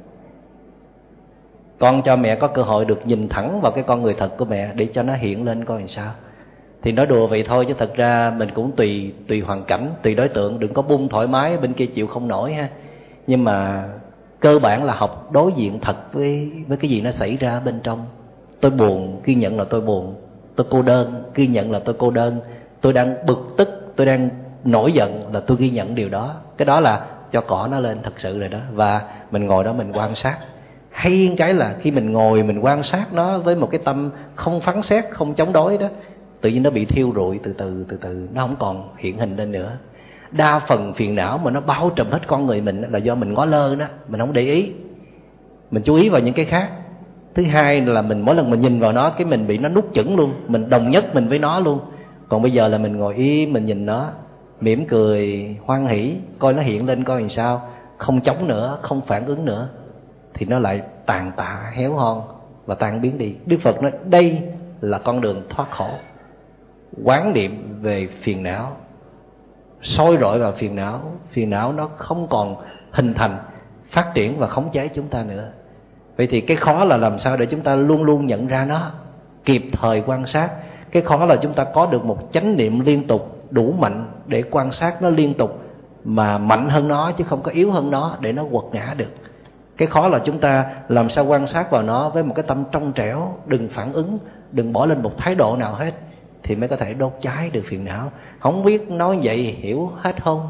Con cho mẹ có cơ hội được nhìn thẳng vào cái con người thật của mẹ để cho nó hiện lên coi làm sao. Thì nói đùa vậy thôi, chứ thật ra mình cũng tùy tùy hoàn cảnh, tùy đối tượng, đừng có bung thoải mái bên kia chịu không nổi ha. Nhưng mà cơ bản là học đối diện thật với với cái gì nó xảy ra bên trong. Tôi buồn, ghi nhận là tôi buồn. Tôi cô đơn, ghi nhận là tôi cô đơn. Tôi đang bực tức, tôi đang nổi giận, là tôi ghi nhận điều đó. Cái đó là cho cỏ nó lên thật sự rồi đó. Và mình ngồi đó mình quan sát. Hay cái là khi mình ngồi mình quan sát nó với một cái tâm không phán xét, không chống đối đó, tự nhiên nó bị thiêu rụi từ từ từ từ, nó không còn hiện hình lên nữa. Đa phần phiền não mà nó bao trùm hết con người mình là do mình ngó lơ đó, mình không để ý, mình chú ý vào những cái khác. Thứ hai là mình mỗi lần mình nhìn vào nó cái mình bị nó nuốt chửng luôn, mình đồng nhất mình với nó luôn. Còn bây giờ là mình ngồi im, mình nhìn nó, mỉm cười, hoan hỷ, coi nó hiện lên coi làm sao, không chống nữa, không phản ứng nữa, thì nó lại tàn tạ, héo hon và tan biến đi. Đức Phật nói đây là con đường thoát khổ. Quán niệm về phiền não, soi rọi vào phiền não, phiền não nó không còn hình thành, phát triển và khống chế chúng ta nữa. Vậy thì cái khó là làm sao để chúng ta luôn luôn nhận ra nó, kịp thời quan sát. Cái khó là chúng ta có được một chánh niệm liên tục đủ mạnh để quan sát nó liên tục, mà mạnh hơn nó chứ không có yếu hơn nó để nó quật ngã được. Cái khó là chúng ta làm sao quan sát vào nó với một cái tâm trong trẻo, đừng phản ứng, đừng bỏ lên một thái độ nào hết, thì mới có thể đốt cháy được phiền não. Không biết nói vậy hiểu hết không?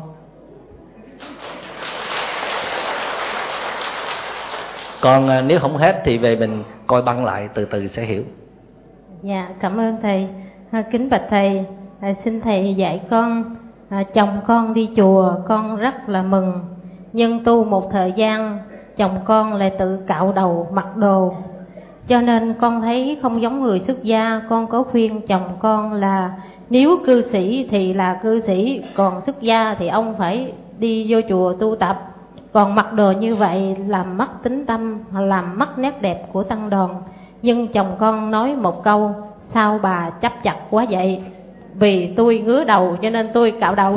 Còn nếu không hết thì về mình coi băng lại, từ từ sẽ hiểu. Dạ, cảm ơn thầy. À, kính bạch thầy, à, xin thầy dạy con. À, chồng con đi chùa, con rất là mừng. Nhưng tu một thời gian, chồng con lại tự cạo đầu mặc đồ, cho nên con thấy không giống người xuất gia. Con có khuyên chồng con là nếu cư sĩ thì là cư sĩ, còn xuất gia thì ông phải đi vô chùa tu tập. Còn mặc đồ như vậy làm mất tính tâm, làm mất nét đẹp của tăng đoàn. Nhưng chồng con nói một câu: sao bà chấp chặt quá vậy? Vì tôi ngứa đầu cho nên tôi cạo đầu.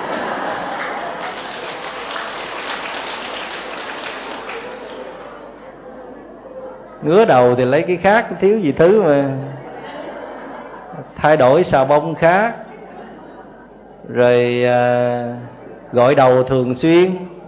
Ngứa đầu thì lấy cái khác, thiếu gì thứ mà. Thay đổi xà bông khác, rồi à, gội đầu thường xuyên,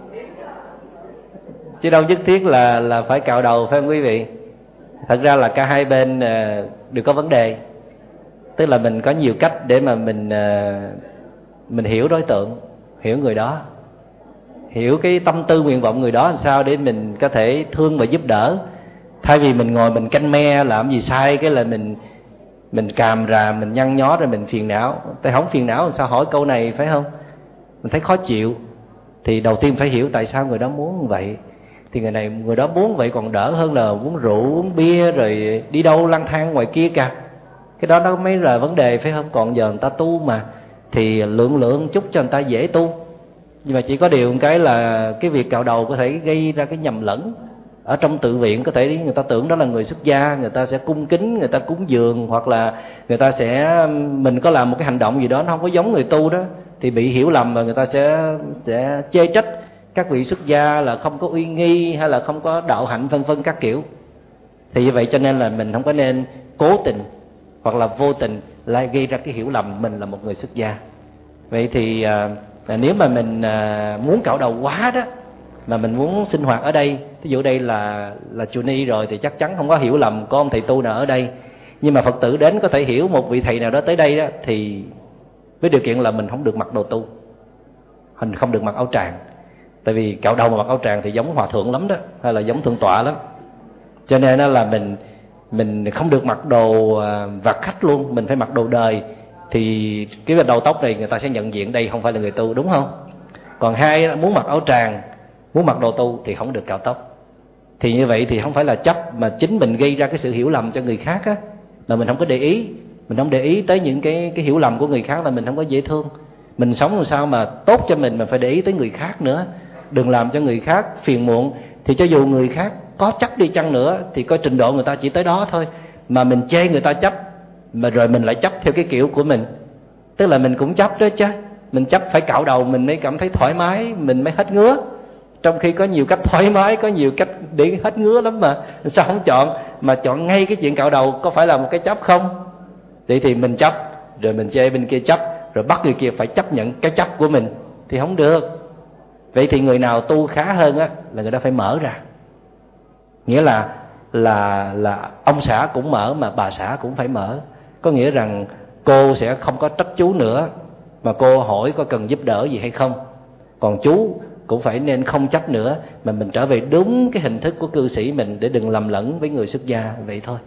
chứ đâu nhất thiết là là phải cạo đầu, phải không quý vị? Thật ra là cả hai bên à, đều có vấn đề. Tức là mình có nhiều cách để mà mình à, mình hiểu đối tượng, hiểu người đó, hiểu cái tâm tư nguyện vọng người đó làm sao để mình có thể thương và giúp đỡ. Thay vì mình ngồi mình canh me làm gì sai cái là mình mình càm rà, mình nhăn nhó rồi mình phiền não. Tại không phiền não sao hỏi câu này, phải không? Mình thấy khó chịu thì đầu tiên phải hiểu tại sao người đó muốn vậy. Thì người này người đó muốn vậy còn đỡ hơn là uống rượu, uống bia rồi đi đâu lang thang ngoài kia cả. Cái đó nó mới là vấn đề, phải không? Còn giờ người ta tu mà thì lượng lượng chút cho người ta dễ tu. Nhưng mà chỉ có điều một cái là cái việc cạo đầu có thể gây ra cái nhầm lẫn. Ở trong tự viện có thể người ta tưởng đó là người xuất gia, người ta sẽ cung kính, người ta cúng dường, hoặc là người ta sẽ mình có làm một cái hành động gì đó nó không có giống người tu đó thì bị hiểu lầm và người ta sẽ sẽ chê trách các vị xuất gia là không có uy nghi hay là không có đạo hạnh vân vân các kiểu. Thì như vậy cho nên là mình không có nên cố tình hoặc là vô tình lại gây ra cái hiểu lầm mình là một người xuất gia. Vậy thì À, nếu mà mình à, muốn cạo đầu quá đó, mà mình muốn sinh hoạt ở đây, ví dụ đây là là chùa Ni rồi thì chắc chắn không có hiểu lầm có ông thầy tu nào ở đây. Nhưng mà Phật tử đến có thể hiểu một vị thầy nào đó tới đây đó, thì với điều kiện là mình không được mặc đồ tu, mình không được mặc áo tràng. Tại vì cạo đầu mà mặc áo tràng thì giống hòa thượng lắm đó, hay là giống thượng tọa lắm. Cho nên là mình mình không được mặc đồ vạt khách luôn, mình phải mặc đồ đời. Thì cái đầu tóc này người ta sẽ nhận diện đây không phải là người tu, đúng không? Còn hai, muốn mặc áo tràng, muốn mặc đồ tu thì không được cạo tóc. Thì như vậy thì không phải là chấp, mà chính mình gây ra cái sự hiểu lầm cho người khác á, là mình không có để ý. Mình không để ý tới những cái cái hiểu lầm của người khác là mình không có dễ thương. Mình sống làm sao mà tốt cho mình, mà phải để ý tới người khác nữa. Đừng làm cho người khác phiền muộn. Thì cho dù người khác có chấp đi chăng nữa thì coi trình độ người ta chỉ tới đó thôi, mà mình chê người ta chấp, mà rồi mình lại chấp theo cái kiểu của mình. Tức là mình cũng chấp đó chứ. Mình chấp phải cạo đầu mình mới cảm thấy thoải mái, mình mới hết ngứa. Trong khi có nhiều cách thoải mái, có nhiều cách để hết ngứa lắm mà. Sao không chọn, mà chọn ngay cái chuyện cạo đầu, có phải là một cái chấp không? Vậy thì mình chấp, rồi mình chê bên kia chấp, rồi bắt người kia phải chấp nhận cái chấp của mình, thì không được. Vậy thì người nào tu khá hơn á, là người đó phải mở ra. Nghĩa là là là ông xã cũng mở, mà bà xã cũng phải mở. Có nghĩa rằng cô sẽ không có trách chú nữa, mà cô hỏi có cần giúp đỡ gì hay không. Còn chú cũng phải nên không chấp nữa, mà mình trở về đúng cái hình thức của cư sĩ mình, để đừng lầm lẫn với người xuất gia. Vậy thôi.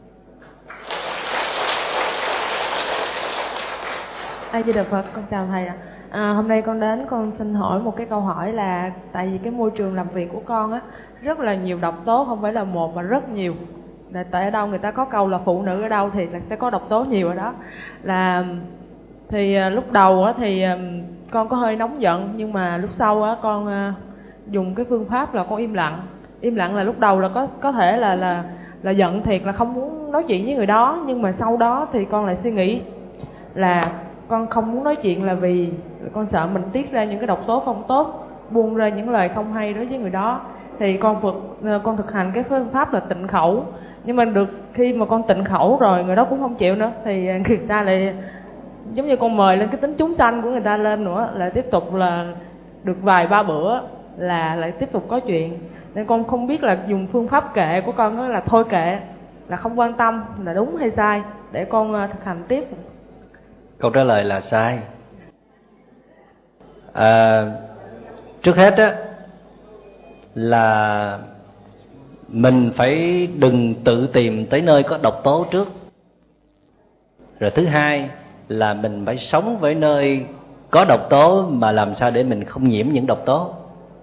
A Di Đà Phật, con chào thầy ạ. À, hôm nay con đến con xin hỏi một cái câu hỏi là tại vì cái môi trường làm việc của con á rất là nhiều độc tố, không phải là một mà rất nhiều. Là tại ở đâu người ta có câu là phụ nữ ở đâu thì là sẽ có độc tố nhiều ở đó. Là thì lúc đầu á thì con có hơi nóng giận, nhưng mà lúc sau á con dùng cái phương pháp là con im lặng. Im lặng là lúc đầu là có có thể là là là giận thiệt, là không muốn nói chuyện với người đó, nhưng mà sau đó thì con lại suy nghĩ là con không muốn nói chuyện là vì con sợ mình tiết ra những cái độc tố không tốt, buông ra những lời không hay đối với người đó. Thì con vượt, con thực hành cái phương pháp là tịnh khẩu. Nhưng mà được khi mà con tịnh khẩu rồi, người đó cũng không chịu nữa, thì người ta lại giống như con mời lên cái tính chúng sanh của người ta lên nữa, lại tiếp tục là được vài ba bữa là lại tiếp tục có chuyện. Nên con không biết là dùng phương pháp kệ của con đó là thôi kệ, là không quan tâm là đúng hay sai, để con thực hành tiếp. Câu trả lời là sai. À, trước hết á là mình phải đừng tự tìm tới nơi có độc tố trước. Rồi thứ hai là mình phải sống với nơi có độc tố, mà làm sao để mình không nhiễm những độc tố.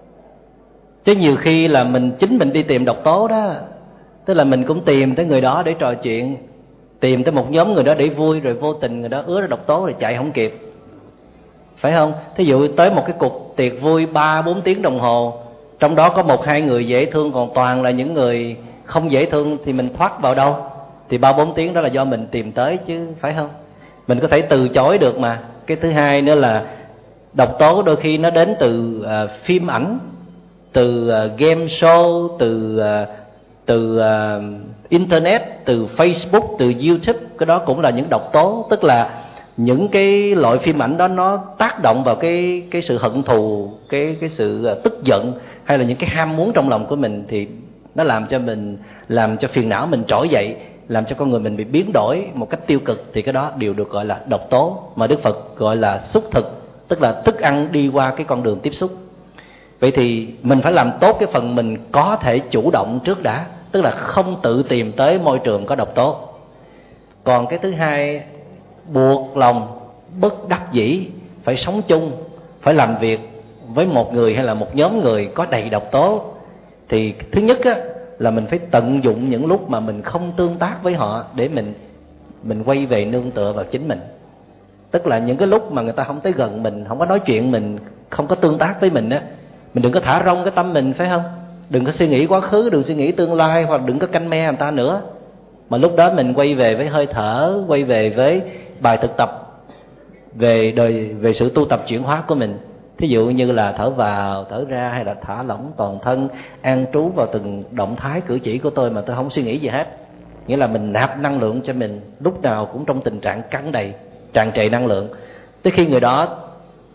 Chứ nhiều khi là mình chính mình đi tìm độc tố đó. Tức là mình cũng tìm tới người đó để trò chuyện, tìm tới một nhóm người đó để vui, rồi vô tình người đó ứa ra độc tố rồi chạy không kịp, phải không? Thí dụ tới một cái cuộc tiệc vui ba bốn tiếng đồng hồ, trong đó có một hai người dễ thương, còn toàn là những người không dễ thương, thì mình thoát vào đâu? Thì ba bốn tiếng đó là do mình tìm tới chứ, phải không? Mình có thể từ chối được mà. Cái thứ hai nữa là độc tố đôi khi nó đến từ uh, phim ảnh, từ uh, game show, từ uh, từ uh, internet, từ Facebook, từ YouTube. Cái đó cũng là những độc tố. Tức là những cái loại phim ảnh đó nó tác động vào cái cái sự hận thù, cái cái sự uh, tức giận, hay là những cái ham muốn trong lòng của mình, thì nó làm cho mình, làm cho phiền não mình trỗi dậy, làm cho con người mình bị biến đổi một cách tiêu cực. Thì cái đó đều được gọi là độc tố, mà Đức Phật gọi là xúc thực, tức là thức ăn đi qua cái con đường tiếp xúc. Vậy thì mình phải làm tốt cái phần mình có thể chủ động trước đã, tức là không tự tìm tới môi trường có độc tố. Còn cái thứ hai, buộc lòng bất đắc dĩ phải sống chung, phải làm việc với một người hay là một nhóm người có đầy độc tố, thì thứ nhất á, là mình phải tận dụng những lúc mà mình không tương tác với họ, để mình mình quay về nương tựa vào chính mình. Tức là những cái lúc mà người ta không tới gần mình, không có nói chuyện mình, không có tương tác với mình á, mình đừng có thả rông cái tâm mình, phải không? Đừng có suy nghĩ quá khứ, đừng suy nghĩ tương lai, hoặc đừng có canh me người ta nữa. Mà lúc đó mình quay về với hơi thở, quay về với bài thực tập về đời, về sự tu tập chuyển hóa của mình. Thí dụ như là thở vào, thở ra, hay là thả lỏng toàn thân, an trú vào từng động thái cử chỉ của tôi mà tôi không suy nghĩ gì hết. Nghĩa là mình nạp năng lượng cho mình, lúc nào cũng trong tình trạng căng đầy, tràn trề năng lượng. Tới khi người đó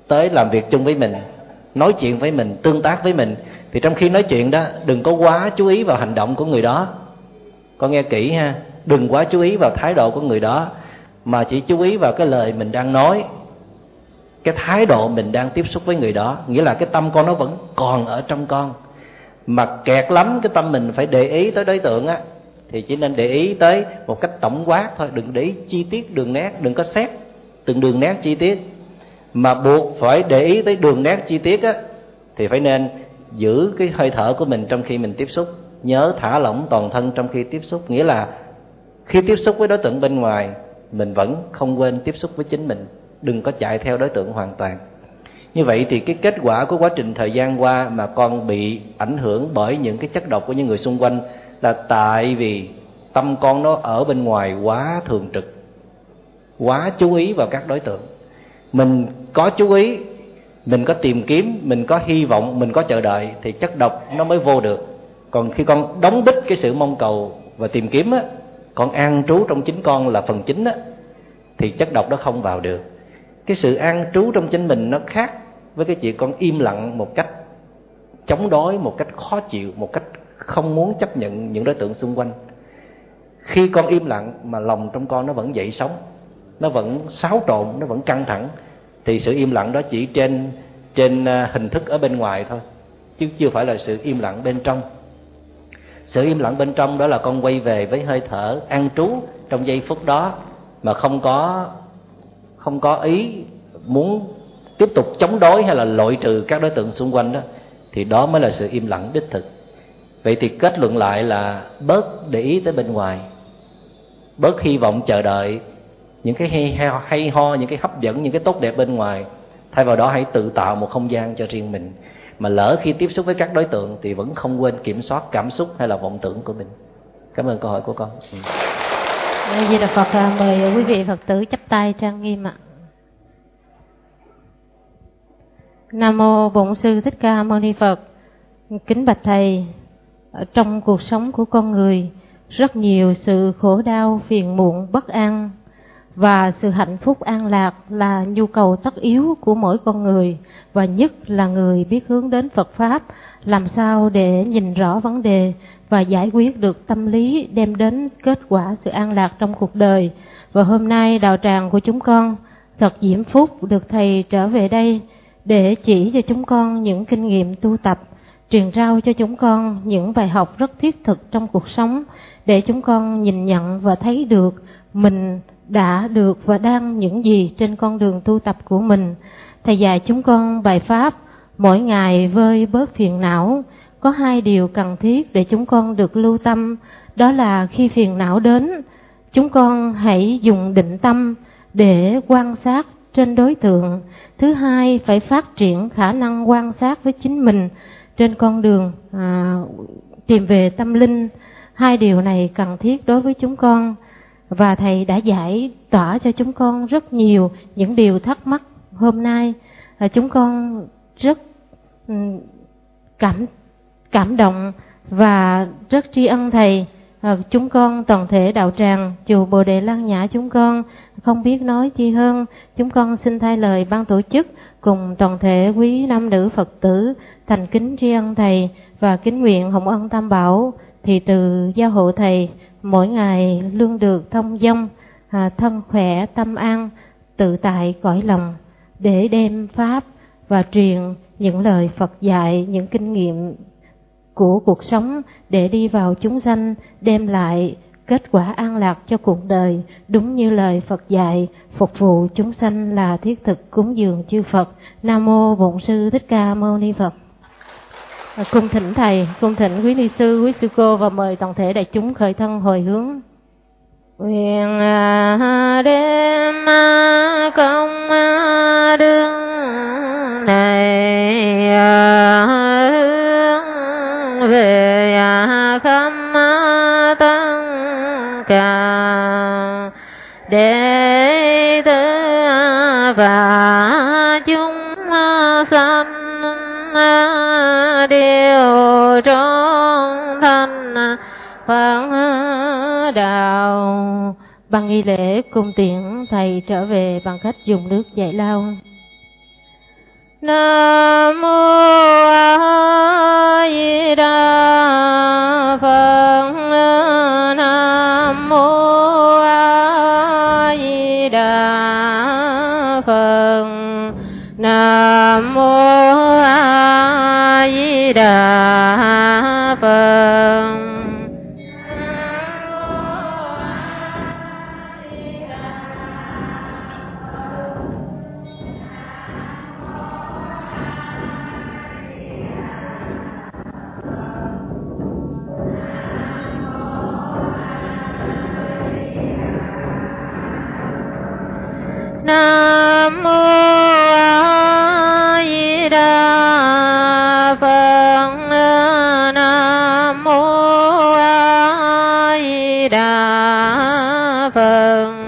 tới làm việc chung với mình, nói chuyện với mình, tương tác với mình, thì trong khi nói chuyện đó đừng có quá chú ý vào hành động của người đó. Con nghe kỹ ha, đừng quá chú ý vào thái độ của người đó, mà chỉ chú ý vào cái lời mình đang nói, cái thái độ mình đang tiếp xúc với người đó. Nghĩa là cái tâm con nó vẫn còn ở trong con, mà kẹt lắm cái tâm mình phải để ý tới đối tượng á, thì chỉ nên để ý tới một cách tổng quát thôi, đừng để ý chi tiết đường nét, đừng có xét từng đường nét chi tiết. Mà buộc phải để ý tới đường nét chi tiết á, thì phải nên giữ cái hơi thở của mình trong khi mình tiếp xúc. Nhớ thả lỏng toàn thân trong khi tiếp xúc. Nghĩa là khi tiếp xúc với đối tượng bên ngoài, mình vẫn không quên tiếp xúc với chính mình, đừng có chạy theo đối tượng hoàn toàn. Như vậy thì cái kết quả của quá trình thời gian qua mà con bị ảnh hưởng bởi những cái chất độc của những người xung quanh là tại vì tâm con nó ở bên ngoài quá thường trực, quá chú ý vào các đối tượng. Mình có chú ý, mình có tìm kiếm, mình có hy vọng, mình có chờ đợi thì chất độc nó mới vô được. Còn khi con đóng bít cái sự mong cầu và tìm kiếm á, con an trú trong chính con là phần chính á, thì chất độc đó không vào được. Cái sự an trú trong chính mình nó khác với cái chuyện con im lặng một cách chống đối, một cách khó chịu, một cách không muốn chấp nhận những đối tượng xung quanh. Khi con im lặng mà lòng trong con nó vẫn dậy sóng, nó vẫn xáo trộn, nó vẫn căng thẳng, thì sự im lặng đó chỉ trên trên hình thức ở bên ngoài thôi, chứ chưa phải là sự im lặng bên trong. Sự im lặng bên trong đó là con quay về với hơi thở, an trú trong giây phút đó mà không có không có ý muốn tiếp tục chống đối hay là loại trừ các đối tượng xung quanh đó, thì đó mới là sự im lặng đích thực. Vậy thì kết luận lại là bớt để ý tới bên ngoài, bớt hy vọng chờ đợi những cái hay, hay, hay ho, những cái hấp dẫn, những cái tốt đẹp bên ngoài. Thay vào đó hãy tự tạo một không gian cho riêng mình. Mà lỡ khi tiếp xúc với các đối tượng thì vẫn không quên kiểm soát cảm xúc hay là vọng tưởng của mình. Cảm ơn câu hỏi của con. Ừ. Di Đà Phật, mời quý vị Phật tử chắp tay trang nghiêm ạ. Nam mô Bổn Sư Thích Ca Mâu Ni Phật. Kính bạch thầy, trong cuộc sống của con người rất nhiều sự khổ đau, phiền muộn, bất an, và sự hạnh phúc an lạc là nhu cầu tất yếu của mỗi con người, và nhất là người biết hướng đến Phật Pháp, làm sao để nhìn rõ vấn đề và giải quyết được tâm lý đem đến kết quả sự an lạc trong cuộc đời. Và hôm nay đạo tràng của chúng con thật diễm phúc được thầy trở về đây để chỉ cho chúng con những kinh nghiệm tu tập, truyền rao cho chúng con những bài học rất thiết thực trong cuộc sống, để chúng con nhìn nhận và thấy được mình đã được và đang những gì trên con đường tu tập của mình. Thầy dạy chúng con bài pháp mỗi ngày vơi bớt phiền não. Có hai điều cần thiết để chúng con được lưu tâm, đó là khi phiền não đến, chúng con hãy dùng định tâm để quan sát trên đối tượng. Thứ hai, phải phát triển khả năng quan sát với chính mình trên con đường à, tìm về tâm linh. Hai điều này cần thiết đối với chúng con, và thầy đã giải tỏa cho chúng con rất nhiều những điều thắc mắc hôm nay. À, chúng con rất um, cảm cảm động và rất tri ân thầy. À, chúng con toàn thể đạo tràng chùa Bồ Đề Lăng Nhã chúng con không biết nói chi hơn. Chúng con xin thay lời ban tổ chức cùng toàn thể quý nam nữ Phật tử thành kính tri ân thầy, và kính nguyện hồng ân Tam Bảo thì từ gia hộ thầy mỗi ngày luôn được thông dong, à, thân khỏe, tâm an, tự tại cõi lòng, để đem pháp và truyền những lời Phật dạy, những kinh nghiệm của cuộc sống để đi vào chúng sanh, đem lại kết quả an lạc cho cuộc đời, đúng như lời Phật dạy, phục vụ chúng sanh là thiết thực cúng dường chư Phật. Nam mô Bổn Sư Thích Ca Mâu Ni Phật. À, cung thỉnh thầy, cung thỉnh quý ni sư, quý sư cô, và mời toàn thể đại chúng khởi thân hồi hướng. Nguyện đem công đường này hướng về khắp tất cả đệ tử và chúng sanh đều trong thanh Phật đạo. Bằng nghi lễ cung tiễn thầy trở về bằng cách dùng nước giải lao. Nam mô A Di Đà Phật. Nam mô A Di Đà Phật. Nam mô A Di Đà Phật. Nam mô A Di Đà Phật. Nam mô A Di Đà Phật.